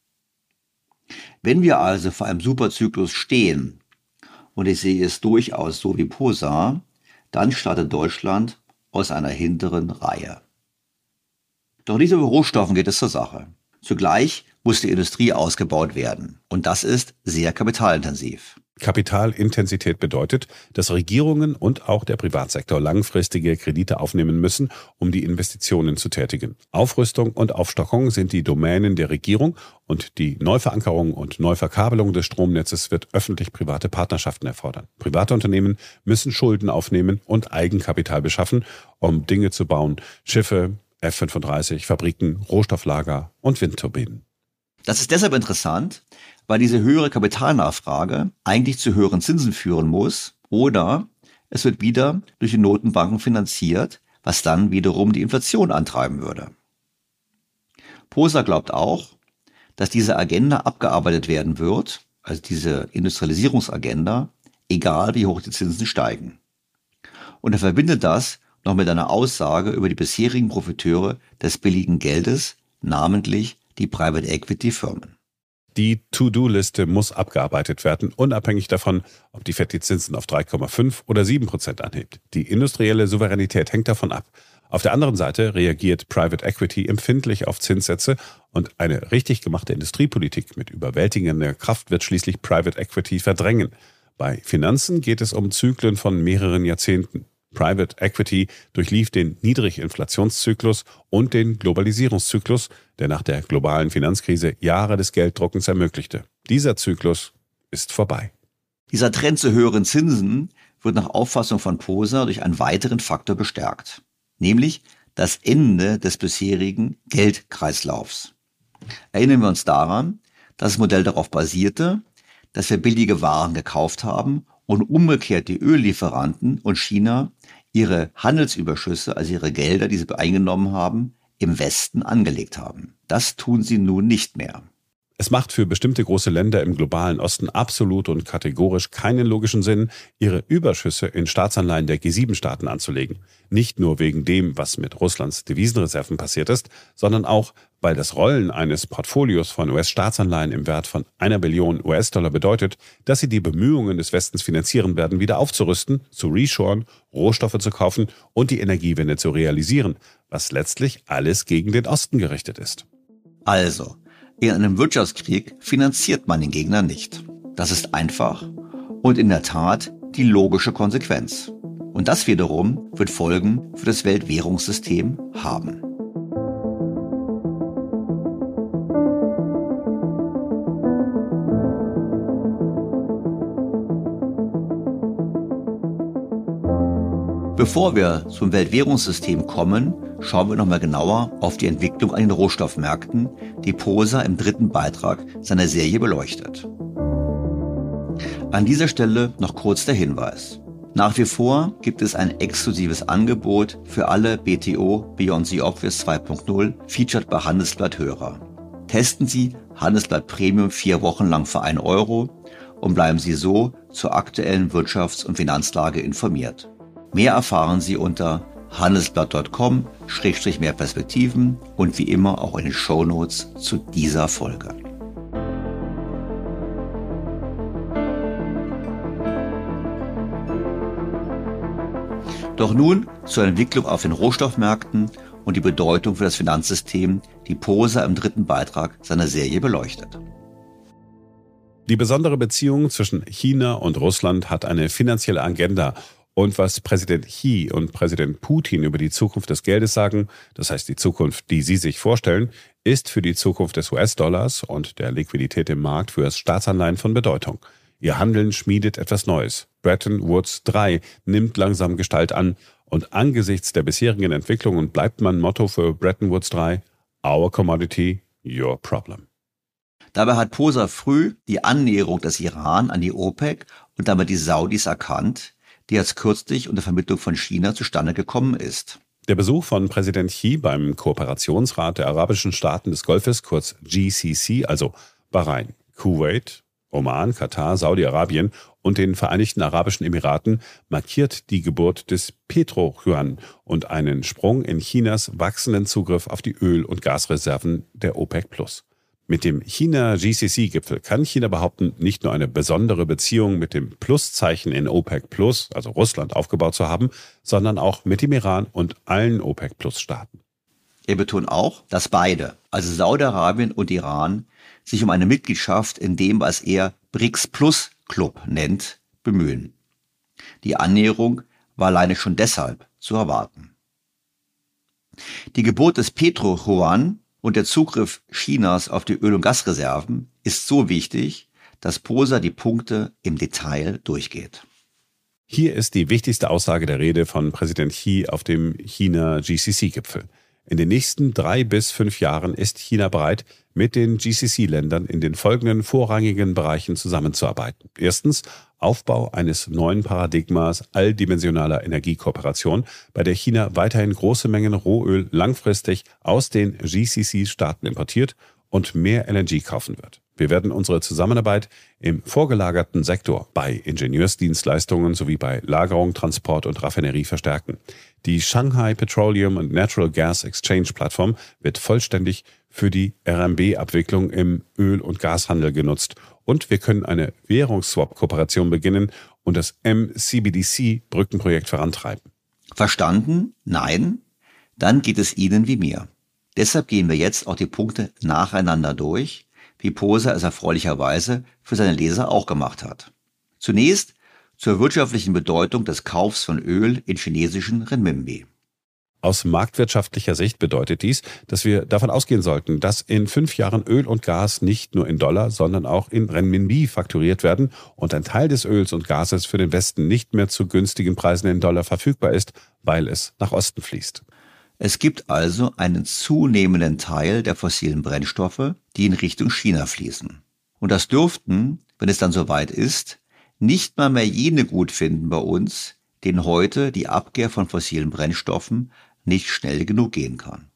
Wenn wir also vor einem Superzyklus stehen, und ich sehe es durchaus so wie Poser, dann startet Deutschland aus einer hinteren Reihe. Doch nicht über Rohstoffen geht es zur Sache. Zugleich muss die Industrie ausgebaut werden und das ist sehr kapitalintensiv. Kapitalintensität bedeutet, dass Regierungen und auch der Privatsektor langfristige Kredite aufnehmen müssen, um die Investitionen zu tätigen. Aufrüstung und Aufstockung sind die Domänen der Regierung und die Neuverankerung und Neuverkabelung des Stromnetzes wird öffentlich-private Partnerschaften erfordern. Private Unternehmen müssen Schulden aufnehmen und Eigenkapital beschaffen, um Dinge zu bauen, Schiffe, F fünfunddreißig, Fabriken, Rohstofflager und Windturbinen. Das ist deshalb interessant, weil diese höhere Kapitalnachfrage eigentlich zu höheren Zinsen führen muss oder es wird wieder durch die Notenbanken finanziert, was dann wiederum die Inflation antreiben würde. Poser glaubt auch, dass diese Agenda abgearbeitet werden wird, also diese Industrialisierungsagenda, egal wie hoch die Zinsen steigen. Und er verbindet das noch mit einer Aussage über die bisherigen Profiteure des billigen Geldes, namentlich die Private Equity Firmen. Die To-Do-Liste muss abgearbeitet werden, unabhängig davon, ob die Fed die Zinsen auf drei Komma fünf oder sieben Prozent anhebt. Die industrielle Souveränität hängt davon ab. Auf der anderen Seite reagiert Private Equity empfindlich auf Zinssätze und eine richtig gemachte Industriepolitik mit überwältigender Kraft wird schließlich Private Equity verdrängen. Bei Finanzen geht es um Zyklen von mehreren Jahrzehnten. Private Equity durchlief den Niedriginflationszyklus und den Globalisierungszyklus, der nach der globalen Finanzkrise Jahre des Gelddruckens ermöglichte. Dieser Zyklus ist vorbei. Dieser Trend zu höheren Zinsen wird nach Auffassung von Poser durch einen weiteren Faktor bestärkt, nämlich das Ende des bisherigen Geldkreislaufs. Erinnern wir uns daran, dass das Modell darauf basierte, dass wir billige Waren gekauft haben und umgekehrt die Öllieferanten und China ihre Handelsüberschüsse, also ihre Gelder, die sie eingenommen haben, im Westen angelegt haben. Das tun sie nun nicht mehr. Es macht für bestimmte große Länder im globalen Osten absolut und kategorisch keinen logischen Sinn, ihre Überschüsse in Staatsanleihen der G sieben Staaten anzulegen. Nicht nur wegen dem, was mit Russlands Devisenreserven passiert ist, sondern auch, weil das Rollen eines Portfolios von U S-Staatsanleihen im Wert von einer Billion U S-Dollar bedeutet, dass sie die Bemühungen des Westens finanzieren werden, wieder aufzurüsten, zu reshoren, Rohstoffe zu kaufen und die Energiewende zu realisieren, was letztlich alles gegen den Osten gerichtet ist. Also, in einem Wirtschaftskrieg finanziert man den Gegner nicht. Das ist einfach und in der Tat die logische Konsequenz. Und das wiederum wird Folgen für das Weltwährungssystem haben. Bevor wir zum Weltwährungssystem kommen, schauen wir nochmal genauer auf die Entwicklung an den Rohstoffmärkten, die Poser im dritten Beitrag seiner Serie beleuchtet. An dieser Stelle noch kurz der Hinweis. Nach wie vor gibt es ein exklusives Angebot für alle B T O Beyond the Obvious zwei Punkt null featured bei Handelsblatt-Hörer. Testen Sie Handelsblatt Premium vier Wochen lang für einen Euro und bleiben Sie so zur aktuellen Wirtschafts- und Finanzlage informiert. Mehr erfahren Sie unter handelsblatt punkt com Schrägstrich mehr Perspektiven und wie immer auch in den Shownotes zu dieser Folge. Doch nun zur Entwicklung auf den Rohstoffmärkten und die Bedeutung für das Finanzsystem, die Poser im dritten Beitrag seiner Serie beleuchtet. Die besondere Beziehung zwischen China und Russland hat eine finanzielle Agenda. Und was Präsident Xi und Präsident Putin über die Zukunft des Geldes sagen, das heißt die Zukunft, die sie sich vorstellen, ist für die Zukunft des U S-Dollars und der Liquidität im Markt für Staatsanleihen von Bedeutung. Ihr Handeln schmiedet etwas Neues. Bretton Woods drei nimmt langsam Gestalt an und angesichts der bisherigen Entwicklungen bleibt mein Motto für Bretton Woods drei: Our commodity, your problem. Dabei hat Poser früh die Annäherung des Iran an die OPEC und damit die Saudis erkannt, die jetzt kürzlich unter Vermittlung von China zustande gekommen ist. Der Besuch von Präsident Xi beim Kooperationsrat der arabischen Staaten des Golfes, kurz G C C, also Bahrain, Kuwait, Oman, Katar, Saudi-Arabien und den Vereinigten Arabischen Emiraten, markiert die Geburt des Petro-Yuan und einen Sprung in Chinas wachsenden Zugriff auf die Öl- und Gasreserven der OPEC plus. Mit dem China-G C C-Gipfel kann China behaupten, nicht nur eine besondere Beziehung mit dem Pluszeichen in OPEC plus, also Russland, aufgebaut zu haben, sondern auch mit dem Iran und allen OPEC-Plus-Staaten. Er betont auch, dass beide, also Saudi-Arabien und Iran, sich um eine Mitgliedschaft in dem, was er BRICS-Plus-Club nennt, bemühen. Die Annäherung war alleine schon deshalb zu erwarten. Die Geburt des Petro-Yuan und der Zugriff Chinas auf die Öl- und Gasreserven ist so wichtig, dass Poser die Punkte im Detail durchgeht. Hier ist die wichtigste Aussage der Rede von Präsident Xi auf dem China-G C C-Gipfel. In den nächsten drei bis fünf Jahren ist China bereit, mit den G C C-Ländern in den folgenden vorrangigen Bereichen zusammenzuarbeiten. Erstens Aufbau eines neuen Paradigmas alldimensionaler Energiekooperation, bei der China weiterhin große Mengen Rohöl langfristig aus den G C C-Staaten importiert und mehr L N G kaufen wird. Wir werden unsere Zusammenarbeit im vorgelagerten Sektor bei Ingenieursdienstleistungen sowie bei Lagerung, Transport und Raffinerie verstärken. Die Shanghai Petroleum and Natural Gas Exchange Plattform wird vollständig für die R M B-Abwicklung im Öl- und Gashandel genutzt und wir können eine Währungsswap-Kooperation beginnen und das M C B D C-Brückenprojekt vorantreiben. Verstanden? Nein? Dann geht es Ihnen wie mir. Deshalb gehen wir jetzt auch die Punkte nacheinander durch, wie Poser es erfreulicherweise für seine Leser auch gemacht hat. Zunächst zur wirtschaftlichen Bedeutung des Kaufs von Öl in chinesischen Renminbi. Aus marktwirtschaftlicher Sicht bedeutet dies, dass wir davon ausgehen sollten, dass in fünf Jahren Öl und Gas nicht nur in Dollar, sondern auch in Renminbi fakturiert werden und ein Teil des Öls und Gases für den Westen nicht mehr zu günstigen Preisen in Dollar verfügbar ist, weil es nach Osten fließt. Es gibt also einen zunehmenden Teil der fossilen Brennstoffe, die in Richtung China fließen. Und das dürften, wenn es dann soweit ist, nicht mal mehr jene gut finden bei uns, denen heute die Abkehr von fossilen Brennstoffen nicht schnell genug gehen kann.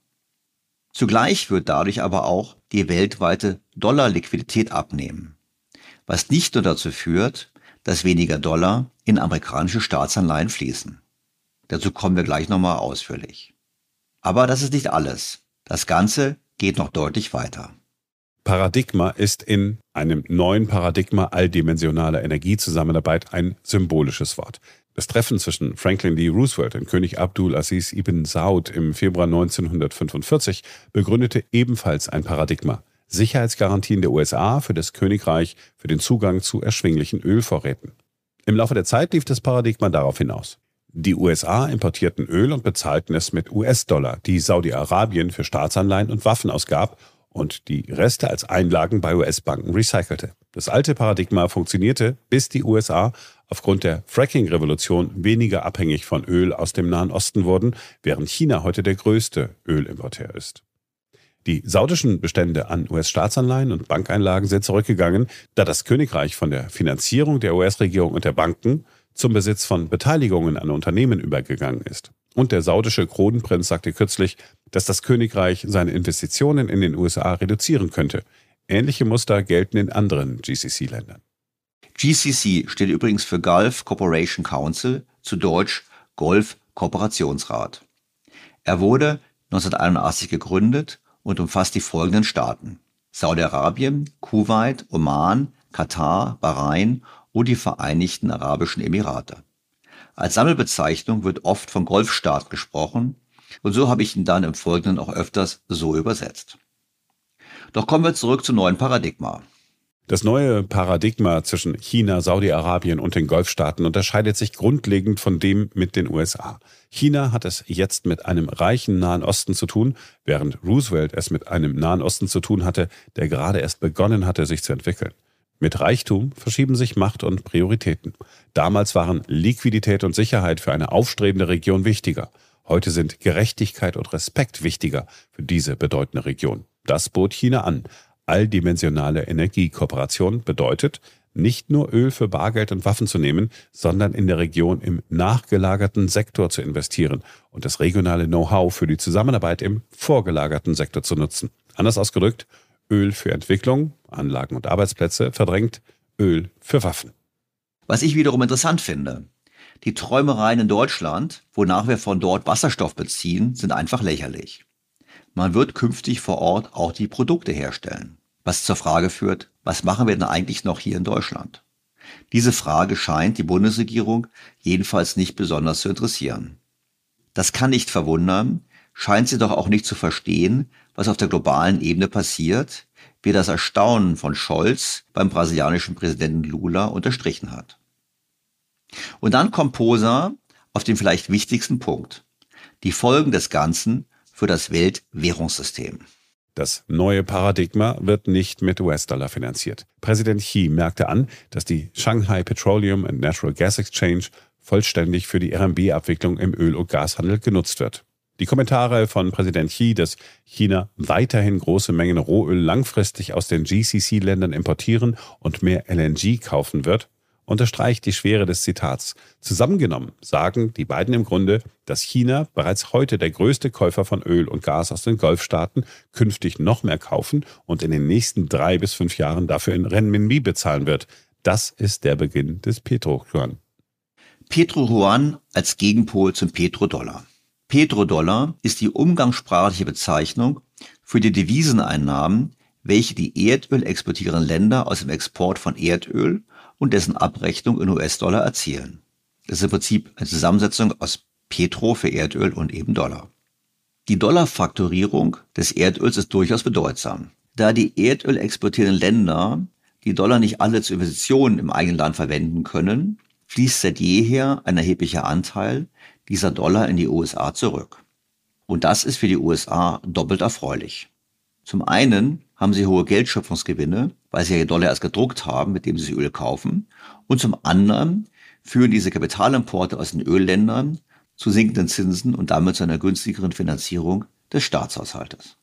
Zugleich wird dadurch aber auch die weltweite Dollarliquidität abnehmen, was nicht nur dazu führt, dass weniger Dollar in amerikanische Staatsanleihen fließen. Dazu kommen wir gleich nochmal ausführlich. Aber das ist nicht alles. Das Ganze geht noch deutlich weiter. Paradigma ist in einem neuen Paradigma alldimensionaler Energiezusammenarbeit ein symbolisches Wort. Das Treffen zwischen Franklin D. Roosevelt und König Abdul Aziz ibn Saud im Februar neunzehnhundertfünfundvierzig begründete ebenfalls ein Paradigma: Sicherheitsgarantien der U S A für das Königreich für den Zugang zu erschwinglichen Ölvorräten. Im Laufe der Zeit lief das Paradigma darauf hinaus: Die U S A importierten Öl und bezahlten es mit U S-Dollar, die Saudi-Arabien für Staatsanleihen und Waffen ausgab und die Reste als Einlagen bei U S-Banken recycelte. Das alte Paradigma funktionierte, bis die U S A aufgrund der Fracking-Revolution weniger abhängig von Öl aus dem Nahen Osten wurden, während China heute der größte Ölimporteur ist. Die saudischen Bestände an U S-Staatsanleihen und Bankeinlagen sind zurückgegangen, da das Königreich von der Finanzierung der U S-Regierung und der Banken zum Besitz von Beteiligungen an Unternehmen übergegangen ist. Und der saudische Kronprinz sagte kürzlich, dass das Königreich seine Investitionen in den U S A reduzieren könnte. Ähnliche Muster gelten in anderen G C C-Ländern. G C C steht übrigens für Gulf Cooperation Council, zu Deutsch Golf Kooperationsrat. Er wurde neunzehnhunderteinundachtzig gegründet und umfasst die folgenden Staaten: Saudi-Arabien, Kuwait, Oman, Katar, Bahrain und die Vereinigten Arabischen Emirate. Als Sammelbezeichnung wird oft von Golfstaat gesprochen und so habe ich ihn dann im Folgenden auch öfters so übersetzt. Doch kommen wir zurück zum neuen Paradigma. Das neue Paradigma zwischen China, Saudi-Arabien und den Golfstaaten unterscheidet sich grundlegend von dem mit den U S A. China hat es jetzt mit einem reichen Nahen Osten zu tun, während Roosevelt es mit einem Nahen Osten zu tun hatte, der gerade erst begonnen hatte, sich zu entwickeln. Mit Reichtum verschieben sich Macht und Prioritäten. Damals waren Liquidität und Sicherheit für eine aufstrebende Region wichtiger. Heute sind Gerechtigkeit und Respekt wichtiger für diese bedeutende Region. Das bot China an. Alldimensionale Energiekooperation bedeutet, nicht nur Öl für Bargeld und Waffen zu nehmen, sondern in der Region im nachgelagerten Sektor zu investieren und das regionale Know-how für die Zusammenarbeit im vorgelagerten Sektor zu nutzen. Anders ausgedrückt, Öl für Entwicklung, Anlagen und Arbeitsplätze verdrängt Öl für Waffen. Was ich wiederum interessant finde: Die Träumereien in Deutschland, wonach wir von dort Wasserstoff beziehen, sind einfach lächerlich. Man wird künftig vor Ort auch die Produkte herstellen. Was zur Frage führt, was machen wir denn eigentlich noch hier in Deutschland? Diese Frage scheint die Bundesregierung jedenfalls nicht besonders zu interessieren. Das kann nicht verwundern, scheint sie doch auch nicht zu verstehen, was auf der globalen Ebene passiert, wie das Erstaunen von Scholz beim brasilianischen Präsidenten Lula unterstrichen hat. Und dann kommt Posa auf den vielleicht wichtigsten Punkt: die Folgen des Ganzen für das Weltwährungssystem. Das neue Paradigma wird nicht mit U S-Dollar finanziert. Präsident Xi merkte an, dass die Shanghai Petroleum and Natural Gas Exchange vollständig für die R M B-Abwicklung im Öl- und Gashandel genutzt wird. Die Kommentare von Präsident Xi, dass China weiterhin große Mengen Rohöl langfristig aus den G C C-Ländern importieren und mehr L N G kaufen wird, unterstreicht die Schwere des Zitats. Zusammengenommen sagen die beiden im Grunde, dass China bereits heute der größte Käufer von Öl und Gas aus den Golfstaaten künftig noch mehr kaufen und in den nächsten drei bis fünf Jahren dafür in Renminbi bezahlen wird. Das ist der Beginn des Petro-Yuan. Petro-Yuan als Gegenpol zum Petrodollar. Petrodollar ist die umgangssprachliche Bezeichnung für die Deviseneinnahmen, welche die Erdöl exportierenden Länder aus dem Export von Erdöl und dessen Abrechnung in U S-Dollar erzielen. Das ist im Prinzip eine Zusammensetzung aus Petro für Erdöl und eben Dollar. Die Dollarfaktorierung des Erdöls ist durchaus bedeutsam. Da die Erdöl exportierenden Länder die Dollar nicht alle zu Investitionen im eigenen Land verwenden können, fließt seit jeher ein erheblicher Anteil dieser Dollar in die U S A zurück. Und das ist für die U S A doppelt erfreulich. Zum einen haben sie hohe Geldschöpfungsgewinne, weil sie ja Dollar erst gedruckt haben, mit dem sie Öl kaufen. Und zum anderen führen diese Kapitalimporte aus den Ölländern zu sinkenden Zinsen und damit zu einer günstigeren Finanzierung des Staatshaushaltes.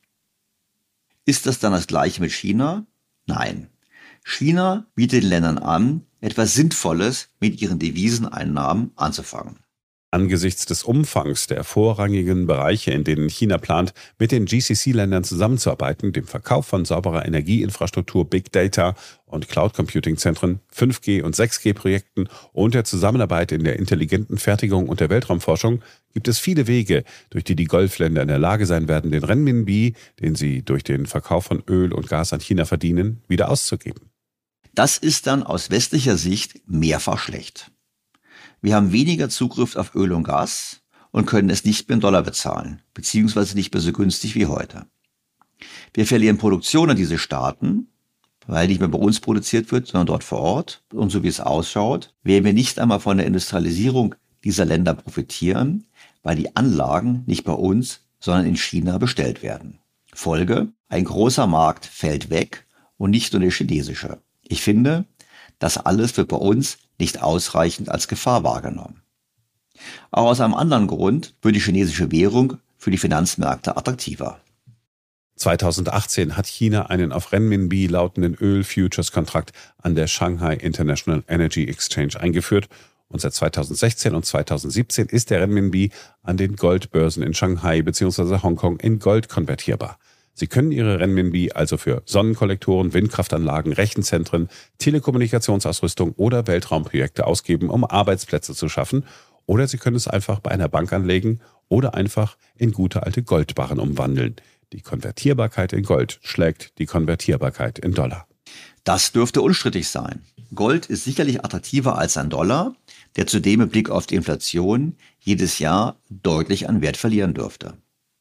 Ist das dann das Gleiche mit China? Nein. China bietet den Ländern an, etwas Sinnvolles mit ihren Deviseneinnahmen anzufangen. Angesichts des Umfangs der vorrangigen Bereiche, in denen China plant, mit den G C C-Ländern zusammenzuarbeiten, dem Verkauf von sauberer Energieinfrastruktur, Big Data und Cloud-Computing-Zentren, fünf G- und sechs G-Projekten und der Zusammenarbeit in der intelligenten Fertigung und der Weltraumforschung, gibt es viele Wege, durch die die Golfländer in der Lage sein werden, den Renminbi, den sie durch den Verkauf von Öl und Gas an China verdienen, wieder auszugeben. Das ist dann aus westlicher Sicht mehrfach schlecht. Wir haben weniger Zugriff auf Öl und Gas und können es nicht mehr in Dollar bezahlen, beziehungsweise nicht mehr so günstig wie heute. Wir verlieren Produktion an diese Staaten, weil nicht mehr bei uns produziert wird, sondern dort vor Ort. Und so wie es ausschaut, werden wir nicht einmal von der Industrialisierung dieser Länder profitieren, weil die Anlagen nicht bei uns, sondern in China bestellt werden. Folge: ein großer Markt fällt weg und nicht nur der chinesische. Ich finde, das alles wird bei uns nicht ausreichend als Gefahr wahrgenommen. Auch aus einem anderen Grund wird die chinesische Währung für die Finanzmärkte attraktiver. zweitausendachtzehn hat China einen auf Renminbi lautenden Öl-Futures-Kontrakt an der Shanghai International Energy Exchange eingeführt und seit zweitausendsechzehn und zweitausendsiebzehn ist der Renminbi an den Goldbörsen in Shanghai bzw. Hongkong in Gold konvertierbar. Sie können Ihre Renminbi also für Sonnenkollektoren, Windkraftanlagen, Rechenzentren, Telekommunikationsausrüstung oder Weltraumprojekte ausgeben, um Arbeitsplätze zu schaffen. Oder Sie können es einfach bei einer Bank anlegen oder einfach in gute alte Goldbarren umwandeln. Die Konvertierbarkeit in Gold schlägt die Konvertierbarkeit in Dollar. Das dürfte unstrittig sein. Gold ist sicherlich attraktiver als ein Dollar, der zudem mit Blick auf die Inflation jedes Jahr deutlich an Wert verlieren dürfte.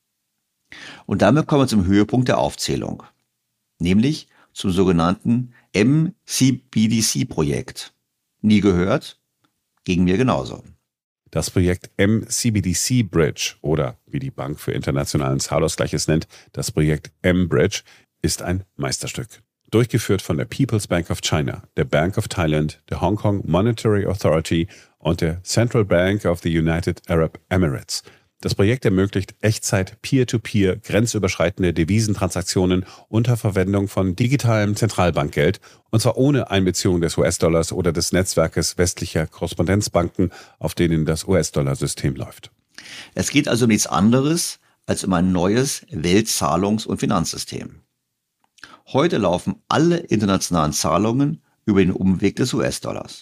Und damit kommen wir zum Höhepunkt der Aufzählung, nämlich zum sogenannten M C B D C-Projekt. Nie gehört? Ging mir genauso. Das Projekt M C B D C Bridge oder wie die Bank für internationalen Zahlausgleich es nennt, das Projekt M-Bridge ist ein Meisterstück. Durchgeführt von der People's Bank of China, der Bank of Thailand, der Hong Kong Monetary Authority und der Central Bank of the United Arab Emirates. Das Projekt ermöglicht Echtzeit Peer-to-Peer grenzüberschreitende Devisentransaktionen unter Verwendung von digitalem Zentralbankgeld, und zwar ohne Einbeziehung des U S-Dollars oder des Netzwerkes westlicher Korrespondenzbanken, auf denen das U S-Dollar-System läuft. Es geht also um nichts anderes als um ein neues Weltzahlungs- und Finanzsystem. Heute laufen alle internationalen Zahlungen über den Umweg des U S-Dollars.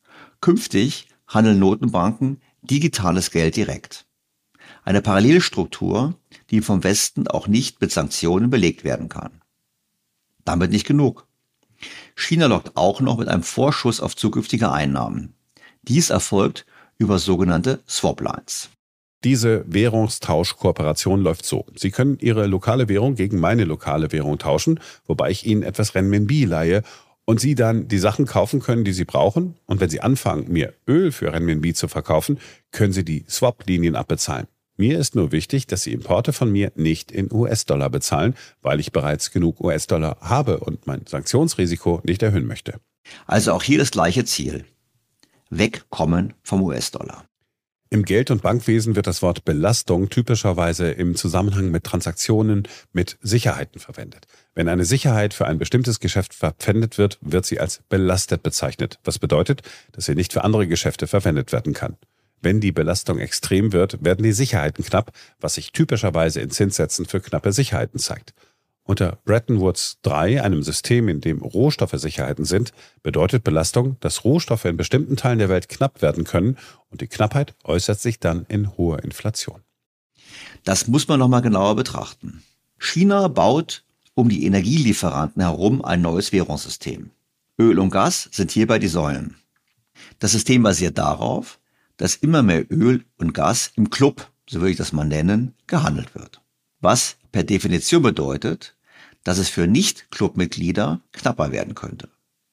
Künftig handeln Notenbanken digitales Geld direkt. Eine Parallelstruktur, die vom Westen auch nicht mit Sanktionen belegt werden kann. Damit nicht genug. China lockt auch noch mit einem Vorschuss auf zukünftige Einnahmen. Dies erfolgt über sogenannte Swap-Lines. Diese Währungstauschkooperation läuft so. Sie können Ihre lokale Währung gegen meine lokale Währung tauschen, wobei ich Ihnen etwas Renminbi leihe und Sie dann die Sachen kaufen können, die Sie brauchen. Und wenn Sie anfangen, mir Öl für Renminbi zu verkaufen, können Sie die Swap-Linien abbezahlen. Mir ist nur wichtig, dass Sie Importe von mir nicht in U S-Dollar bezahlen, weil ich bereits genug U S-Dollar habe und mein Sanktionsrisiko nicht erhöhen möchte. Also auch hier das gleiche Ziel. Wegkommen vom U S-Dollar. Im Geld- und Bankwesen wird das Wort Belastung typischerweise im Zusammenhang mit Transaktionen mit Sicherheiten verwendet. Wenn eine Sicherheit für ein bestimmtes Geschäft verpfändet wird, wird sie als belastet bezeichnet, was bedeutet, dass sie nicht für andere Geschäfte verwendet werden kann. Wenn die Belastung extrem wird, werden die Sicherheiten knapp, was sich typischerweise in Zinssätzen für knappe Sicherheiten zeigt. Unter Bretton Woods drei, einem System, in dem Rohstoffe Sicherheiten sind, bedeutet Belastung, dass Rohstoffe in bestimmten Teilen der Welt knapp werden können und die Knappheit äußert sich dann in hoher Inflation. Das muss man nochmal genauer betrachten. China baut um die Energielieferanten herum ein neues Währungssystem. Öl und Gas sind hierbei die Säulen. Das System basiert darauf, dass immer mehr Öl und Gas im Club, so würde ich das mal nennen, gehandelt wird. Was per Definition bedeutet, dass es für Nicht-Clubmitglieder knapper werden könnte.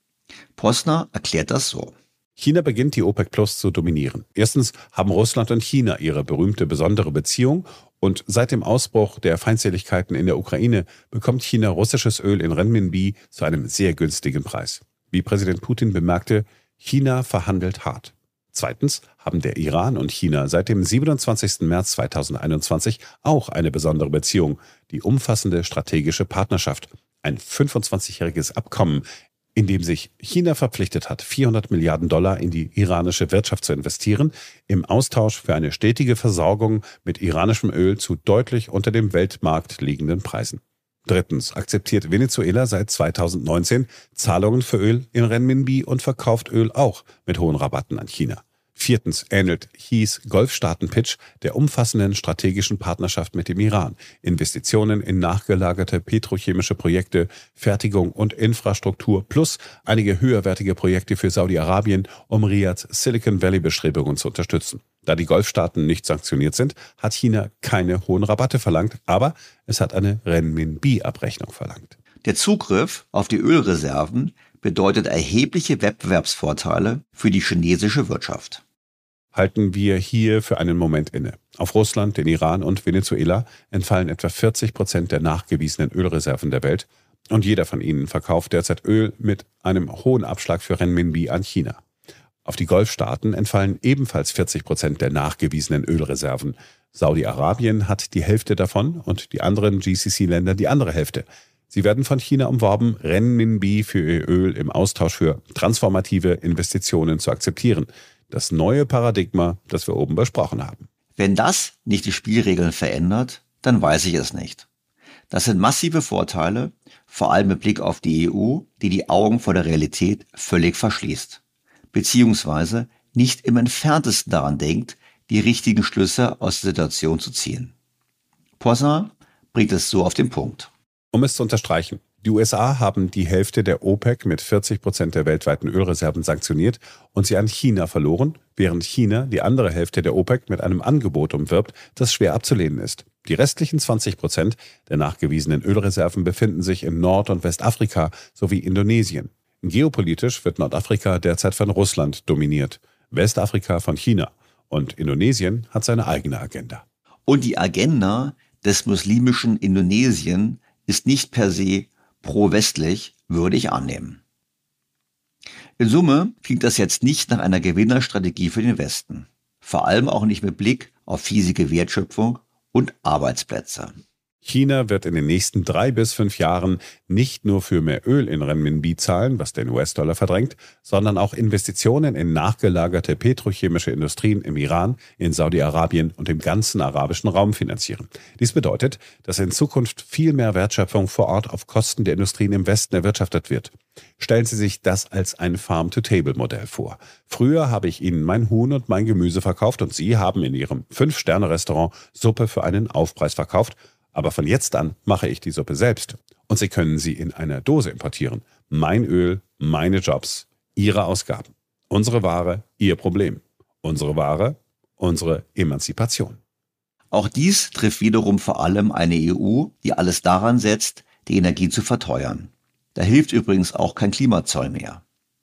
Posner erklärt das so. China beginnt die OPEC Plus zu dominieren. Erstens haben Russland und China ihre berühmte besondere Beziehung Und seit dem Ausbruch der Feindseligkeiten in der Ukraine bekommt China russisches Öl in Renminbi zu einem sehr günstigen Preis. Wie Präsident Putin bemerkte, China verhandelt hart. Zweitens haben der Iran und China seit dem siebenundzwanzigsten März zweitausendeinundzwanzig auch eine besondere Beziehung, die umfassende strategische Partnerschaft, ein fünfundzwanzigjähriges Abkommen, in dem sich China verpflichtet hat, vierhundert Milliarden Dollar in die iranische Wirtschaft zu investieren, im Austausch für eine stetige Versorgung mit iranischem Öl zu deutlich unter dem Weltmarkt liegenden Preisen. Drittens akzeptiert Venezuela seit zweitausendneunzehn Zahlungen für Öl in Renminbi und verkauft Öl auch mit hohen Rabatten an China. Viertens ähnelt Xi's Golfstaaten-Pitch der umfassenden strategischen Partnerschaft mit dem Iran. Investitionen in nachgelagerte petrochemische Projekte, Fertigung und Infrastruktur plus einige höherwertige Projekte für Saudi-Arabien, um Riyads Silicon Valley-Bestrebungen zu unterstützen. Da die Golfstaaten nicht sanktioniert sind, hat China keine hohen Rabatte verlangt, aber es hat eine Renminbi-Abrechnung verlangt. Der Zugriff auf die Ölreserven bedeutet erhebliche Wettbewerbsvorteile für die chinesische Wirtschaft. Halten wir hier für einen Moment inne. Auf Russland, den Iran und Venezuela entfallen etwa vierzig Prozent der nachgewiesenen Ölreserven der Welt und jeder von ihnen verkauft derzeit Öl mit einem hohen Abschlag für Renminbi an China. Auf die Golfstaaten entfallen ebenfalls vierzig Prozent der nachgewiesenen Ölreserven. Saudi-Arabien hat die Hälfte davon und die anderen G C C-Länder die andere Hälfte. Sie werden von China umworben, Renminbi für ihr Öl im Austausch für transformative Investitionen zu akzeptieren. Das neue Paradigma, das wir oben besprochen haben. Wenn das nicht die Spielregeln verändert, dann weiß ich es nicht. Das sind massive Vorteile, vor allem mit Blick auf die E U, die die Augen vor der Realität völlig verschließt, beziehungsweise nicht im Entferntesten daran denkt, die richtigen Schlüsse aus der Situation zu ziehen. Poisson bringt es so auf den Punkt. Um es zu unterstreichen, die U S A haben die Hälfte der OPEC mit vierzig Prozent der weltweiten Ölreserven sanktioniert und sie an China verloren, während China die andere Hälfte der OPEC mit einem Angebot umwirbt, das schwer abzulehnen ist. Die restlichen zwanzig Prozent der nachgewiesenen Ölreserven befinden sich in Nord- und Westafrika sowie Indonesien. Geopolitisch wird Nordafrika derzeit von Russland dominiert, Westafrika von China und Indonesien hat seine eigene Agenda. Und die Agenda des muslimischen Indonesien ist nicht per se pro-westlich, würde ich annehmen. In Summe klingt das jetzt nicht nach einer Gewinnerstrategie für den Westen. Vor allem auch nicht mit Blick auf hiesige Wertschöpfung und Arbeitsplätze. China wird in den nächsten drei bis fünf Jahren nicht nur für mehr Öl in Renminbi zahlen, was den U S-Dollar verdrängt, sondern auch Investitionen in nachgelagerte petrochemische Industrien im Iran, in Saudi-Arabien und im ganzen arabischen Raum finanzieren. Dies bedeutet, dass in Zukunft viel mehr Wertschöpfung vor Ort auf Kosten der Industrien im Westen erwirtschaftet wird. Stellen Sie sich das als ein Farm-to-Table-Modell vor. Früher habe ich Ihnen mein Huhn und mein Gemüse verkauft und Sie haben in Ihrem Fünf-Sterne-Restaurant Suppe für einen Aufpreis verkauft. Aber von jetzt an mache ich die Suppe selbst. Und Sie können sie in einer Dose importieren. Mein Öl, meine Jobs, Ihre Ausgaben. Unsere Ware, Ihr Problem. Unsere Ware, unsere Emanzipation. Auch dies trifft wiederum vor allem eine E U, die alles daran setzt, die Energie zu verteuern. Da hilft übrigens auch kein Klimazoll mehr.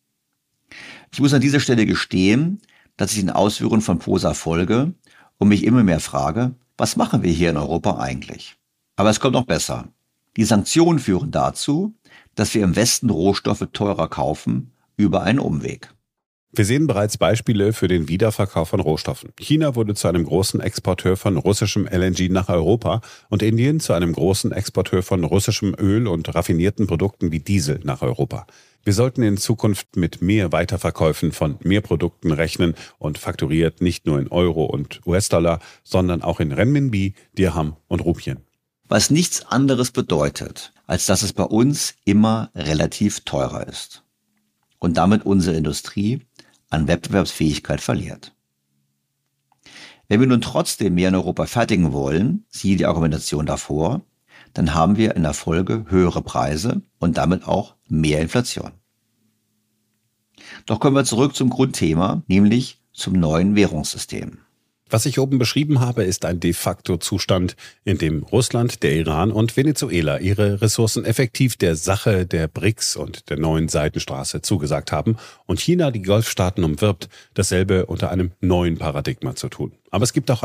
Ich muss an dieser Stelle gestehen, dass ich den Ausführungen von Posa folge und mich immer mehr frage, was machen wir hier in Europa eigentlich? Aber es kommt noch besser. Die Sanktionen führen dazu, dass wir im Westen Rohstoffe teurer kaufen, über einen Umweg. Wir sehen bereits Beispiele für den Wiederverkauf von Rohstoffen. China wurde zu einem großen Exporteur von russischem L N G nach Europa und Indien zu einem großen Exporteur von russischem Öl und raffinierten Produkten wie Diesel nach Europa. Wir sollten in Zukunft mit mehr Weiterverkäufen von mehr Produkten rechnen und fakturiert nicht nur in Euro und U S-Dollar, sondern auch in Renminbi, Dirham und Rupien. Was nichts anderes bedeutet, als dass es bei uns immer relativ teurer ist und damit unsere Industrie an Wettbewerbsfähigkeit verliert. Wenn wir nun trotzdem mehr in Europa fertigen wollen, siehe die Argumentation davor, dann haben wir in der Folge höhere Preise und damit auch mehr Inflation. Doch kommen wir zurück zum Grundthema, nämlich zum neuen Währungssystem. Was ich oben beschrieben habe, ist ein de facto Zustand, in dem Russland, der Iran und Venezuela ihre Ressourcen effektiv der Sache der B R I C S und der neuen Seidenstraße zugesagt haben und China die Golfstaaten umwirbt, dasselbe unter einem neuen Paradigma zu tun. Aber es gibt auch eine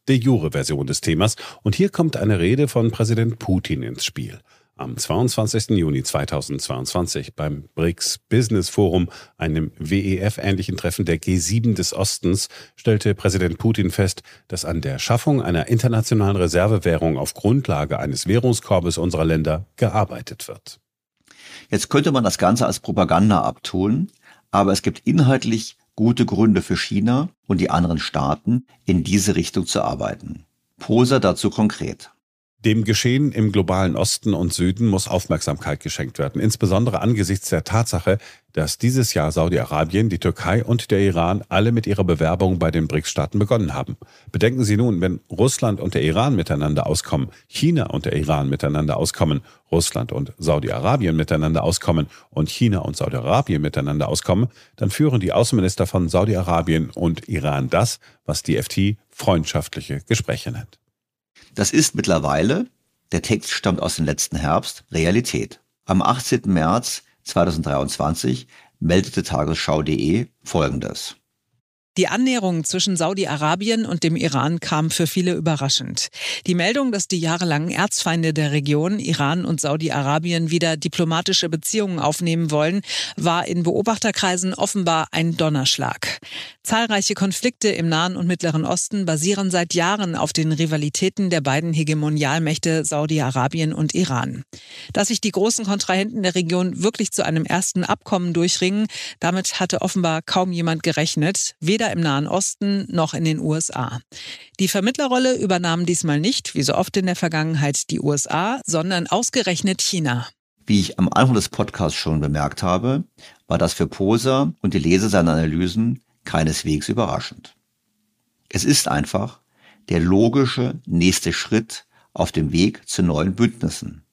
de jure Version des Themas. Und hier kommt eine Rede von Präsident Putin ins Spiel. Am zweiundzwanzigsten Juni zweitausendzweiundzwanzig beim B R I C S Business Forum, einem W E F-ähnlichen Treffen der G sieben des Ostens, stellte Präsident Putin fest, dass an der Schaffung einer internationalen Reservewährung auf Grundlage eines Währungskorbes unserer Länder gearbeitet wird. Jetzt könnte man das Ganze als Propaganda abtun, aber es gibt inhaltlich gute Gründe für China und die anderen Staaten, in diese Richtung zu arbeiten. Poser dazu konkret. Dem Geschehen im globalen Osten und Süden muss Aufmerksamkeit geschenkt werden, insbesondere angesichts der Tatsache, dass dieses Jahr Saudi-Arabien, die Türkei und der Iran alle mit ihrer Bewerbung bei den B R I C S-Staaten begonnen haben. Bedenken Sie nun, wenn Russland und der Iran miteinander auskommen, China und der Iran miteinander auskommen, Russland und Saudi-Arabien miteinander auskommen und China und Saudi-Arabien miteinander auskommen, dann führen die Außenminister von Saudi-Arabien und Iran das, was die F T freundschaftliche Gespräche nennt. Das ist mittlerweile, der Text stammt aus dem letzten Herbst, Realität. Am achtzehnten März zweitausenddreiundzwanzig meldete Tagesschau punkt de Folgendes. Die Annäherung zwischen Saudi-Arabien und dem Iran kam für viele überraschend. Die Meldung, dass die jahrelangen Erzfeinde der Region, Iran und Saudi-Arabien, wieder diplomatische Beziehungen aufnehmen wollen, war in Beobachterkreisen offenbar ein Donnerschlag. Zahlreiche Konflikte im Nahen und Mittleren Osten basieren seit Jahren auf den Rivalitäten der beiden Hegemonialmächte Saudi-Arabien und Iran. Dass sich die großen Kontrahenten der Region wirklich zu einem ersten Abkommen durchringen, damit hatte offenbar kaum jemand gerechnet, weder im Nahen Osten noch in den U S A. Die Vermittlerrolle übernahmen diesmal nicht, wie so oft in der Vergangenheit, die U S A, sondern ausgerechnet China. Wie ich am Anfang des Podcasts schon bemerkt habe, war das für Poser und die Leser seiner Analysen keineswegs überraschend. Es ist einfach der logische nächste Schritt auf dem Weg zu neuen Bündnissen.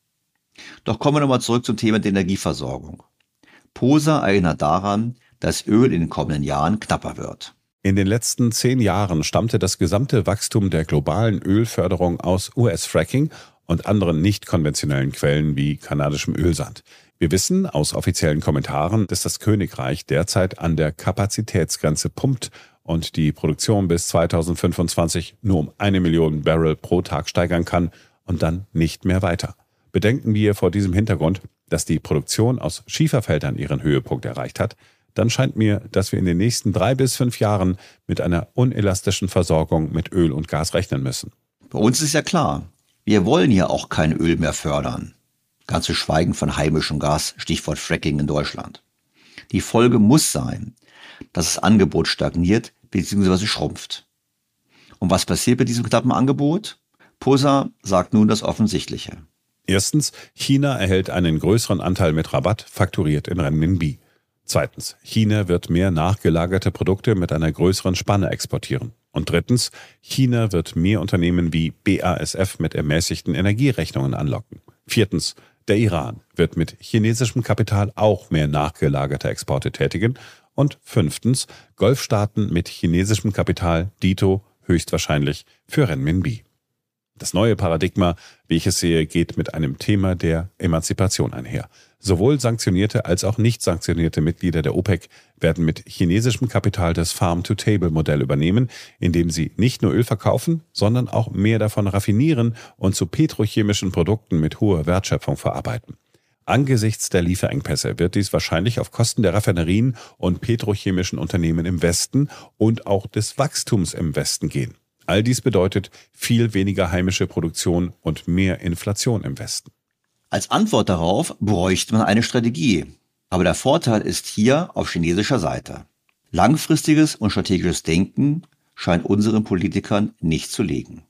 Doch kommen wir nochmal zurück zum Thema der Energieversorgung. Poser erinnert daran, dass Öl in den kommenden Jahren knapper wird. In den letzten zehn Jahren stammte das gesamte Wachstum der globalen Ölförderung aus U S-Fracking und anderen nicht konventionellen Quellen wie kanadischem Ölsand. Wir wissen aus offiziellen Kommentaren, dass das Königreich derzeit an der Kapazitätsgrenze pumpt und die Produktion bis zweitausendfünfundzwanzig nur um eine Million Barrel pro Tag steigern kann und dann nicht mehr weiter. Bedenken wir vor diesem Hintergrund, dass die Produktion aus Schieferfeldern ihren Höhepunkt erreicht hat, dann scheint mir, dass wir in den nächsten drei bis fünf Jahren mit einer unelastischen Versorgung mit Öl und Gas rechnen müssen. Bei uns ist ja klar, wir wollen ja auch kein Öl mehr fördern. Ganz zu schweigen von heimischem Gas, Stichwort Fracking in Deutschland. Die Folge muss sein, dass das Angebot stagniert bzw. schrumpft. Und was passiert mit diesem knappen Angebot? Poser sagt nun das Offensichtliche. Erstens, China erhält einen größeren Anteil mit Rabatt, fakturiert in Renminbi. Zweitens, China wird mehr nachgelagerte Produkte mit einer größeren Spanne exportieren. Und drittens, China wird mehr Unternehmen wie B A S F mit ermäßigten Energierechnungen anlocken. Viertens, der Iran wird mit chinesischem Kapital auch mehr nachgelagerte Exporte tätigen. Und fünftens, Golfstaaten mit chinesischem Kapital, dito höchstwahrscheinlich für Renminbi. Das neue Paradigma, wie ich es sehe, geht mit einem Thema der Emanzipation einher. Sowohl sanktionierte als auch nicht sanktionierte Mitglieder der OPEC werden mit chinesischem Kapital das Farm-to-Table-Modell übernehmen, indem sie nicht nur Öl verkaufen, sondern auch mehr davon raffinieren und zu petrochemischen Produkten mit hoher Wertschöpfung verarbeiten. Angesichts der Lieferengpässe wird dies wahrscheinlich auf Kosten der Raffinerien und petrochemischen Unternehmen im Westen und auch des Wachstums im Westen gehen. All dies bedeutet viel weniger heimische Produktion und mehr Inflation im Westen. Als Antwort darauf bräuchte man eine Strategie. Aber der Vorteil ist hier auf chinesischer Seite. Langfristiges und strategisches Denken scheint unseren Politikern nicht zu liegen.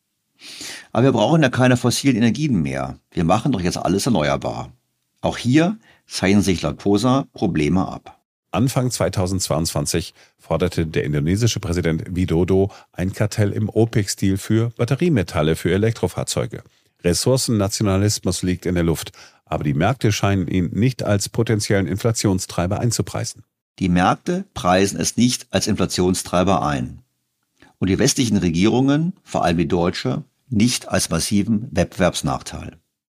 Aber wir brauchen ja keine fossilen Energien mehr. Wir machen doch jetzt alles erneuerbar. Auch hier zeichnen sich laut Poser Probleme ab. Anfang zweitausendzweiundzwanzig forderte der indonesische Präsident Widodo ein Kartell im OPEC-Stil für Batteriemetalle für Elektrofahrzeuge. Ressourcennationalismus liegt in der Luft, aber die Märkte scheinen ihn nicht als potenziellen Inflationstreiber einzupreisen. Die Märkte preisen es nicht als Inflationstreiber ein. Und die westlichen Regierungen, vor allem die deutsche, nicht als massiven Wettbewerbsnachteil.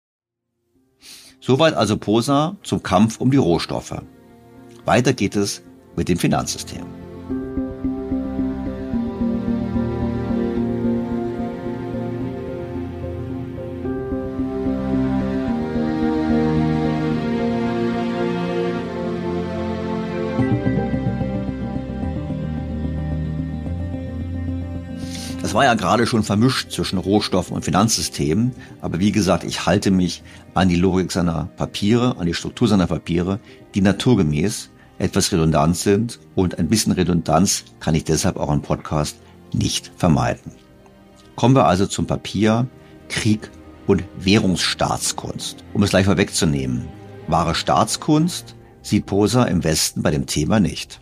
Soweit also Poser zum Kampf um die Rohstoffe. Weiter geht es mit dem Finanzsystem. war ja gerade schon vermischt zwischen Rohstoffen und Finanzsystemen, aber wie gesagt, ich halte mich an die Logik seiner Papiere, an die Struktur seiner Papiere, die naturgemäß etwas redundant sind, und ein bisschen Redundanz kann ich deshalb auch im Podcast nicht vermeiden. Kommen wir also zum Papier Krieg und Währungsstaatskunst. Um es gleich vorwegzunehmen, wahre Staatskunst sieht Posa im Westen bei dem Thema nicht.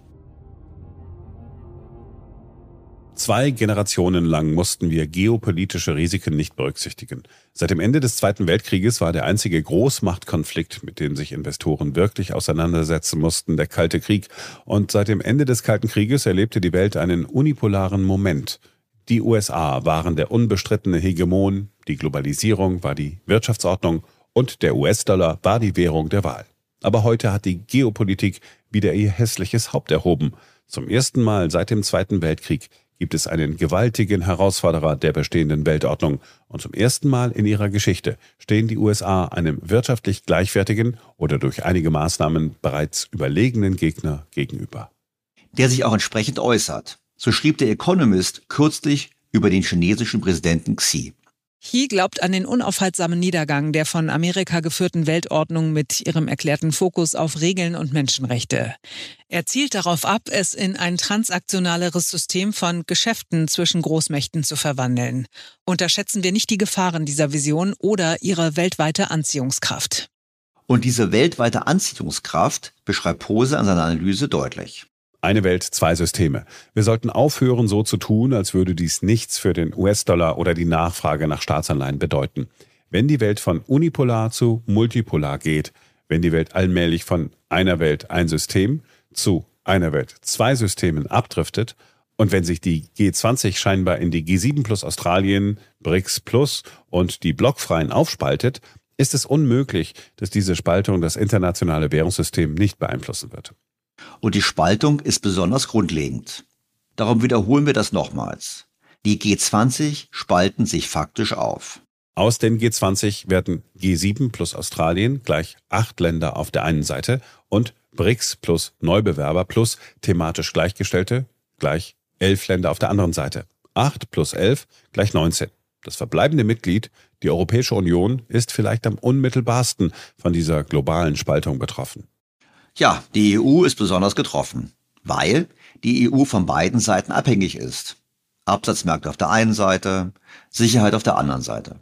Zwei Generationen lang mussten wir geopolitische Risiken nicht berücksichtigen. Seit dem Ende des Zweiten Weltkrieges war der einzige Großmachtkonflikt, mit dem sich Investoren wirklich auseinandersetzen mussten, der Kalte Krieg. Und seit dem Ende des Kalten Krieges erlebte die Welt einen unipolaren Moment. Die U S A waren der unbestrittene Hegemon, die Globalisierung war die Wirtschaftsordnung und der U S-Dollar war die Währung der Wahl. Aber heute hat die Geopolitik wieder ihr hässliches Haupt erhoben. Zum ersten Mal seit dem Zweiten Weltkrieg gibt es einen gewaltigen Herausforderer der bestehenden Weltordnung. Und zum ersten Mal in ihrer Geschichte stehen die U S A einem wirtschaftlich gleichwertigen oder durch einige Maßnahmen bereits überlegenen Gegner gegenüber. Der sich auch entsprechend äußert. So schrieb der Economist kürzlich über den chinesischen Präsidenten Xi. Xi glaubt an den unaufhaltsamen Niedergang der von Amerika geführten Weltordnung mit ihrem erklärten Fokus auf Regeln und Menschenrechte. Er zielt darauf ab, es in ein transaktionaleres System von Geschäften zwischen Großmächten zu verwandeln. Unterschätzen wir nicht die Gefahren dieser Vision oder ihre weltweite Anziehungskraft. Und diese weltweite Anziehungskraft beschreibt Posa in seiner Analyse deutlich. Eine Welt, zwei Systeme. Wir sollten aufhören, so zu tun, als würde dies nichts für den U S-Dollar oder die Nachfrage nach Staatsanleihen bedeuten. Wenn die Welt von unipolar zu multipolar geht, wenn die Welt allmählich von einer Welt ein System zu einer Welt zwei Systemen abdriftet und wenn sich die G zwanzig scheinbar in die G sieben plus Australien, BRICS plus und die Blockfreien aufspaltet, ist es unmöglich, dass diese Spaltung das internationale Währungssystem nicht beeinflussen wird. Und die Spaltung ist besonders grundlegend. Darum wiederholen wir das nochmals. Die G zwanzig spalten sich faktisch auf. Aus den G zwanzig werden G sieben plus Australien gleich acht Länder auf der einen Seite und BRICS plus Neubewerber plus thematisch Gleichgestellte gleich elf Länder auf der anderen Seite. acht plus elf gleich neunzehn. Das verbleibende Mitglied, die Europäische Union, ist vielleicht am unmittelbarsten von dieser globalen Spaltung betroffen. Ja, die E U ist besonders getroffen, weil die E U von beiden Seiten abhängig ist. Absatzmärkte auf der einen Seite, Sicherheit auf der anderen Seite.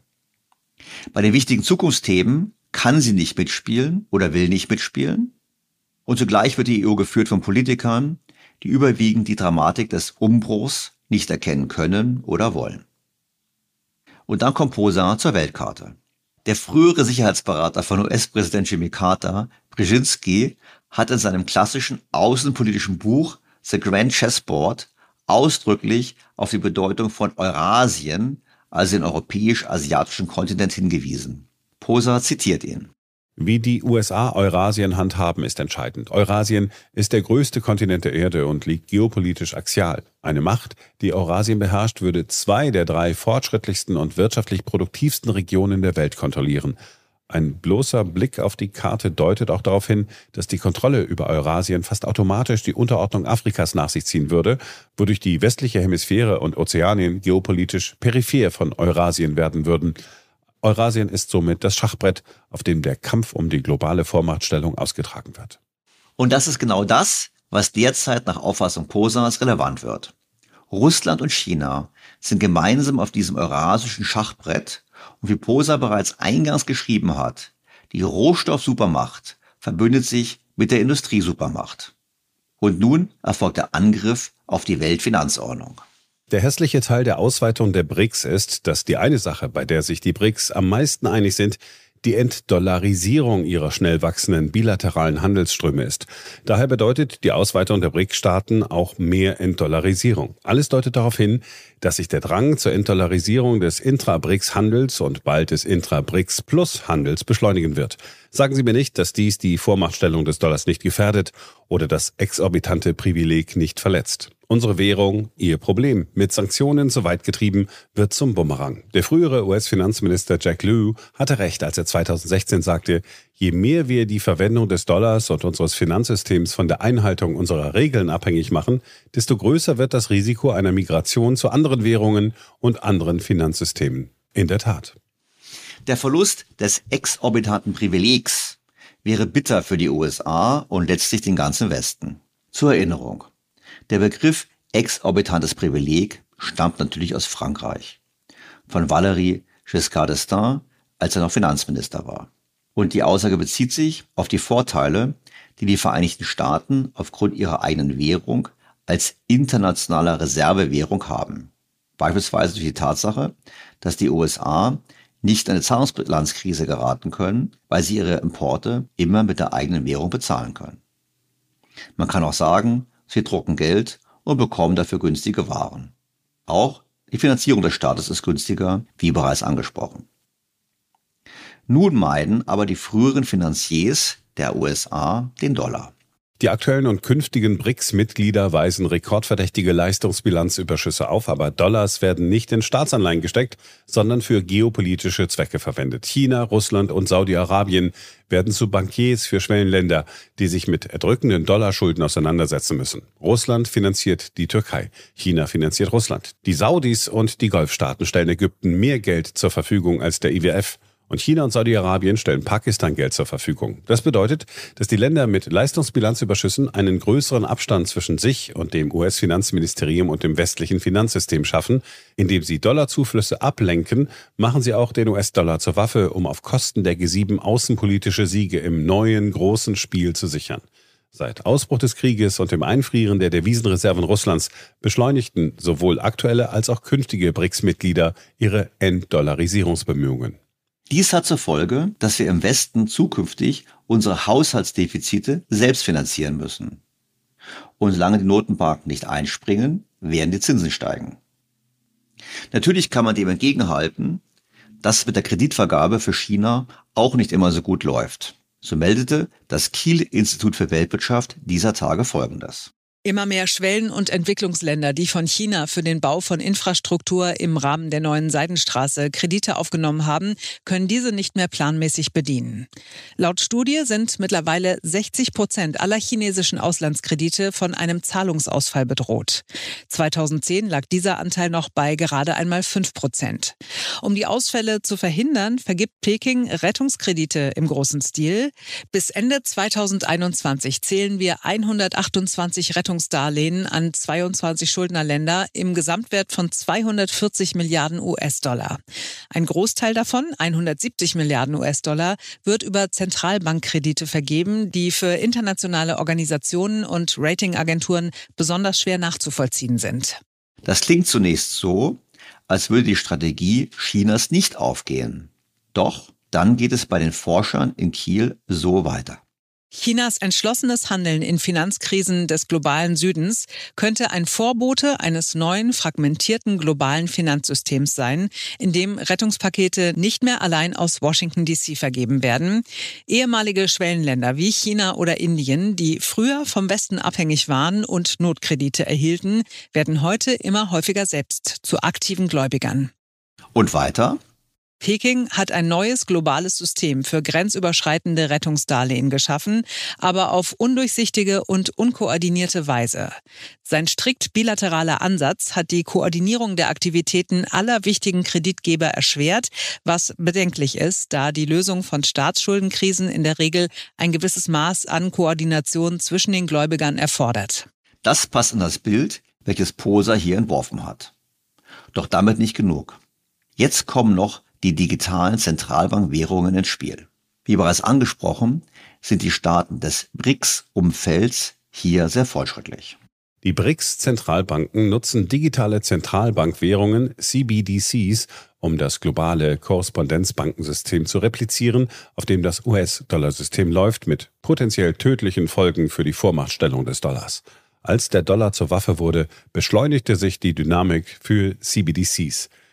Bei den wichtigen Zukunftsthemen kann sie nicht mitspielen oder will nicht mitspielen. Und zugleich wird die E U geführt von Politikern, die überwiegend die Dramatik des Umbruchs nicht erkennen können oder wollen. Und dann kommt Posa zur Weltkarte. Der frühere Sicherheitsberater von U S-Präsident Jimmy Carter, Brzezinski, hat in seinem klassischen außenpolitischen Buch The Grand Chessboard ausdrücklich auf die Bedeutung von Eurasien, also den europäisch-asiatischen Kontinent, hingewiesen. Posa zitiert ihn. Wie die U S A Eurasien handhaben, ist entscheidend. Eurasien ist der größte Kontinent der Erde und liegt geopolitisch axial. Eine Macht, die Eurasien beherrscht, würde zwei der drei fortschrittlichsten und wirtschaftlich produktivsten Regionen der Welt kontrollieren. Ein bloßer Blick auf die Karte deutet auch darauf hin, dass die Kontrolle über Eurasien fast automatisch die Unterordnung Afrikas nach sich ziehen würde, wodurch die westliche Hemisphäre und Ozeanien geopolitisch peripher von Eurasien werden würden. Eurasien ist somit das Schachbrett, auf dem der Kampf um die globale Vormachtstellung ausgetragen wird. Und das ist genau das, was derzeit nach Auffassung Posas relevant wird. Russland und China sind gemeinsam auf diesem eurasischen Schachbrett und wie Posa bereits eingangs geschrieben hat, die Rohstoffsupermacht verbündet sich mit der Industriesupermacht. Und nun erfolgt der Angriff auf die Weltfinanzordnung. Der hässliche Teil der Ausweitung der BRICS ist, dass die eine Sache, bei der sich die BRICS am meisten einig sind, die Entdollarisierung ihrer schnell wachsenden bilateralen Handelsströme ist. Daher bedeutet die Ausweitung der BRICS-Staaten auch mehr Entdollarisierung. Alles deutet darauf hin, dass sich der Drang zur Entdollarisierung des Intra-BRICS-Handels und bald des Intra-BRICS-Plus-Handels beschleunigen wird. Sagen Sie mir nicht, dass dies die Vormachtstellung des Dollars nicht gefährdet oder das exorbitante Privileg nicht verletzt. Unsere Währung, ihr Problem. Mit Sanktionen so weit getrieben, wird zum Bumerang. Der frühere U S-Finanzminister Jack Lew hatte recht, als er zweitausendsechzehn sagte, je mehr wir die Verwendung des Dollars und unseres Finanzsystems von der Einhaltung unserer Regeln abhängig machen, desto größer wird das Risiko einer Migration zu anderen Währungen und anderen Finanzsystemen. In der Tat. Der Verlust des exorbitanten Privilegs wäre bitter für die U S A und letztlich den ganzen Westen. Zur Erinnerung. Der Begriff exorbitantes Privileg stammt natürlich aus Frankreich, von Valéry Giscard d'Estaing, als er noch Finanzminister war. Und die Aussage bezieht sich auf die Vorteile, die die Vereinigten Staaten aufgrund ihrer eigenen Währung als internationaler Reservewährung haben. Beispielsweise durch die Tatsache, dass die U S A nicht in eine Zahlungsbilanzkrise geraten können, weil sie ihre Importe immer mit der eigenen Währung bezahlen können. Man kann auch sagen, sie drucken Geld und bekommen dafür günstige Waren. Auch die Finanzierung des Staates ist günstiger, wie bereits angesprochen. Nun meiden aber die früheren Finanziers der U S A den Dollar. Die aktuellen und künftigen B R I C S-Mitglieder weisen rekordverdächtige Leistungsbilanzüberschüsse auf, aber Dollars werden nicht in Staatsanleihen gesteckt, sondern für geopolitische Zwecke verwendet. China, Russland und Saudi-Arabien werden zu Bankiers für Schwellenländer, die sich mit erdrückenden Dollarschulden auseinandersetzen müssen. Russland finanziert die Türkei, China finanziert Russland. Die Saudis und die Golfstaaten stellen Ägypten mehr Geld zur Verfügung als der I W F. Und China und Saudi-Arabien stellen Pakistan Geld zur Verfügung. Das bedeutet, dass die Länder mit Leistungsbilanzüberschüssen einen größeren Abstand zwischen sich und dem U S-Finanzministerium und dem westlichen Finanzsystem schaffen. Indem sie Dollarzuflüsse ablenken, machen sie auch den U S-Dollar zur Waffe, um auf Kosten der G sieben außenpolitische Siege im neuen großen Spiel zu sichern. Seit Ausbruch des Krieges und dem Einfrieren der Devisenreserven Russlands beschleunigten sowohl aktuelle als auch künftige B R I C S-Mitglieder ihre Entdollarisierungsbemühungen. Dies hat zur Folge, dass wir im Westen zukünftig unsere Haushaltsdefizite selbst finanzieren müssen. Und solange die Notenbanken nicht einspringen, werden die Zinsen steigen. Natürlich kann man dem entgegenhalten, dass es mit der Kreditvergabe für China auch nicht immer so gut läuft. So meldete das Kiel-Institut für Weltwirtschaft dieser Tage Folgendes. Immer mehr Schwellen- und Entwicklungsländer, die von China für den Bau von Infrastruktur im Rahmen der neuen Seidenstraße Kredite aufgenommen haben, können diese nicht mehr planmäßig bedienen. Laut Studie sind mittlerweile sechzig Prozent aller chinesischen Auslandskredite von einem Zahlungsausfall bedroht. zweitausendzehn lag dieser Anteil noch bei gerade einmal fünf Prozent. Um die Ausfälle zu verhindern, vergibt Peking Rettungskredite im großen Stil. Bis Ende zweitausendeinundzwanzig zählen wir hundertachtundzwanzig Rettungskredite Darlehen an zweiundzwanzig Schuldnerländer im Gesamtwert von zweihundertvierzig Milliarden U S-Dollar. Ein Großteil davon, hundertsiebzig Milliarden U S-Dollar, wird über Zentralbankkredite vergeben, die für internationale Organisationen und Ratingagenturen besonders schwer nachzuvollziehen sind. Das klingt zunächst so, als würde die Strategie Chinas nicht aufgehen. Doch dann geht es bei den Forschern in Kiel so weiter. Chinas entschlossenes Handeln in Finanzkrisen des globalen Südens könnte ein Vorbote eines neuen, fragmentierten globalen Finanzsystems sein, in dem Rettungspakete nicht mehr allein aus Washington D C vergeben werden. Ehemalige Schwellenländer wie China oder Indien, die früher vom Westen abhängig waren und Notkredite erhielten, werden heute immer häufiger selbst zu aktiven Gläubigern. Und weiter? Peking hat ein neues globales System für grenzüberschreitende Rettungsdarlehen geschaffen, aber auf undurchsichtige und unkoordinierte Weise. Sein strikt bilateraler Ansatz hat die Koordinierung der Aktivitäten aller wichtigen Kreditgeber erschwert, was bedenklich ist, da die Lösung von Staatsschuldenkrisen in der Regel ein gewisses Maß an Koordination zwischen den Gläubigern erfordert. Das passt in das Bild, welches Poser hier entworfen hat. Doch damit nicht genug. Jetzt kommen noch die digitalen Zentralbankwährungen ins Spiel. Wie bereits angesprochen, sind die Staaten des B R I C S-Umfelds hier sehr fortschrittlich. Die B R I C S-Zentralbanken nutzen digitale Zentralbankwährungen, C B D Cs, um das globale Korrespondenzbankensystem zu replizieren, auf dem das U S-Dollarsystem läuft, mit potenziell tödlichen Folgen für die Vormachtstellung des Dollars. Als der Dollar zur Waffe wurde, beschleunigte sich die Dynamik für C B D Cs.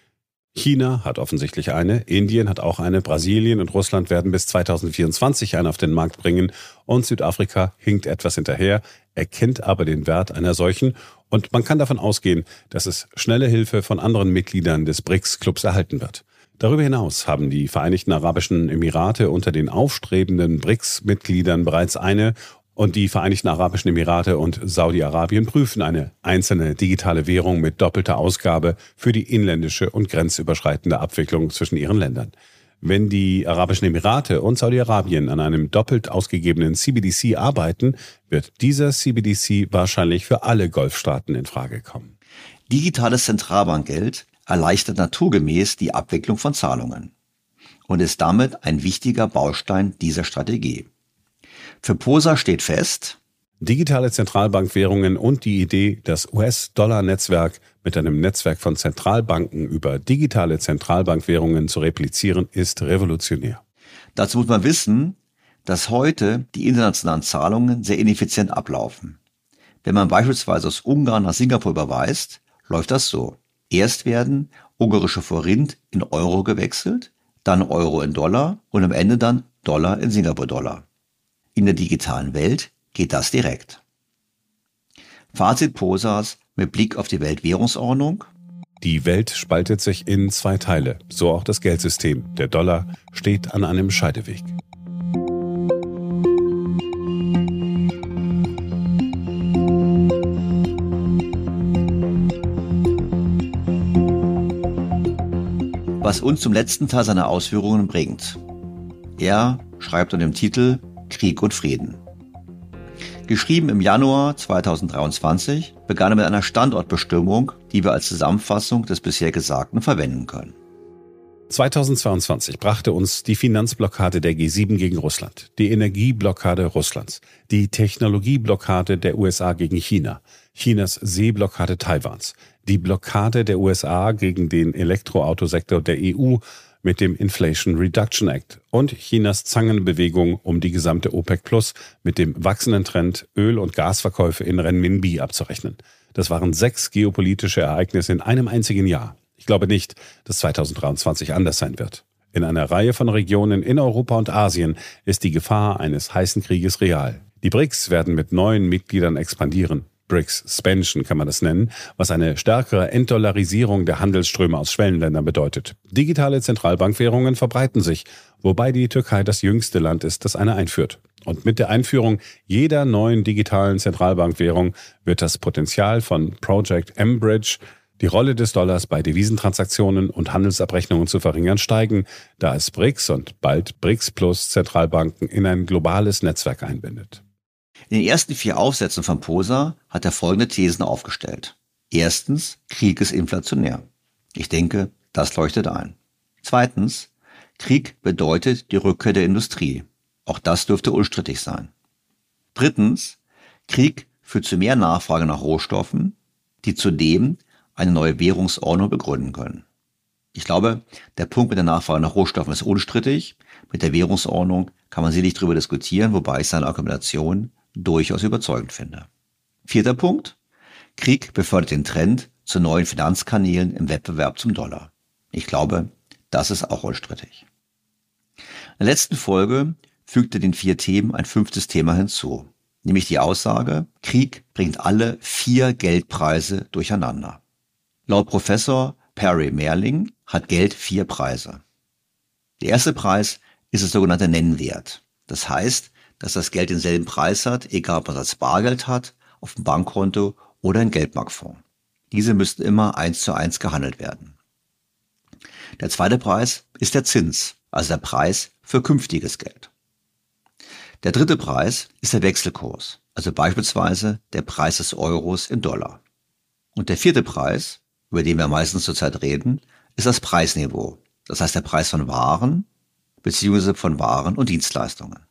China hat offensichtlich eine, Indien hat auch eine, Brasilien und Russland werden bis zweitausendvierundzwanzig eine auf den Markt bringen und Südafrika hinkt etwas hinterher, erkennt aber den Wert einer solchen und man kann davon ausgehen, dass es schnelle Hilfe von anderen Mitgliedern des B R I C S-Clubs erhalten wird. Darüber hinaus haben die Vereinigten Arabischen Emirate unter den aufstrebenden B R I C S-Mitgliedern bereits eine und die Vereinigten Arabischen Emirate und Saudi-Arabien prüfen eine einzelne digitale Währung mit doppelter Ausgabe für die inländische und grenzüberschreitende Abwicklung zwischen ihren Ländern. Wenn die Arabischen Emirate und Saudi-Arabien an einem doppelt ausgegebenen C B D C arbeiten, wird dieser C B D C wahrscheinlich für alle Golfstaaten in Frage kommen. Digitales Zentralbankgeld erleichtert naturgemäß die Abwicklung von Zahlungen und ist damit ein wichtiger Baustein dieser Strategie. Für Posa steht fest: Digitale Zentralbankwährungen und die Idee, das U S-Dollar-Netzwerk mit einem Netzwerk von Zentralbanken über digitale Zentralbankwährungen zu replizieren, ist revolutionär. Dazu muss man wissen, dass heute die internationalen Zahlungen sehr ineffizient ablaufen. Wenn man beispielsweise aus Ungarn nach Singapur überweist, läuft das so. Erst werden ungarische Forint in Euro gewechselt, dann Euro in Dollar und am Ende dann Dollar in Singapur-Dollar. In der digitalen Welt geht das direkt. Fazit Posas mit Blick auf die Weltwährungsordnung: Die Welt spaltet sich in zwei Teile, so auch das Geldsystem. Der Dollar steht an einem Scheideweg. Was uns zum letzten Teil seiner Ausführungen bringt. Er schreibt unter dem Titel Krieg und Frieden. Geschrieben im Januar zweitausenddreiundzwanzig, begann er mit einer Standortbestimmung, die wir als Zusammenfassung des bisher Gesagten verwenden können. zweitausendzweiundzwanzig brachte uns die Finanzblockade der G sieben gegen Russland, die Energieblockade Russlands, die Technologieblockade der U S A gegen China, Chinas Seeblockade Taiwans, die Blockade der U S A gegen den Elektroautosektor der E U mit dem Inflation Reduction Act und Chinas Zangenbewegung, um die gesamte OPEC Plus mit dem wachsenden Trend, Öl- und Gasverkäufe in Renminbi abzurechnen. Das waren sechs geopolitische Ereignisse in einem einzigen Jahr. Ich glaube nicht, dass zweitausenddreiundzwanzig anders sein wird. In einer Reihe von Regionen in Europa und Asien ist die Gefahr eines heißen Krieges real. Die B R I C S werden mit neuen Mitgliedern expandieren. B R I C S-Spansion kann man das nennen, was eine stärkere Entdollarisierung der Handelsströme aus Schwellenländern bedeutet. Digitale Zentralbankwährungen verbreiten sich, wobei die Türkei das jüngste Land ist, das eine einführt. Und mit der Einführung jeder neuen digitalen Zentralbankwährung wird das Potenzial von Project M-Bridge, die Rolle des Dollars bei Devisentransaktionen und Handelsabrechnungen zu verringern, steigen, da es B R I C S und bald B R I C S Plus Zentralbanken in ein globales Netzwerk einbindet. In den ersten vier Aufsätzen von Posa hat er folgende Thesen aufgestellt. Erstens, Krieg ist inflationär. Ich denke, das leuchtet ein. Zweitens, Krieg bedeutet die Rückkehr der Industrie. Auch das dürfte unstrittig sein. Drittens, Krieg führt zu mehr Nachfrage nach Rohstoffen, die zudem eine neue Währungsordnung begründen können. Ich glaube, der Punkt mit der Nachfrage nach Rohstoffen ist unstrittig. Mit der Währungsordnung kann man sicherlich darüber diskutieren, wobei ich seine Argumentation durchaus überzeugend finde. Vierter Punkt. Krieg befördert den Trend zu neuen Finanzkanälen im Wettbewerb zum Dollar. Ich glaube, das ist auch unstrittig. In der letzten Folge fügte den vier Themen ein fünftes Thema hinzu, nämlich die Aussage, Krieg bringt alle vier Geldpreise durcheinander. Laut Professor Perry Mehrling hat Geld vier Preise. Der erste Preis ist das sogenannte Nennwert. Das heißt, dass das Geld denselben Preis hat, egal ob man es als Bargeld hat, auf dem Bankkonto oder in Geldmarktfonds. Diese müssten immer eins zu eins gehandelt werden. Der zweite Preis ist der Zins, also der Preis für künftiges Geld. Der dritte Preis ist der Wechselkurs, also beispielsweise der Preis des Euros in Dollar. Und der vierte Preis, über den wir meistens zurzeit reden, ist das Preisniveau, das heißt der Preis von Waren bzw. von Waren und Dienstleistungen.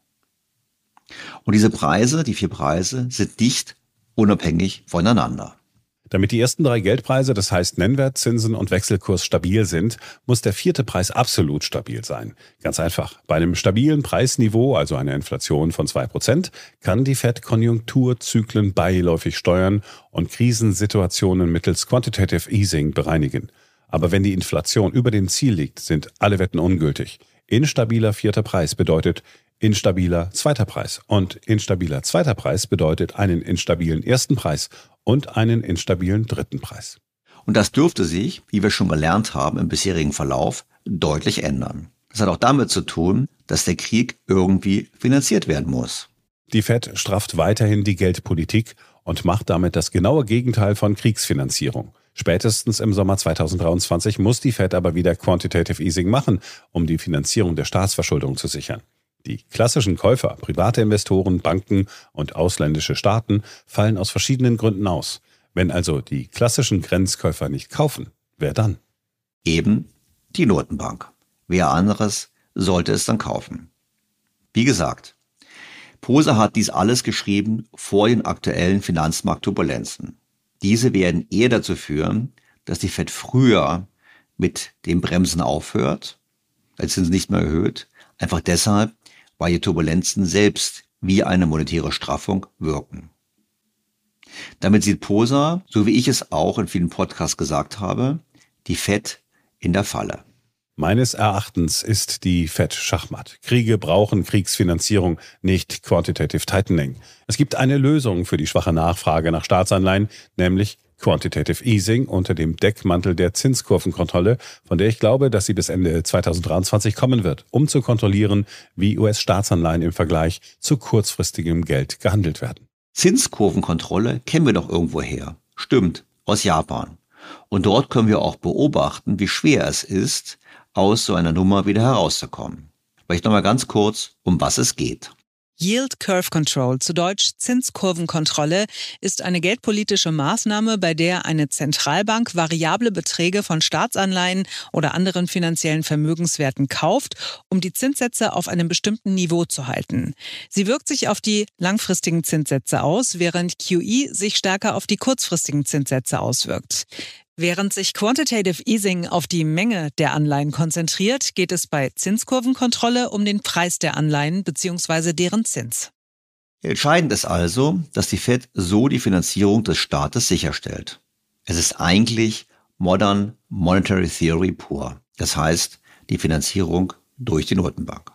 Und diese Preise, die vier Preise, sind nicht unabhängig voneinander. Damit die ersten drei Geldpreise, das heißt Nennwert, Zinsen und Wechselkurs, stabil sind, muss der vierte Preis absolut stabil sein. Ganz einfach. Bei einem stabilen Preisniveau, also einer Inflation von zwei Prozent, kann die Fed Konjunkturzyklen beiläufig steuern und Krisensituationen mittels Quantitative Easing bereinigen. Aber wenn die Inflation über dem Ziel liegt, sind alle Wetten ungültig. Instabiler vierter Preis bedeutet instabiler zweiter Preis. Und instabiler zweiter Preis bedeutet einen instabilen ersten Preis und einen instabilen dritten Preis. Und das dürfte sich, wie wir schon gelernt haben im bisherigen Verlauf, deutlich ändern. Das hat auch damit zu tun, dass der Krieg irgendwie finanziert werden muss. Die Fed strafft weiterhin die Geldpolitik und macht damit das genaue Gegenteil von Kriegsfinanzierung. Spätestens im Sommer zweitausenddreiundzwanzig muss die Fed aber wieder Quantitative Easing machen, um die Finanzierung der Staatsverschuldung zu sichern. Die klassischen Käufer, private Investoren, Banken und ausländische Staaten fallen aus verschiedenen Gründen aus. Wenn also die klassischen Grenzkäufer nicht kaufen, wer dann? Eben die Notenbank. Wer anderes sollte es dann kaufen. Wie gesagt, Poser hat dies alles geschrieben vor den aktuellen Finanzmarktturbulenzen. Diese werden eher dazu führen, dass die Fed früher mit dem Bremsen aufhört, als Zinsen nicht mehr erhöht, einfach deshalb, weil die Turbulenzen selbst wie eine monetäre Straffung wirken. Damit sieht Poser, so wie ich es auch in vielen Podcasts gesagt habe, die Fed in der Falle. Meines Erachtens ist die Fed Schachmatt. Kriege brauchen Kriegsfinanzierung, nicht Quantitative Tightening. Es gibt eine Lösung für die schwache Nachfrage nach Staatsanleihen, nämlich Quantitative Easing unter dem Deckmantel der Zinskurvenkontrolle, von der ich glaube, dass sie bis Ende zweitausenddreiundzwanzig kommen wird, um zu kontrollieren, wie U S-Staatsanleihen im Vergleich zu kurzfristigem Geld gehandelt werden. Zinskurvenkontrolle kennen wir doch irgendwo her. Stimmt, aus Japan. Und dort können wir auch beobachten, wie schwer es ist, aus so einer Nummer wieder herauszukommen. Vielleicht nochmal ganz kurz, um was es geht. Yield Curve Control, zu Deutsch Zinskurvenkontrolle, ist eine geldpolitische Maßnahme, bei der eine Zentralbank variable Beträge von Staatsanleihen oder anderen finanziellen Vermögenswerten kauft, um die Zinssätze auf einem bestimmten Niveau zu halten. Sie wirkt sich auf die langfristigen Zinssätze aus, während Q E sich stärker auf die kurzfristigen Zinssätze auswirkt. Während sich Quantitative Easing auf die Menge der Anleihen konzentriert, geht es bei Zinskurvenkontrolle um den Preis der Anleihen bzw. deren Zins. Entscheidend ist also, dass die Fed so die Finanzierung des Staates sicherstellt. Es ist eigentlich Modern Monetary Theory pur. Das heißt, die Finanzierung durch die Notenbank.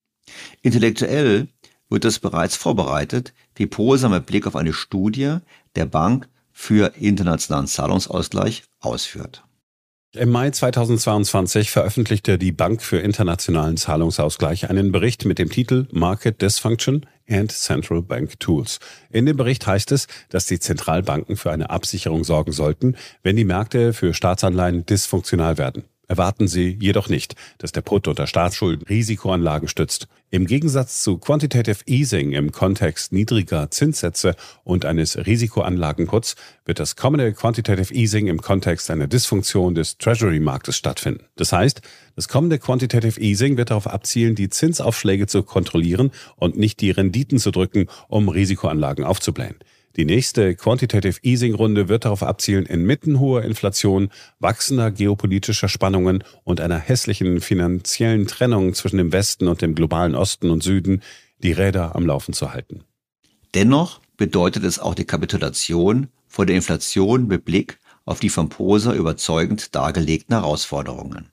Intellektuell wird es bereits vorbereitet, wie Poser mit Blick auf eine Studie der Bank für internationalen Zahlungsausgleich ausführt. Im Mai zweitausendzweiundzwanzig veröffentlichte die Bank für internationalen Zahlungsausgleich einen Bericht mit dem Titel Market Dysfunction and Central Bank Tools. In dem Bericht heißt es, dass die Zentralbanken für eine Absicherung sorgen sollten, wenn die Märkte für Staatsanleihen dysfunktional werden. Erwarten Sie jedoch nicht, dass der Put unter Staatsschulden Risikoanlagen stützt. Im Gegensatz zu Quantitative Easing im Kontext niedriger Zinssätze und eines Risikoanlagenputs wird das kommende Quantitative Easing im Kontext einer Dysfunktion des Treasury-Marktes stattfinden. Das heißt, das kommende Quantitative Easing wird darauf abzielen, die Zinsaufschläge zu kontrollieren und nicht die Renditen zu drücken, um Risikoanlagen aufzublähen. Die nächste Quantitative Easing-Runde wird darauf abzielen, inmitten hoher Inflation, wachsender geopolitischer Spannungen und einer hässlichen finanziellen Trennung zwischen dem Westen und dem globalen Osten und Süden die Räder am Laufen zu halten. Dennoch bedeutet es auch die Kapitulation vor der Inflation mit Blick auf die von Poser überzeugend dargelegten Herausforderungen.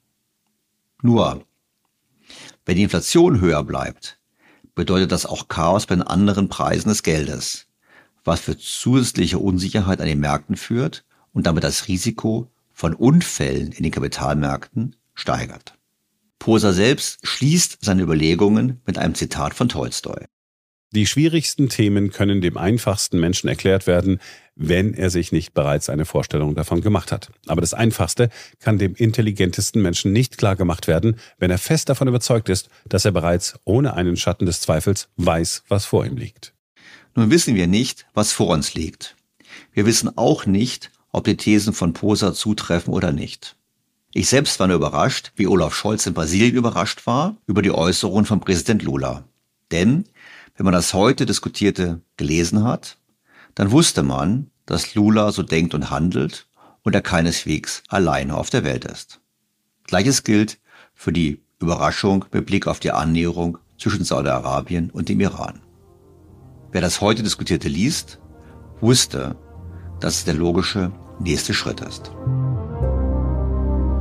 Nur, wenn die Inflation höher bleibt, bedeutet das auch Chaos bei den anderen Preisen des Geldes, was für zusätzliche Unsicherheit an den Märkten führt und damit das Risiko von Unfällen in den Kapitalmärkten steigert. Poser selbst schließt seine Überlegungen mit einem Zitat von Tolstoi. Die schwierigsten Themen können dem einfachsten Menschen erklärt werden, wenn er sich nicht bereits eine Vorstellung davon gemacht hat. Aber das Einfachste kann dem intelligentesten Menschen nicht klar gemacht werden, wenn er fest davon überzeugt ist, dass er bereits ohne einen Schatten des Zweifels weiß, was vor ihm liegt. Nun wissen wir nicht, was vor uns liegt. Wir wissen auch nicht, ob die Thesen von Poser zutreffen oder nicht. Ich selbst war nur überrascht, wie Olaf Scholz in Brasilien überrascht war, über die Äußerungen von Präsident Lula. Denn, wenn man das heute Diskutierte gelesen hat, dann wusste man, dass Lula so denkt und handelt und er keineswegs alleine auf der Welt ist. Gleiches gilt für die Überraschung mit Blick auf die Annäherung zwischen Saudi-Arabien und dem Iran. Wer das heute Diskutierte liest, wusste, dass es der logische nächste Schritt ist.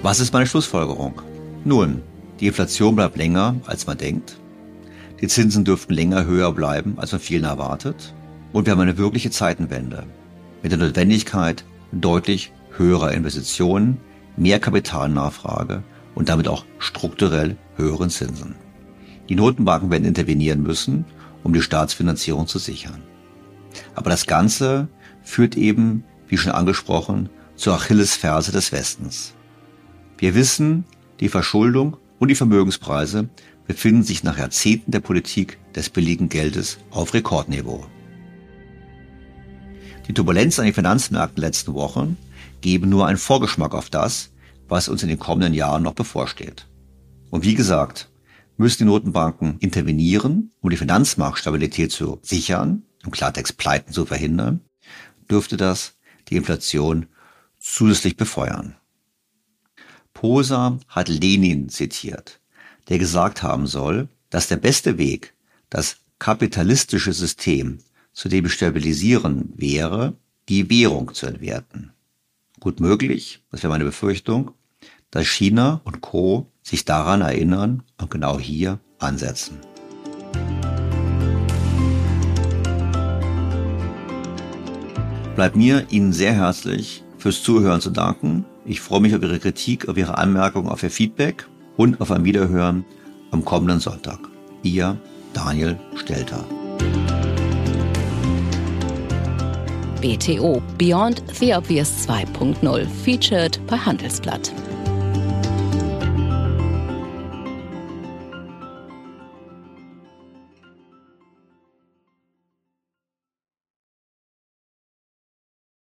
Was ist meine Schlussfolgerung? Nun, die Inflation bleibt länger, als man denkt. Die Zinsen dürften länger höher bleiben, als von vielen erwartet. Und wir haben eine wirkliche Zeitenwende mit der Notwendigkeit deutlich höherer Investitionen, mehr Kapitalnachfrage und damit auch strukturell höheren Zinsen. Die Notenbanken werden intervenieren müssen, um die Staatsfinanzierung zu sichern. Aber das Ganze führt eben, wie schon angesprochen, zur Achillesferse des Westens. Wir wissen, die Verschuldung und die Vermögenspreise befinden sich nach Jahrzehnten der Politik des billigen Geldes auf Rekordniveau. Die Turbulenzen an den Finanzmärkten in den letzten Wochen geben nur einen Vorgeschmack auf das, was uns in den kommenden Jahren noch bevorsteht. Und wie gesagt, müssen die Notenbanken intervenieren, um die Finanzmarktstabilität zu sichern, im Klartext Pleiten zu verhindern, dürfte das die Inflation zusätzlich befeuern. Posa hat Lenin zitiert, der gesagt haben soll, dass der beste Weg, das kapitalistische System zu destabilisieren wäre, die Währung zu entwerten. Gut möglich, das wäre meine Befürchtung, dass China und Co. sich daran erinnern und genau hier ansetzen. Bleibt mir Ihnen sehr herzlich fürs Zuhören zu danken. Ich freue mich auf Ihre Kritik, auf Ihre Anmerkungen, auf Ihr Feedback und auf ein Wiederhören am kommenden Sonntag. Ihr Daniel Stelter. B T O Beyond the Obvious zwei Punkt null, featured bei Handelsblatt.